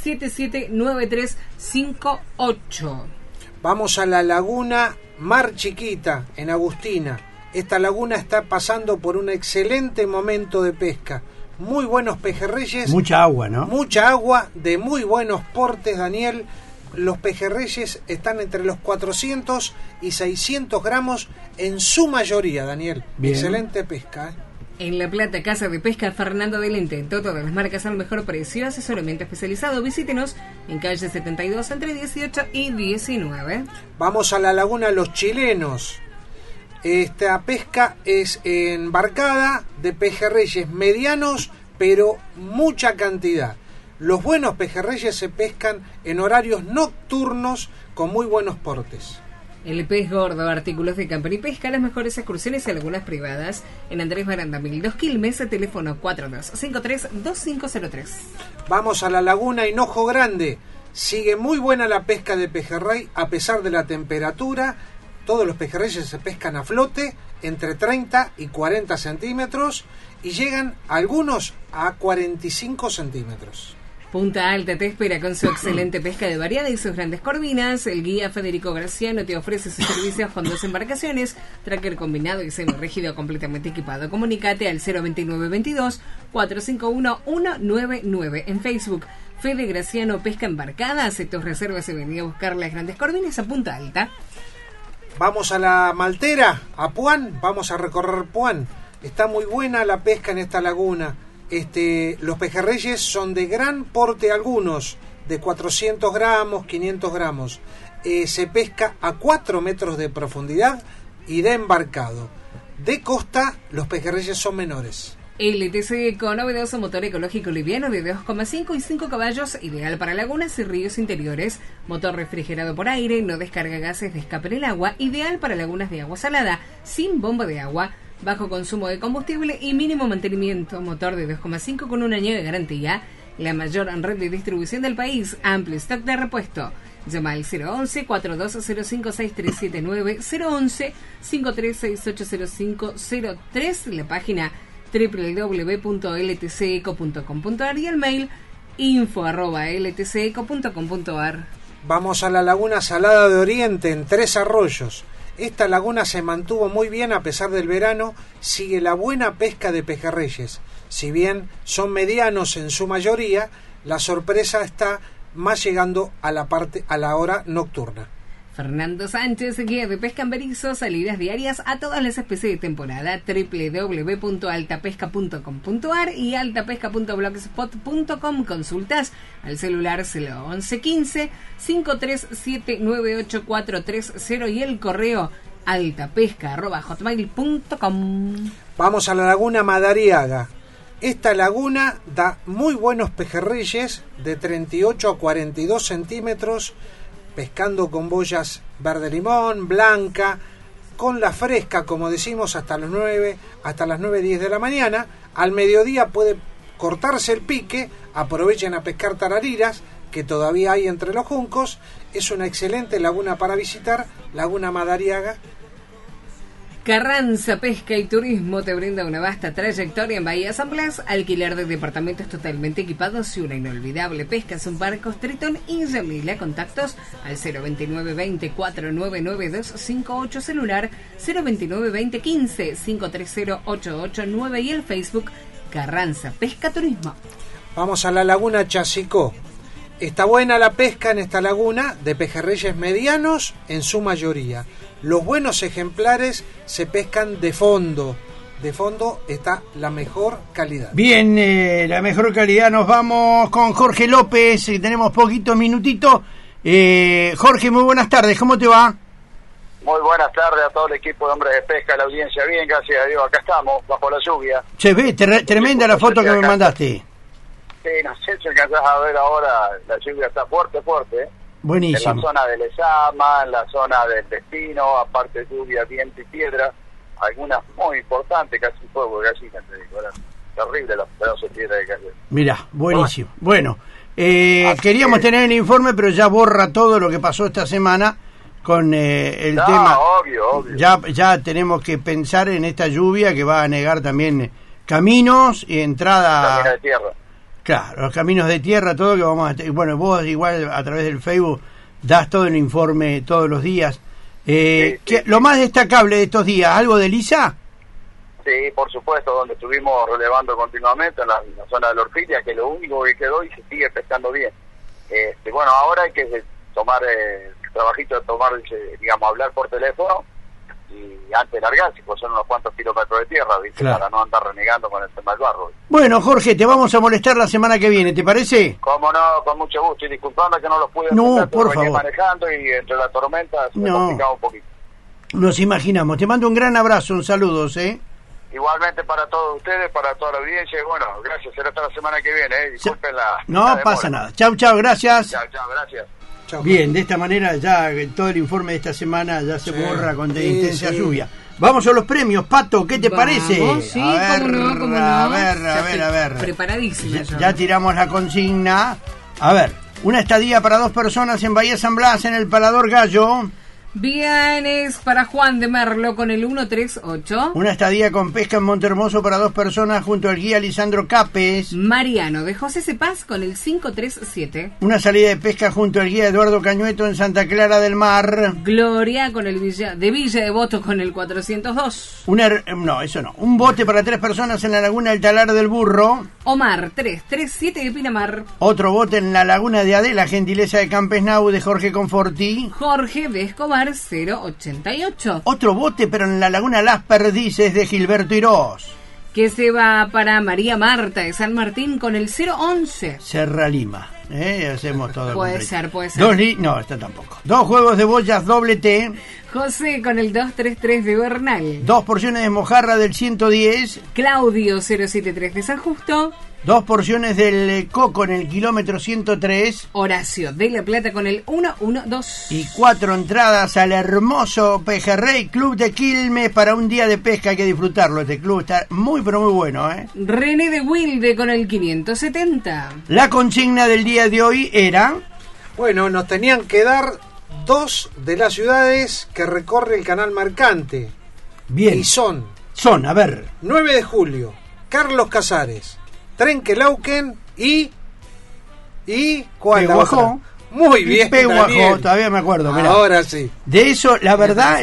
779358. Vamos a la laguna Mar Chiquita, en Agustina. Esta laguna está pasando por un excelente momento de pesca. Muy buenos pejerreyes. Mucha agua, ¿no? Mucha agua, de muy buenos portes, Daniel. Los pejerreyes están entre los 400 y 600 gramos en su mayoría, Daniel. Bien. Excelente pesca, ¿eh? En La Plata, Casa de Pesca Fernando del Intento, todas las marcas al mejor precio, asesoramiento especializado. Visítenos en calle 72 entre 18 y 19. Vamos a la laguna Los Chilenos. Esta pesca es embarcada de pejerreyes medianos, pero mucha cantidad. Los buenos pejerreyes se pescan en horarios nocturnos con muy buenos portes. El pez gordo, artículos de camper y pesca, las mejores excursiones y algunas privadas. En Andrés Baranda 1002 Quilmes, teléfono 4253-2503. Vamos a la laguna Hinojo Grande. Sigue muy buena la pesca de pejerrey a pesar de la temperatura. Todos los pejerreyes se pescan a flote entre 30 y 40 centímetros y llegan algunos a 45 centímetros. Punta Alta te espera con su excelente pesca de variada y sus grandes corvinas. El guía Federico Graciano te ofrece sus servicios con 2 embarcaciones, tracker combinado y semi-rígido completamente equipado. Comunicate al 02922 451 199 en Facebook. Fede Graciano Pesca Embarcada. Hace tus reservas y vení a buscar las grandes corvinas a Punta Alta. Vamos a la Maltera, a Puan. Vamos a recorrer Puan. Está muy buena la pesca en esta laguna. Los pejerreyes son de gran porte, algunos de 400 gramos, 500 gramos. Se pesca a 4 metros de profundidad y de embarcado. De costa, los pejerreyes son menores. LTC con novedoso motor ecológico liviano de 2,5 y 5 caballos, ideal para lagunas y ríos interiores. Motor refrigerado por aire, no descarga gases de escape en el agua, ideal para lagunas de agua salada, sin bomba de agua. Bajo consumo de combustible y mínimo mantenimiento. Motor de 2,5 con 1 año de garantía. La mayor red de distribución del país. Amplio stock de repuesto. Llama al 011-4205-6379, 011-53680503, la página www.ltceco.com.ar y el mail info@ltceco.com.ar. Vamos a la laguna Salada de Oriente en Tres Arroyos. Esta laguna se mantuvo muy bien a pesar del verano, sigue la buena pesca de pejerreyes. Si bien son medianos en su mayoría, la sorpresa está más llegando a la hora nocturna. Fernando Sánchez, guía de pesca en Berizo, salidas diarias a todas las especies de temporada, www.altapesca.com.ar y altapesca.blogspot.com. Consultas al celular 1115 5379840 y el correo altapesca@hotmail.com. Vamos a la laguna Madariaga. Esta laguna da muy buenos pejerreyes de 38 a 42 centímetros, pescando con boyas verde limón, blanca, con la fresca, como decimos, hasta las 9, 10 de la mañana. Al mediodía puede cortarse el pique, aprovechen a pescar tarariras, que todavía hay entre los juncos. Es una excelente laguna para visitar, Laguna Madariaga. Carranza Pesca y Turismo te brinda una vasta trayectoria en Bahía San Blas, alquiler de departamentos totalmente equipados y una inolvidable pesca. Son barcos Tritón y Yamila. Contactos al 02920 499258, celular 02920 15 530889 y el Facebook Carranza Pesca Turismo. Vamos a la laguna Chasicó. Está buena la pesca en esta laguna, de pejerreyes medianos en su mayoría. Los buenos ejemplares se pescan de fondo. De fondo está la mejor calidad. Bien, la mejor calidad. Nos vamos con Jorge López. Tenemos poquito minutito. Jorge, muy buenas tardes. ¿Cómo te va? Muy buenas tardes a todo el equipo de Hombres de Pesca, la audiencia. Bien, gracias a Dios. Acá estamos, bajo la lluvia. Se ve tremenda la foto que me mandaste. Sí, no sé si alcanzás a ver ahora, la lluvia está fuerte. Buenísimo. En la zona de Lezama, en la zona del Destino, aparte lluvia, viento y piedra, algunas muy importantes, casi fuego de gallina, te digo, era terrible los pedazos de piedra de cayó. Mirá, buenísimo. Bueno, queríamos tener el informe, pero ya borra todo lo que pasó esta semana con el tema. Obvio. Ya tenemos que pensar en esta lluvia que va a negar también caminos y entrada. Caminos de tierra. Claro, los caminos de tierra, todo que vamos a... Bueno, vos igual a través del Facebook das todo el informe todos los días. Sí. Lo más destacable de estos días, ¿algo de Lisa? Sí, por supuesto, donde estuvimos relevando continuamente en la zona de la Orfilia, que es lo único que quedó y se sigue pescando bien. Bueno, ahora hay que tomar el trabajito de digamos, hablar por teléfono y antes de largarse, pues son unos cuantos kilómetros de tierra, ¿viste? Claro. Para no andar renegando con el tema del barro. Bueno, Jorge, te vamos a molestar la semana que viene, ¿te parece? Cómo no, con mucho gusto, y disculpame que no los pude hacer, por favor. Manejando y entre la tormenta se me complicaba un poquito. Nos imaginamos. Te mando un gran abrazo, un saludos, Igualmente para todos ustedes, para toda la audiencia, y bueno, gracias, será hasta la semana que viene, disculpen la... No pasa nada. Chau, gracias. Chau, gracias. Bien, de esta manera ya todo el informe de esta semana ya se borra con intensa lluvia. Vamos a los premios, Pato, ¿qué te parece? Sí, cómo no. A ver. Preparadísima. Ya tiramos la consigna. A ver, una estadía para 2 personas en Bahía San Blas, en el Parador Gallo. Bienes para Juan de Merlo con el 138. Una estadía con pesca en Montehermoso para 2 personas junto al guía Lisandro Capes. Mariano de José Cepaz con el 537. Una salida de pesca junto al guía Eduardo Cañueto en Santa Clara del Mar. Gloria con el Villa Devoto con el 402. Un bote para 3 personas en la laguna del Talar del Burro. Omar 337 de Pinamar. Otro bote en la laguna de Adela, gentileza de Campesnau de Jorge Conforti. Jorge de Escobar 088. Otro bote, pero en la laguna Las Perdices de Gilberto Irós. Que se va para María Marta de San Martín con el 011. Serra Lima. Hacemos todo. Puede ser. No, esta tampoco. 2 juegos de boyas doble T. José con el 233 de Bernal. 2 porciones de mojarra del 110. Claudio 073 de San Justo. 2 porciones del coco en el kilómetro 103. Horacio de La Plata con el 112. Y 4 entradas al hermoso Pejerrey Club de Quilmes para un día de pesca. Hay que disfrutarlo. Este club está muy bueno, René de Wilde con el 570. La consigna del día de hoy era... Bueno, nos tenían que dar 2 de las ciudades que recorre el canal Mercante. Bien. Y son, a ver, 9 de julio, Carlos Casares, Trenquelauquen y ¿cuál la otra? Muy bien, Pehuajó, todavía me acuerdo. Mirá. Ahora sí. De eso, la verdad, el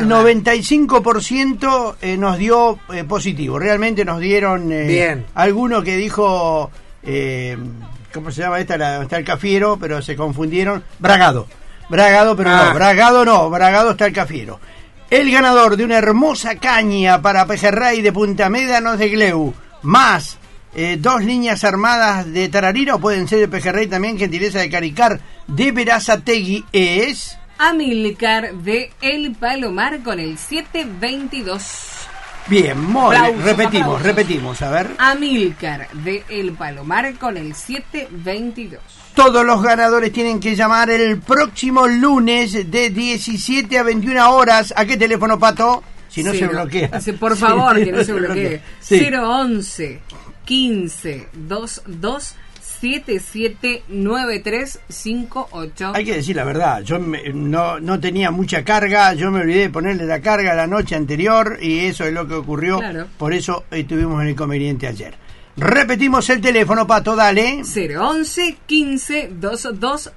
95% nos dio positivo. Realmente nos dieron alguno que dijo, ¿cómo se llama esta? Está el Cafiero, pero se confundieron. Bragado, pero no, Bragado está el Cafiero. El ganador de una hermosa caña para Pejerrey de Punta Médanos de Gleu, más 2 líneas armadas de Tararira, o pueden ser de Pejerrey también, gentileza de Caricar de Verazategui, es... Amilcar de El Palomar con el 722. Bien, repetimos, a ver. Amilcar de El Palomar con el 722. Todos los ganadores tienen que llamar el próximo lunes de 17 a 21 horas. ¿A qué teléfono, Pato? Si no se bloquea. Por favor, que no se bloquee. 011 15 22 779358. Hay que decir la verdad, yo no tenía mucha carga, yo me olvidé de ponerle la carga la noche anterior y eso es lo que ocurrió, Claro. por eso tuvimos el inconveniente ayer. Repetimos el teléfono, Pato, dale. 011 15 22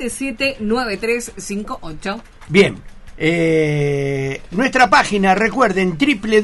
779358. Bien, nuestra página, recuerden,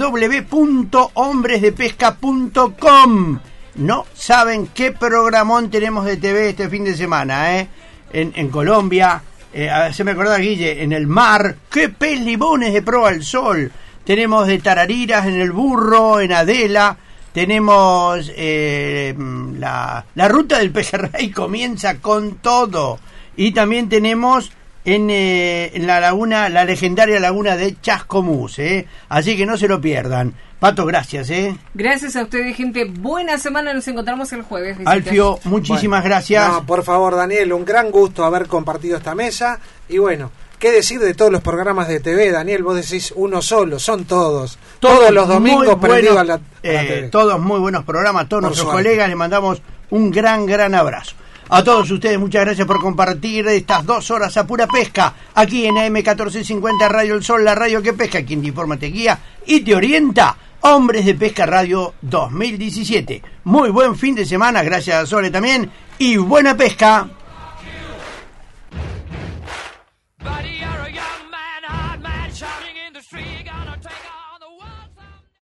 www.hombresdepesca.com. No saben qué programón tenemos de TV este fin de semana, en Colombia, se me acordaba, Guille, en el mar, qué pelibones de Proa al Sol. Tenemos de Tarariras en el Burro, en Adela. Tenemos la ruta del pejerrey comienza con todo. Y también tenemos en la laguna, la legendaria laguna de Chascomús, así que no se lo pierdan. Pato, gracias. Gracias a ustedes, gente. Buena semana, nos encontramos el jueves. Visitas. Alfio, muchísimas gracias. No, por favor, Daniel, un gran gusto haber compartido esta mesa. Y bueno, ¿qué decir de todos los programas de TV, Daniel? Vos decís uno solo, son todos. Todos los domingos prendidos a la TV. Todos muy buenos programas, todos Por nuestros suerte. colegas, les mandamos un gran abrazo. A todos ustedes, muchas gracias por compartir estas 2 horas a pura pesca, aquí en AM 1450 Radio El Sol, la radio que pesca, quien te informa, te guía y te orienta. Hombres de Pesca Radio 2017. Muy buen fin de semana, gracias a Sole también, y buena pesca.